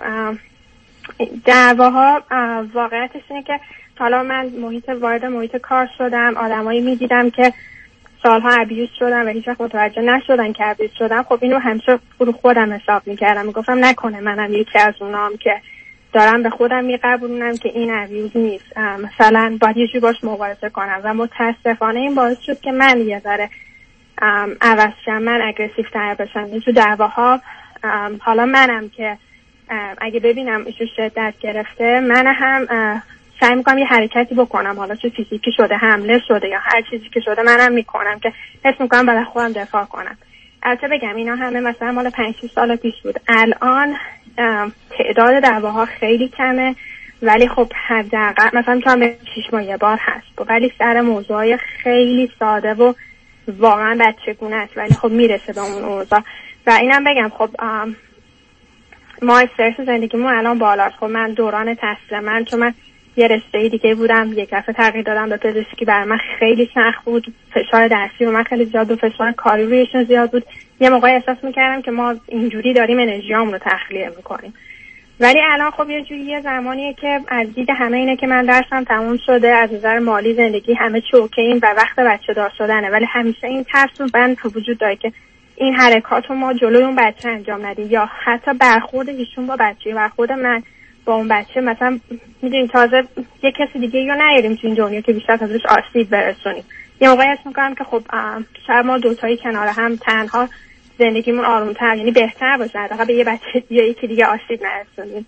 دعواها واقعیتش اینه که حالا من وارد محیط کار شدم، آدمایی میدیدم که سالها ابیوز شدن و هیچ وقت متوجه نشدن که ابیوز شدن. خب اینو همیشه رو خودم حساب میکردم، میگفتم نکنه منم یکی از اونام که دارم به خودم میقبولونم که این ابیوز نیست، مثلا باید یه جوری باش مبارزه کنم. و متاسفانه این باعث شد که من یه ذره عوض شم، من اگریسیو تر بشم تو دعواها. حالا منم که اگه ببینم ایشون شدت گرفته، من هم سعی میکنم یه حرکتی بکنم، حالا چه فیزیکی شده، حمله شده یا هر چیزی که شده، منم میکنم که حس میکنم برای خودم دفاع کنم. البته بگم اینا همه مثلا مال 5-6 سال پیش بود. الان تعداد دعواها خیلی کمه، ولی خب حداقل مثلا تا 6 ماه یه بار هست، ولی سر موضوعای خیلی ساده و واقعا بچگونه است، ولی خب میرسه به اون اوضاع. و اینم بگم خب ما استرس زندگیمون الان بالاست. خب من دوران تحصیل من، چون من یه رشته دیگه بودم، یک دفعه تغییر دادم به پزشکی، برای من خیلی سخت بود. فشار درسی رو من خیلی زیاد بود، فشار کاری رویشون زیاد بود. یه موقعی احساس میکردم که ما اینجوری داریم انرژیامون رو تخلیه میکنیم. ولی الان خب یه زمانیه که از دید همه اینه که من درسم تموم شده، از نظر مالی زندگی همه چی اوکییم و وقت بچه دار شدنه، ولی همیشه این ترس و بند تو وجود داره که این حرکات رو ما جلوی اون بچه انجام ندیم، یا حتی برخورد ایشون با بچه، برخورد من با اون بچه، مثلا میدونیم تازه یه کسی دیگه یا نیاریم تو این دنیا که بیشتر ازش آسیب برسونیم. یه موقعی حس میکنم که خب شاید ما دوتایی کنار هم تنها زندگیمون آرومتر، یعنی بهتر باشه، حداقل به یه بچه یا یکی دیگه آسیب نرسونیم.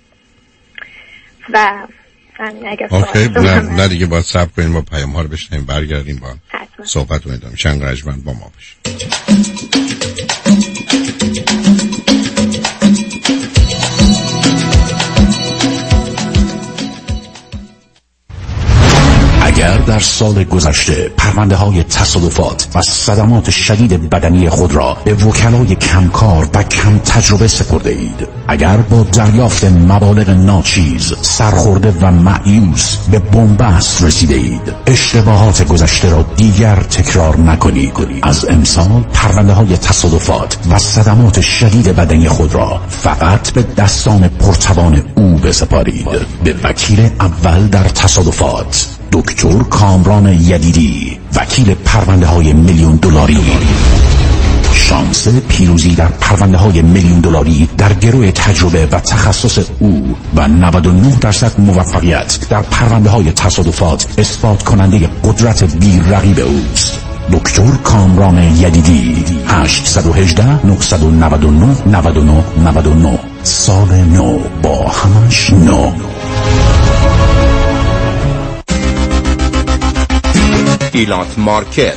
و اگه نه دیگه باید صبر کنیم و پیام ها رو بشنیم، برگردیم با صحبت رو ادامه. چند رجمن با ما بشه. اگر در سال گذشته پرونده‌های تصادفات و صدمات شدید بدنی خود را به وکلای کمکار و کم تجربه سپرده اید، اگر با دریافت مبالغ ناچیز سرخورده و مایوس به بنبست رسیده اید، اشتباهات گذشته را دیگر تکرار نکنید. از امسال پرونده‌های تصادفات و صدمات شدید بدنی خود را فقط به دستان پرتوان او بسپارید. به وکیل اول در تصادفات، دکتر کامران یدیدی، وکیل پرونده‌های میلیون دلاری. شانس پیروزی در پرونده‌های میلیون دلاری در گروه تجربه و تخصص او و 99% موفقیت در پرونده‌های تصادفات اثبات کننده قدرت بی‌رقیب اوست. دکتر کامران یدیدی، 818 999 99 99. سال نو با همش نو. ایلات مارکت،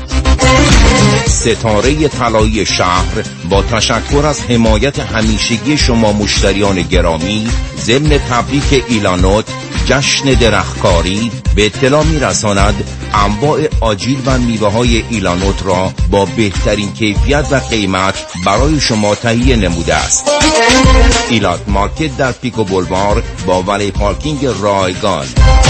ستاره طلایی شهر، با تشکر از حمایت همیشگی شما مشتریان گرامی، ضمن تبریک ایلانوت جشن درختکاری، به اطلاع می‌رساند انواع آجیل و میوه‌های ایلانوت را با بهترین کیفیت و قیمت برای شما تهیه نموده است. ایلات مارکت در پیکو بولوار با ولی پارکینگ رایگان.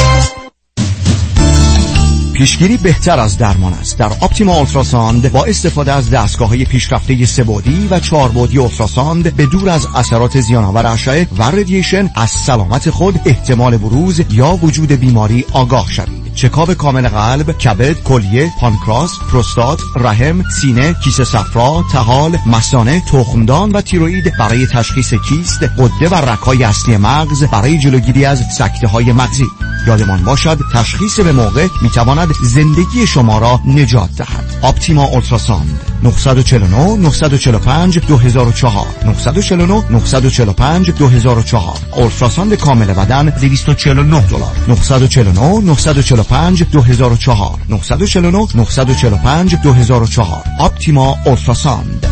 پیشگیری بهتر از درمان است. در اپتیما اولتراساند با استفاده از دستگاه‌های پیشرفته 3 بعدی و 4 بعدی اولتراساند به دور از اثرات زیان‌آور اشعه و رادییشن از سلامت خود، احتمال بروز یا وجود بیماری آگاه شوید. چکاپ کامل قلب، کبد، کلیه، پانکراس، پروستات، رحم، سینه، کیسه صفرا، طحال، مثانه، تخمدان و تیروئید برای تشخیص کیست، غده و رگ‌های اصلی مغز برای جلوگیری از سکته‌های مغزی. یادمان باشد تشخیص به موقع میتواند زندگی شما را نجات دهد. اپتیما اولتراساند 949 945 2004 949 945 2004. اولتراساند کامل بدن $249. 949 945 2004 949 945 2004. اپتیما اولتراساند.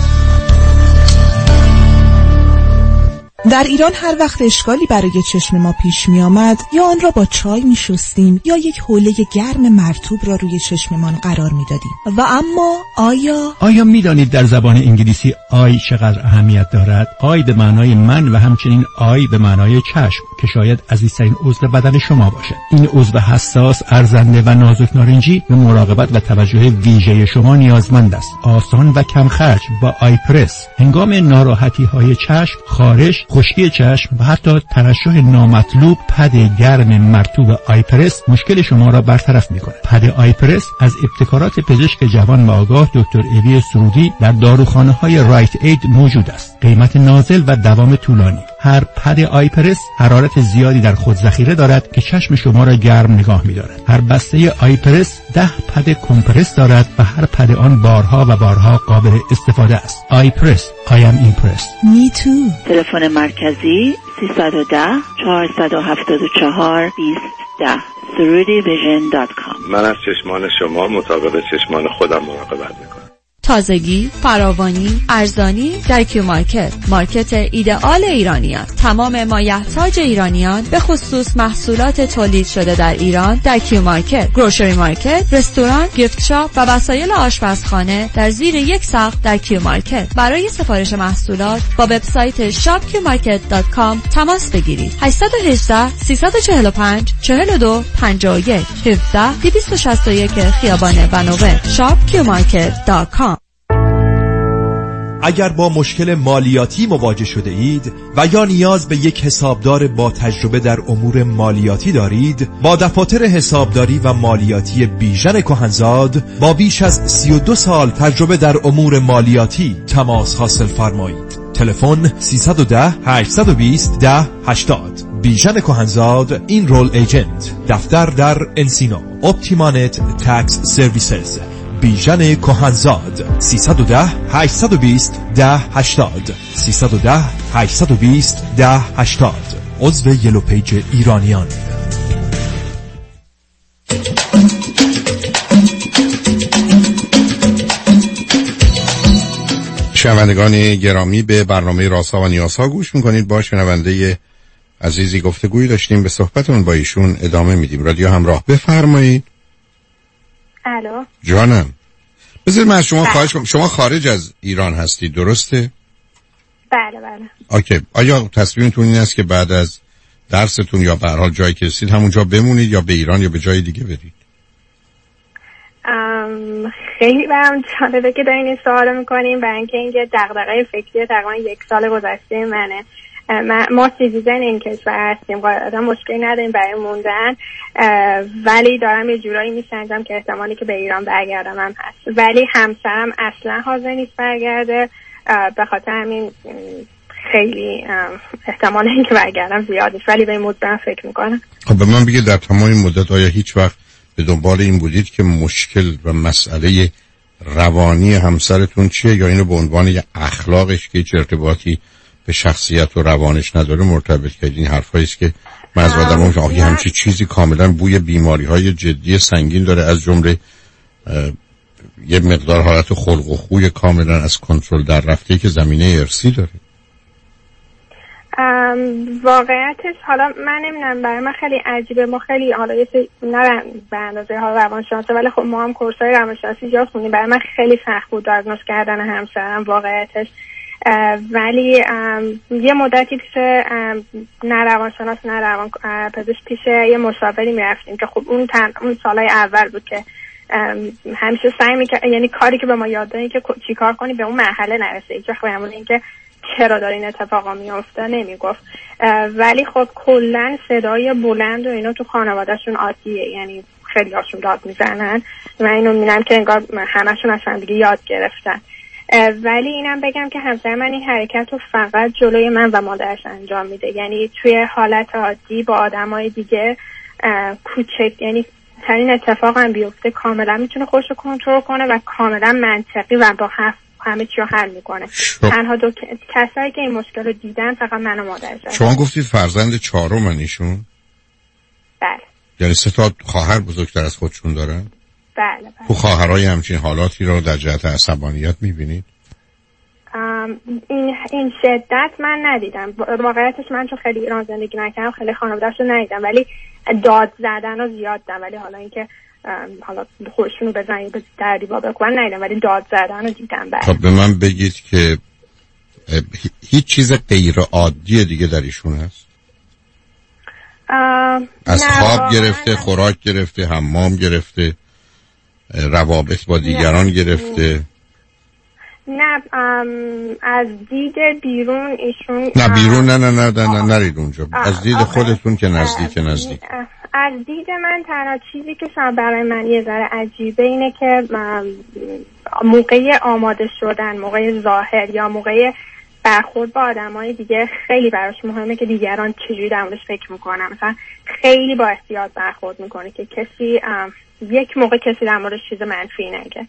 در ایران هر وقت اشکالی برای چشم ما پیش می آمد، یا آن را با چای می شستیم یا یک حوله گرم مرطوب را روی چشممان قرار می دادیم. و اما آیا می دانید در زبان انگلیسی آی چقدر اهمیت دارد؟ آی به معنای من و همچنین آی به معنای چشم که شاید عزیزترین عضو بدن شما باشد. این عضو حساس، ارزنده و نازک نارنجی به مراقبت و توجه ویژه شما نیازمند است. آسان و کم خرج با آی پرس. هنگام ناراحتی های چشم، خارش، خشکی چشم و حتی ترشح نامطلوب، پد گرم مرطوب آیپرس مشکل شما را برطرف می‌کند. پد آیپرس از ابتکارات پزشک جوان و آگاه دکتر اوی سرودی در داروخانه‌های رایت اید موجود است. قیمت نازل و دوام طولانی. هر پد آیپرس حرارت زیادی در خود ذخیره دارد که چشم شما را گرم نگاه می‌دارد. هر بسته آیپرس 10 پد کمپرس دارد و هر پد آن بارها و بارها قابل استفاده است. آیپرس. I am impressed. Me too. تلفن مرکزی 310 474 2010 surudivision.com. من از چشمان شما مطابق چشمان خودم مراقبت میکنم. تازگی، فراوانی، ارزانی در کیو مارکت. مارکت ایدئال ایرانیان. تمام مایحتاج ایرانیان به خصوص محصولات تولید شده در ایران در کیو مارکت. گروشری مارکت، رستوران، گیفت شاپ و وسایل آشپزخانه در زیر یک سقف در کیو مارکت. برای سفارش محصولات با وبسایت shopqmarket.com تماس بگیرید. 818 345 42 51 17 261 خیابان بنوه. shopqmarket.com. اگر با مشکل مالیاتی مواجه شده اید و یا نیاز به یک حسابدار با تجربه در امور مالیاتی دارید، با دفاتر حسابداری و مالیاتی بیژن کهنزاد با بیش از 32 سال تجربه در امور مالیاتی تماس حاصل فرمایید. تلفن 310 820 1080. بیژن کهنزاد، این رول ایجنت. دفتر در انسینو. اپتیمانت تکس سرویسز. بیژن کهنزاد. 310 820 1080 310 820 1080. عضو یلو پیج ایرانیان. شنوندگان گرامی، به برنامه رازها و نیازها گوش میکنید. با شنونده عزیزی گفتگویی داشتیم، به صحبتون با ایشون ادامه میدیم. رادیو همراه، بفرمایید. الو جانم، بذارید من از شما خواهش کنم، شما خارج از ایران هستید درسته؟ بله بله. اوکی، آیا تصمیمتون این است که بعد از درستون یا به هر حال جایی که رسید همونجا بمونید یا به ایران یا به جای دیگه برید؟ خیلی برام جالبه که دارین این سوال میکنیم، برای اینکه این دغدغه فکری تقریبا 1 سال گذشته منه. ما سیتیزن این کشور هستیم، قاعدتا مشکلی نداریم برای موندن، ولی دارم یه جورایی میسنجم که احتمالی که به ایران برگردم هم هست، ولی همسرم اصلا حاضر نیست برگرده، به خاطر همین خیلی احتمال این که برگردم زیاد نیست، ولی به این مدت فکر میکنم. خب به من بگید در تمام این مدت آیا هیچ وقت به دنبال این بودید که مشکل و مسئله روانی همسرتون چیه، یا اینو به عنوان یه اخلاقش که هیچ ارتباطی به شخصیت و روانش نداره مرتبط کردین؟ این حرفایی است که من از آدمام که آخه همچین چیزی کاملا بوی بیماری‌های جدی سنگین داره، از جمله یه مقدار حالت خلق و خوی کاملا از کنترل در رفته که زمینه ارثی داره. واقعیتش حالا من نمیدونم، برای من خیلی عجیبه. ما خیلی حالا نه به اندازه ها روانشناسه، ولی خب ما هم کورسای روانشناسی جا خوندیم. برای من خیلی سخت بود دیاگنوز کردن همسرم واقعیتش، ولی یه مدتی پیش نه روانشناس نه روان پزشک پیش یه مشاوری میرفتیم که خب اون سالهای اول بود که همیشه سعی میکرد، یعنی کاری که به ما یاد دادن که چی کار کنی به اون مرحله نرسه، هیچ وقت بهمون اینکه چرا داره این اتفاقا میفته نمیگفت، ولی خب کلا صدای بلند و اینا تو خانوادهشون عادیه، یعنی خیلی هاشون داد میزنن و اینو میبینم که انگار همشون از هم دیگه یاد گرفتن. ولی اینم بگم که همسر من این حرکت رو فقط جلوی من و مادرش انجام میده، یعنی توی حالت عادی با آدمای دیگه کوچک، یعنی ترین اتفاق هم بیفته کاملا میتونه خودشو کنترل کنه و کاملا منطقی و با همه چی رو حل میکنه. تنها کسایی که این مشکل رو دیدن فقط من و مادرش. شما گفتید فرزند چهارم ایشون؟ بله. یعنی 3 تا خواهر بزرگتر از خودشون دارن؟ بله. تو خواهرای همچین حالاتی رو در جهت عصبانیت میبینید؟ این شدت من ندیدم واقعیتش. من چون خیلی ایران زندگی نکردم خیلی خانواده‌اش رو ندیدم، ولی داد زدن رو زیاد دیدم، ولی حالا اینکه حالا خودشون رو بزنید به در دیوار بکنن ندیدم، ولی داد زدن رو دیدم. خب به من بگید که هیچ چیز غیر عادی دیگه در ایشون هست؟ از خواب گرفته، خوراک گرفته، حمام گرفته، روابط با دیگران گرفته؟ نه از دید بیرون ایشون نه بیرون نه نرید اونجا، از دید خودتون که نزدیک. از دید من تنها چیزی که شاید برای من یه ذره عجیبه اینه که موقع آماده شدن، موقع ظاهر یا موقع برخورد با آدمای دیگه خیلی براش مهمه که دیگران چجوری در موردش فکر میکنن. مثلا خیلی با احتیاط برخورد میکنه که کسی یک موقع کسی در موردش چیز منفی نگه.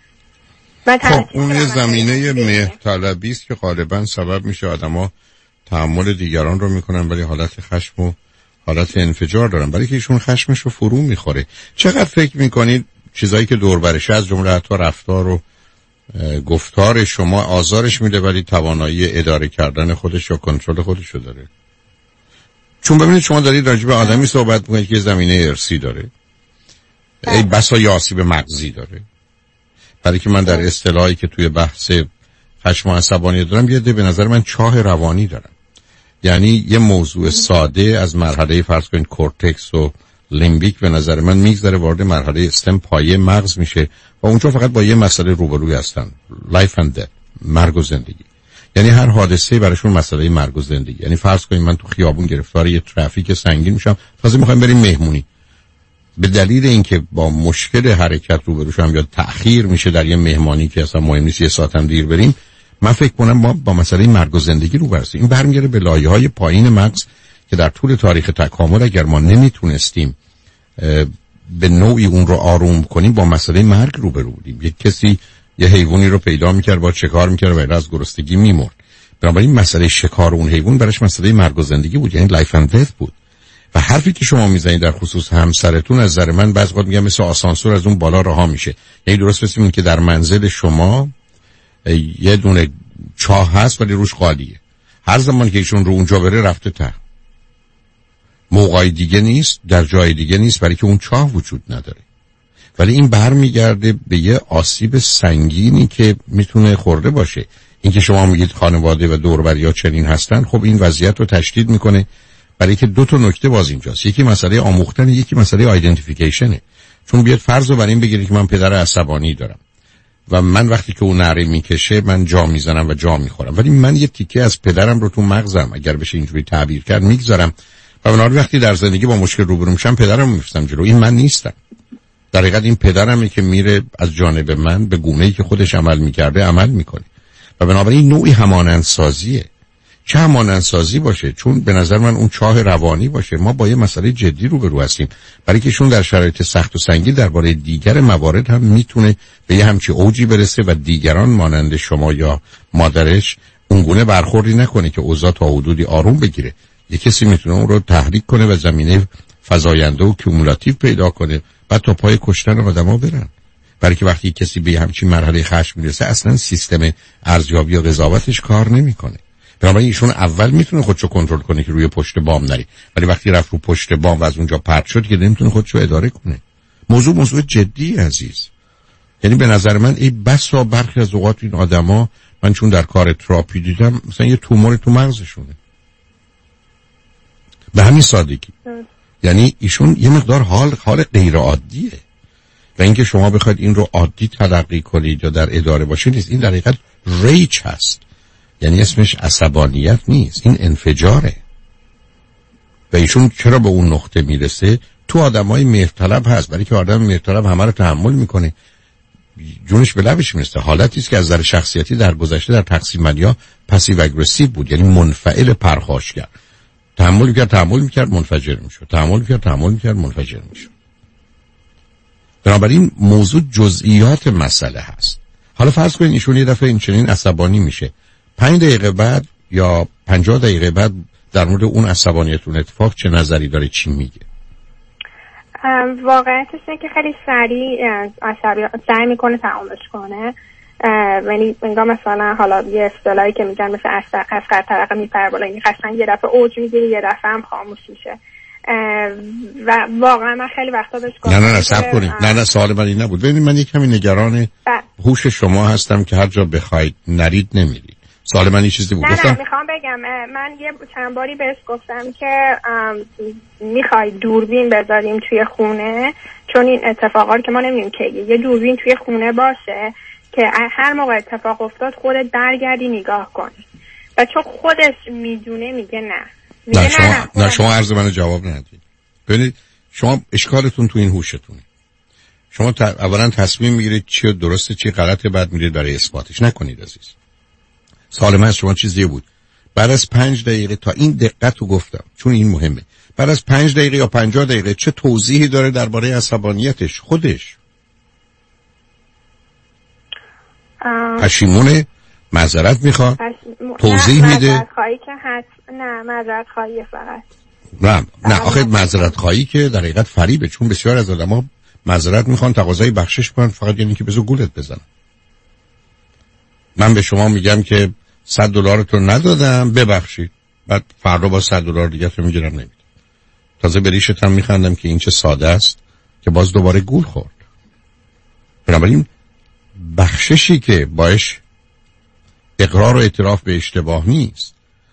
خب اون یه زمینه مهرطلبی است که غالبا سبب میشه آدما تحمل دیگران رو میکنن ولی حالت خشم و حالت انفجار دارن، برای که ایشون خشمش رو فرو میخوره. چقدر فکر میکنید چیزایی که دور برشه از جمله حتی رفتار و گفتار شما آزارش میده ولی توانایی اداره کردن خودش یا کنترل خودش رو داره؟ چون ببینید شما دارید راجع به آدمی صحبت میکنید که زمینه ارثی داره، ای بسا یا آسیب مغزی داره، برای که من در اصطلاحی که توی بحث خشم و عصبانیت دارم یه به نظر من چاه روانی دارم. یعنی یه موضوع ساده از مرحله فرض کنید کورتکس و لیمبیک به نظر من میگذره وارد مرحله استم پایه مغز میشه و اونجا فقط با یه مسئله روبروی هستن، لایف اند دث، مرگ و زندگی. یعنی هر حادثه براشون مسئله مرگ و زندگی. یعنی فرض کنید من تو خیابون گرفتار یه ترافیک سنگین میشم، تازه میخوایم بریم مهمونی، به دلیل اینکه با مشکل حرکت روبرو شدم یا تأخیر میشه در یه مهمانی که اصلا مهم نیست، یه ساعت هم دیر بریم، من فکر کنم ما با مسئله مرگ و زندگی رو برسیم. این برمیگره به لایه‌های پایین مغز که در طول تاریخ تکامل اگر ما نمیتونستیم به نوعی اون رو آروم کنیم با مسئله مرگ روبرو بودیم. یک کسی یه حیوانی رو پیدا میکرد با شکار میکرد و از گرسنگی میمرد، بنابراین مسئله شکار اون حیوان براش مسئله مرگ و زندگی بود، یعنی لایف اند دث بود. و حرفی که شما میزنید در خصوص همسرتون از نظر من بعضی وقت میگم مثل آسانسور از اون بالا رها میشه. یعنی درست مثل این که در منزل شما یه دونه چاه هست ولی روش خالیه. هر زمان که ایشون رو اونجا بره رفته ته. موقعی دیگه نیست، در جای دیگه نیست، برای که اون چاه وجود نداره. ولی این برمیگرده به یه آسیب سنگینی که میتونه خورده باشه. اینکه شما میگید خانواده و دور و بریا چنین هستن، خب این وضعیت رو تشدید میکنه، برای که دو تا نکته باز اینجاست. یکی مسئله آموختن، یکی مسئله آیدنتیفیکیشنه. چون بیاد فرض رو بر این بگیرید که من پدر عصبانی دارم و من وقتی که اون نعره میکشه من جا میزنم و جا میخورم، ولی من یه تیکه از پدرم رو تو مغزم، اگر بشه اینجوری تعبیر کرد، میگذارم و بنابراین وقتی در زندگی با مشکل روبرو میشم پدرم میفرستم جلو. این من نیستم. در حقیقت این پدرمه که میره از جانب من به گونه‌ای که خودش عمل میکرده عمل میکنه و بنابراین نوعی همانندسازیه. چه همانندسازی باشه؟ چون به نظر من اون چاه روانی باشه. ما با یه مسئله جدی روبرو هستیم، برای که شون در شرایط سخت و سنگین درباره دیگر موارد هم میتونه به یه همچی اوجی برسه و دیگران مانند شما یا مادرش اونگونه برخوردی نکنه که اوضاع تا حدودی آروم بگیره. یه کسی میتونه اون رو تحریک کنه و زمینه فزاینده و کیومولاتیو پیدا کنه، بعد تا پای کشتن آدم‌ها برن. برای که وقتی کسی به همچین مرحله خشم میرسه اصلا سیستم ارزیابی و قضاوتش کار نمیکنه. بنابراین ایشون اول میتونه خودشو کنترل کنه که روی پشت بام نری، ولی وقتی رفت رو پشت بام و از اونجا پرت شد که نمیتونه خودشو اداره کنه. موضوع جدی عزیز. یعنی به نظر من این بسا برخی از اوقات این آدما، من چون در کار تراپی دیدم، مثلا یه تومور تو مغزشونه. به همین سادگی. یعنی ایشون یه مقدار حال غیر عادیه و اینکه شما بخواید این رو عادی تلقی کنید یا در اداره باشه نیست. این در حقیقت ریج هست. یعنی اسمش عصبانیت نیست، این انفجاره. و ایشون چرا به اون نقطه میرسه؟ تو آدمای مهرطلب هست، برای که آدم مهرطلب همه رو تحمل میکنه، جونش به لبش میرسه. حالتی است که از نظر شخصیتی در گذشته در تقسیم بندی‌ها پسیو اگریسیو بود، یعنی منفعل پرخاشگر. تحمل میکرد منفجر میشد، تحمل میکرد منفجر میشد. بنابراین موضوع جزئیات مسئله هست. حالا فرض کنید ایشون یه دفعه این چنین عصبانی میشه، 5 دقیقه بعد یا 50 دقیقه بعد در مورد اون عصبانیت اون اتفاق چه نظری داره، چی میگه؟ واقعیتش اینه که خیلی سعی میکنه تمامش کنه. یعنی انگار مثلا حالا یه اصطلاحی که میگن مثل اصغر طرقه میپره بالا، این قشنگ یه دفعه اوج میگیره یه دفعه هم خاموش میشه. و واقعا من خیلی وقتا بهش گفتم نه صبر کنید. نه سوال من این نبود. ببینید من یک کمی نگران هوش شما هستم که هر جا بخواید نرید نمیرید. سوال من این چیزی بود. نه میخوام بگم من یه چند باری بهش گفتم که میخوای دوربین بذاریم توی خونه، چون این اتفاقات که ما نمیدونیم که یه دوربین توی خونه باشه که هر موقع اتفاق افتاد خودت برگردی نگاه کنی. و چون خودش میدونه میگه نه. نه شما عرض منو جواب ندید. ببینید شما اشکالتون تو این هوشتونه. شما اولا تصمیم میگیرید چی درسته چی غلطه، بعد میرید برای اثباتش. نکنید عزیز. سوال من از شما چیزی بود. بعد از 5 دقیقه، تا این دقت رو گفتم چون این مهمه، بعد از 5 دقیقه یا 50 دقیقه چه توضیحی داره درباره عصبانیتش خودش؟ پشیمونه؟ معذرت میخواد؟ توضیح میده؟ معذرت خواهی که هست. نه معذرت خواهی فقط. نه آخه معذرت خواهی که در حقیقت فریبه، چون بسیار از آدم‌ها معذرت میخوان تقاضای بخشش کنن، فقط یعنی که بزو گولت بزنن. من به شما میگم که $100 تو ندادم ببخشید، بعد فردا با $100 دیگه تو میگیرم نمیدم. تازه به ریشت هم میخندم که این چه ساده است که باز دوباره گول خورد. بنابراین بخششی که باش اقرار و اعتراف به اشتباه نیست.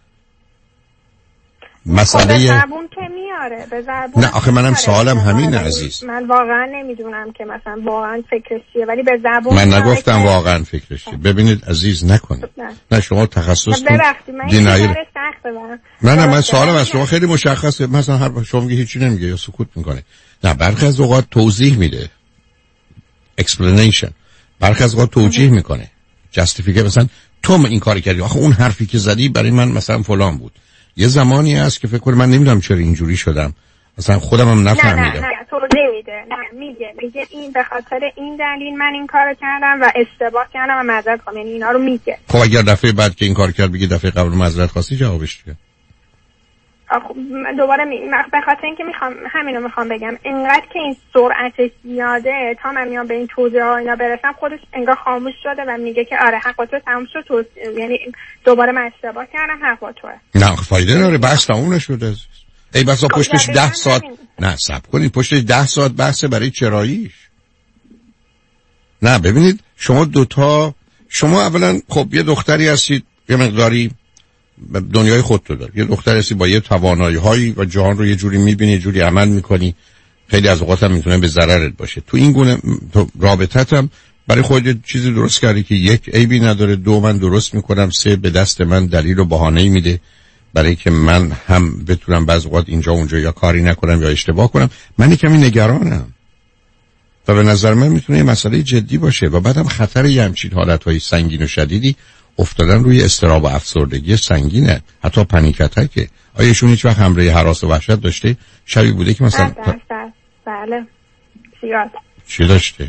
مسئله به زبون که میاره، به زبون. نه آخه منم سوالم همینه عزیز. من واقعا نمیدونم که مثلا واقعا فکرش چیه، ولی به زبون من نگفتم واقعا فکرش چیه. ببینید عزیز نکنید. نه شما تخصصتون دینایی. نه من سوالم از شما خیلی مشخصه. مثلا هر شما میگه هیچی نمیگه یا سکوت میکنه. نه برخی از اوقات توضیح میده. explanation. برخی از اوقات توجیه میکنه. justification. مثلا تو این کاری کردی، آخه اون حرفی که زدی برای من مثلا فلان بود. یه زمانی هست که فکر کنم من نمیدونم چرا اینجوری شدم، مثلا خودم هم نفهمیدم. نه توضیح میده. نه میگه این به خاطر این دلیل من این کارو کردم و اشتباه کردم و معذرت خواهم. یعنی اینا رو میگه. خب اگر دفعه بعد که این کار کرد بگی دفعه قبل معذرت خواستی، جوابش چیه؟ دوباره به خاطر اینکه میخوام بگم اینقدر که این سرعتش زیاده تا من میام به این توضیح ها اینا برسم خودش انگار خاموش شده و میگه که آره حق با تو تموم شد، یعنی دوباره من اشتباه کردم، حق با توه. نه فایده نداره، بحث تموم نشده. ای بسا پشتش 10 ساعت نه صبر کنید، پشتش 10 ساعت بحث برای چراییش. نه ببینید شما دوتا، شما اولا خب یه دختری هستید یه مقداری دنیای خودتو داری، یه دختری هستی با یه توانایی‌هایی و جهان رو یه جوری می‌بینی، یه جوری عمل می‌کنی، خیلی از اوقات هم میتونه به ضررت باشه. تو این گونه رابطت هم برای خودت چیزی درست کردی که یک عیبی نداره، دو من درست می‌کنم، سه به دست من دلیل و بهانه‌ای میده برای که من هم بتونم بعضی اوقات اینجا اونجا یا کاری نکنم یا اشتباه کنم. من کمی نگرانم و به نظر من میتونه یه مسئله جدی باشه و بعدم خطر یه همچین حالتهای سنگین و شدیدی افتادن روی اضطراب و افسردگی سنگینه، حتی پنیک اتکه. آیا ایشون هیچ وقت همراه هراس و وحشت داشته؟ شبی بوده که مثلا بله زیاد. چی داشته؟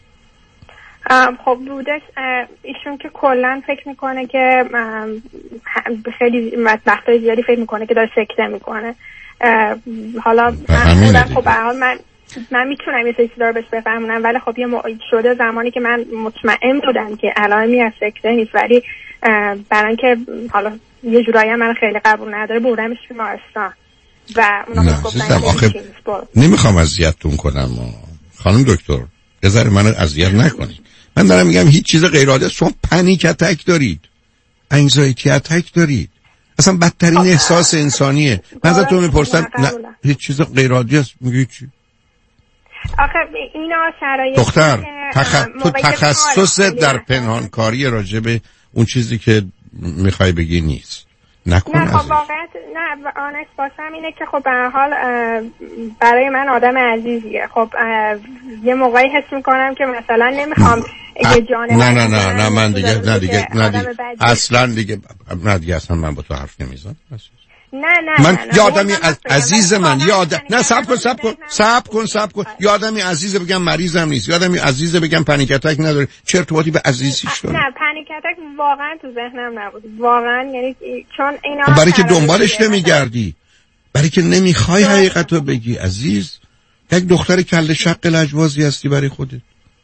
خب بودش ایشون که کلا فکر میکنه که خیلی وقتای زیادی فکر میکنه که داره سکته میکنه. حالا خب به هر حال من میتونم یه چیزی رو بهش بفهمونم، ولی خب یه شده زمانی که من مطمئن بودم که علائمی از سکته نیست، ولی برای اینکه حالا یه جورایی من خیلی قبول نداره بردمش بیمارستان و اونا گفتن نمیخوام اذیتتون کنم خانم دکتر، یه ذره منو اذیت نکنید. من دارم میگم هیچ چیز غیر عادی است. شما پنیک اتک دارید، انگزایتی اتک دارید، اصلا بدترین احساس انسانیه. من ازتون میپرسم نه هیچ چیز غیر عادی است، میگی چی؟ آخه اینا شرایط دختر تو تخصص در پنهانکاری راجع به اون چیزی که میخوای بگی نیست. نکن. نه خب واقعا نه آنست باشم اینه که خب به هر حال برای من آدم عزیزیه. خب یه موقعی حس میکنم که مثلا نمیخوام یه جانب نه من دیگه اصلا اصلا من با تو حرف نمیزنم. من یادمی عزیز من نه صبر کن یادمی عزیز بگم مریضم نیست، یادمی عزیز بگم پنیک اتک نداره. چه ارتباطی به عزیزیش داره؟ نه پنیک اتک واقعا تو ذهنم نبود واقعا، یعنی چون اینا برای که دنبالش نمیگردی، برای که نمیخوای حقیقتو بگی عزیز. یک دختر کله شق لجوازی هستی برای خودت.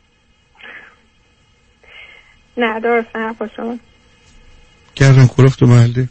نه درست نه پاشون گردن کلفت و محله.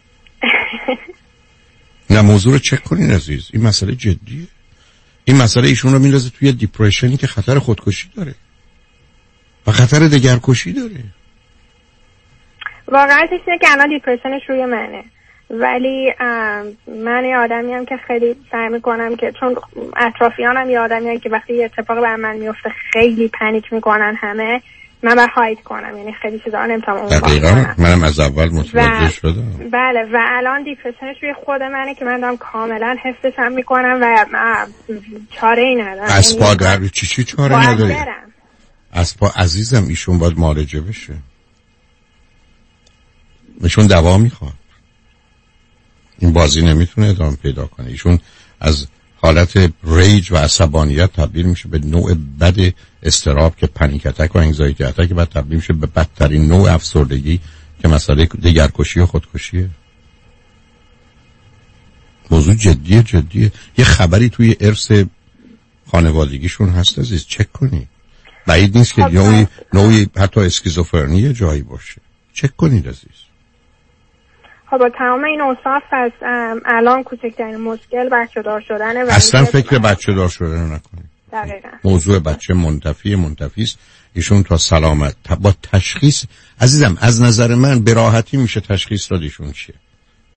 نه موضوع رو چک کنین عزیز، این مسئله جدیه. این مسئله ایشون رو میندازه توی دیپرشنی که خطر خودکشی داره و خطر دگرکشی داره. واقعا اینه که الان دیپرشنش روی منه، ولی من یه آدمیم که خیلی سعی میکنم که چون اطرافیانم یه آدمیم که وقتی یه اتفاق بر من میفته خیلی پنیک میکنن همه، من باید هاید کنم، یعنی خیلی چیزا نمیتونم دقیقاً منم از اول متوجه شدم. بله و الان دیپرشنش روی خود منه که من دارم کاملا حسش هم میکنم و چاره ای ندارم. از پا در چی چاره نداری؟ از پا عزیزم ایشون باید معالجه بشه، ایشون دوا میخواد، این بازی نمیتونه ادامه پیدا کنه. ایشون از حالت ریج و عصبانیت تبدیل میشه به نوع بد اضطراب که پنیک اتک و انگزایتی اتک، بعد تبدیل میشه به بدترین نوع افسردگی که مسئله دگرکشی و خودکشیه. موضوع جدیه. یه خبری توی ارث خانوادگیشون هست عزیز، چک کنی. بعید نیست که نوعی حتی اسکیزوفرنی جایی باشه. چک کنید عزیز. خب با تمام این اوصاف از الان کوچکترین مشکل بچه‌دار شدنه و اصلا فکر بچه‌دار شدن نکنید. دقیقاً موضوع بچه منتفی است. ایشون تا سلامت با تشخیص عزیزم از نظر من به راحتی میشه تشخیص داد ایشون چیه.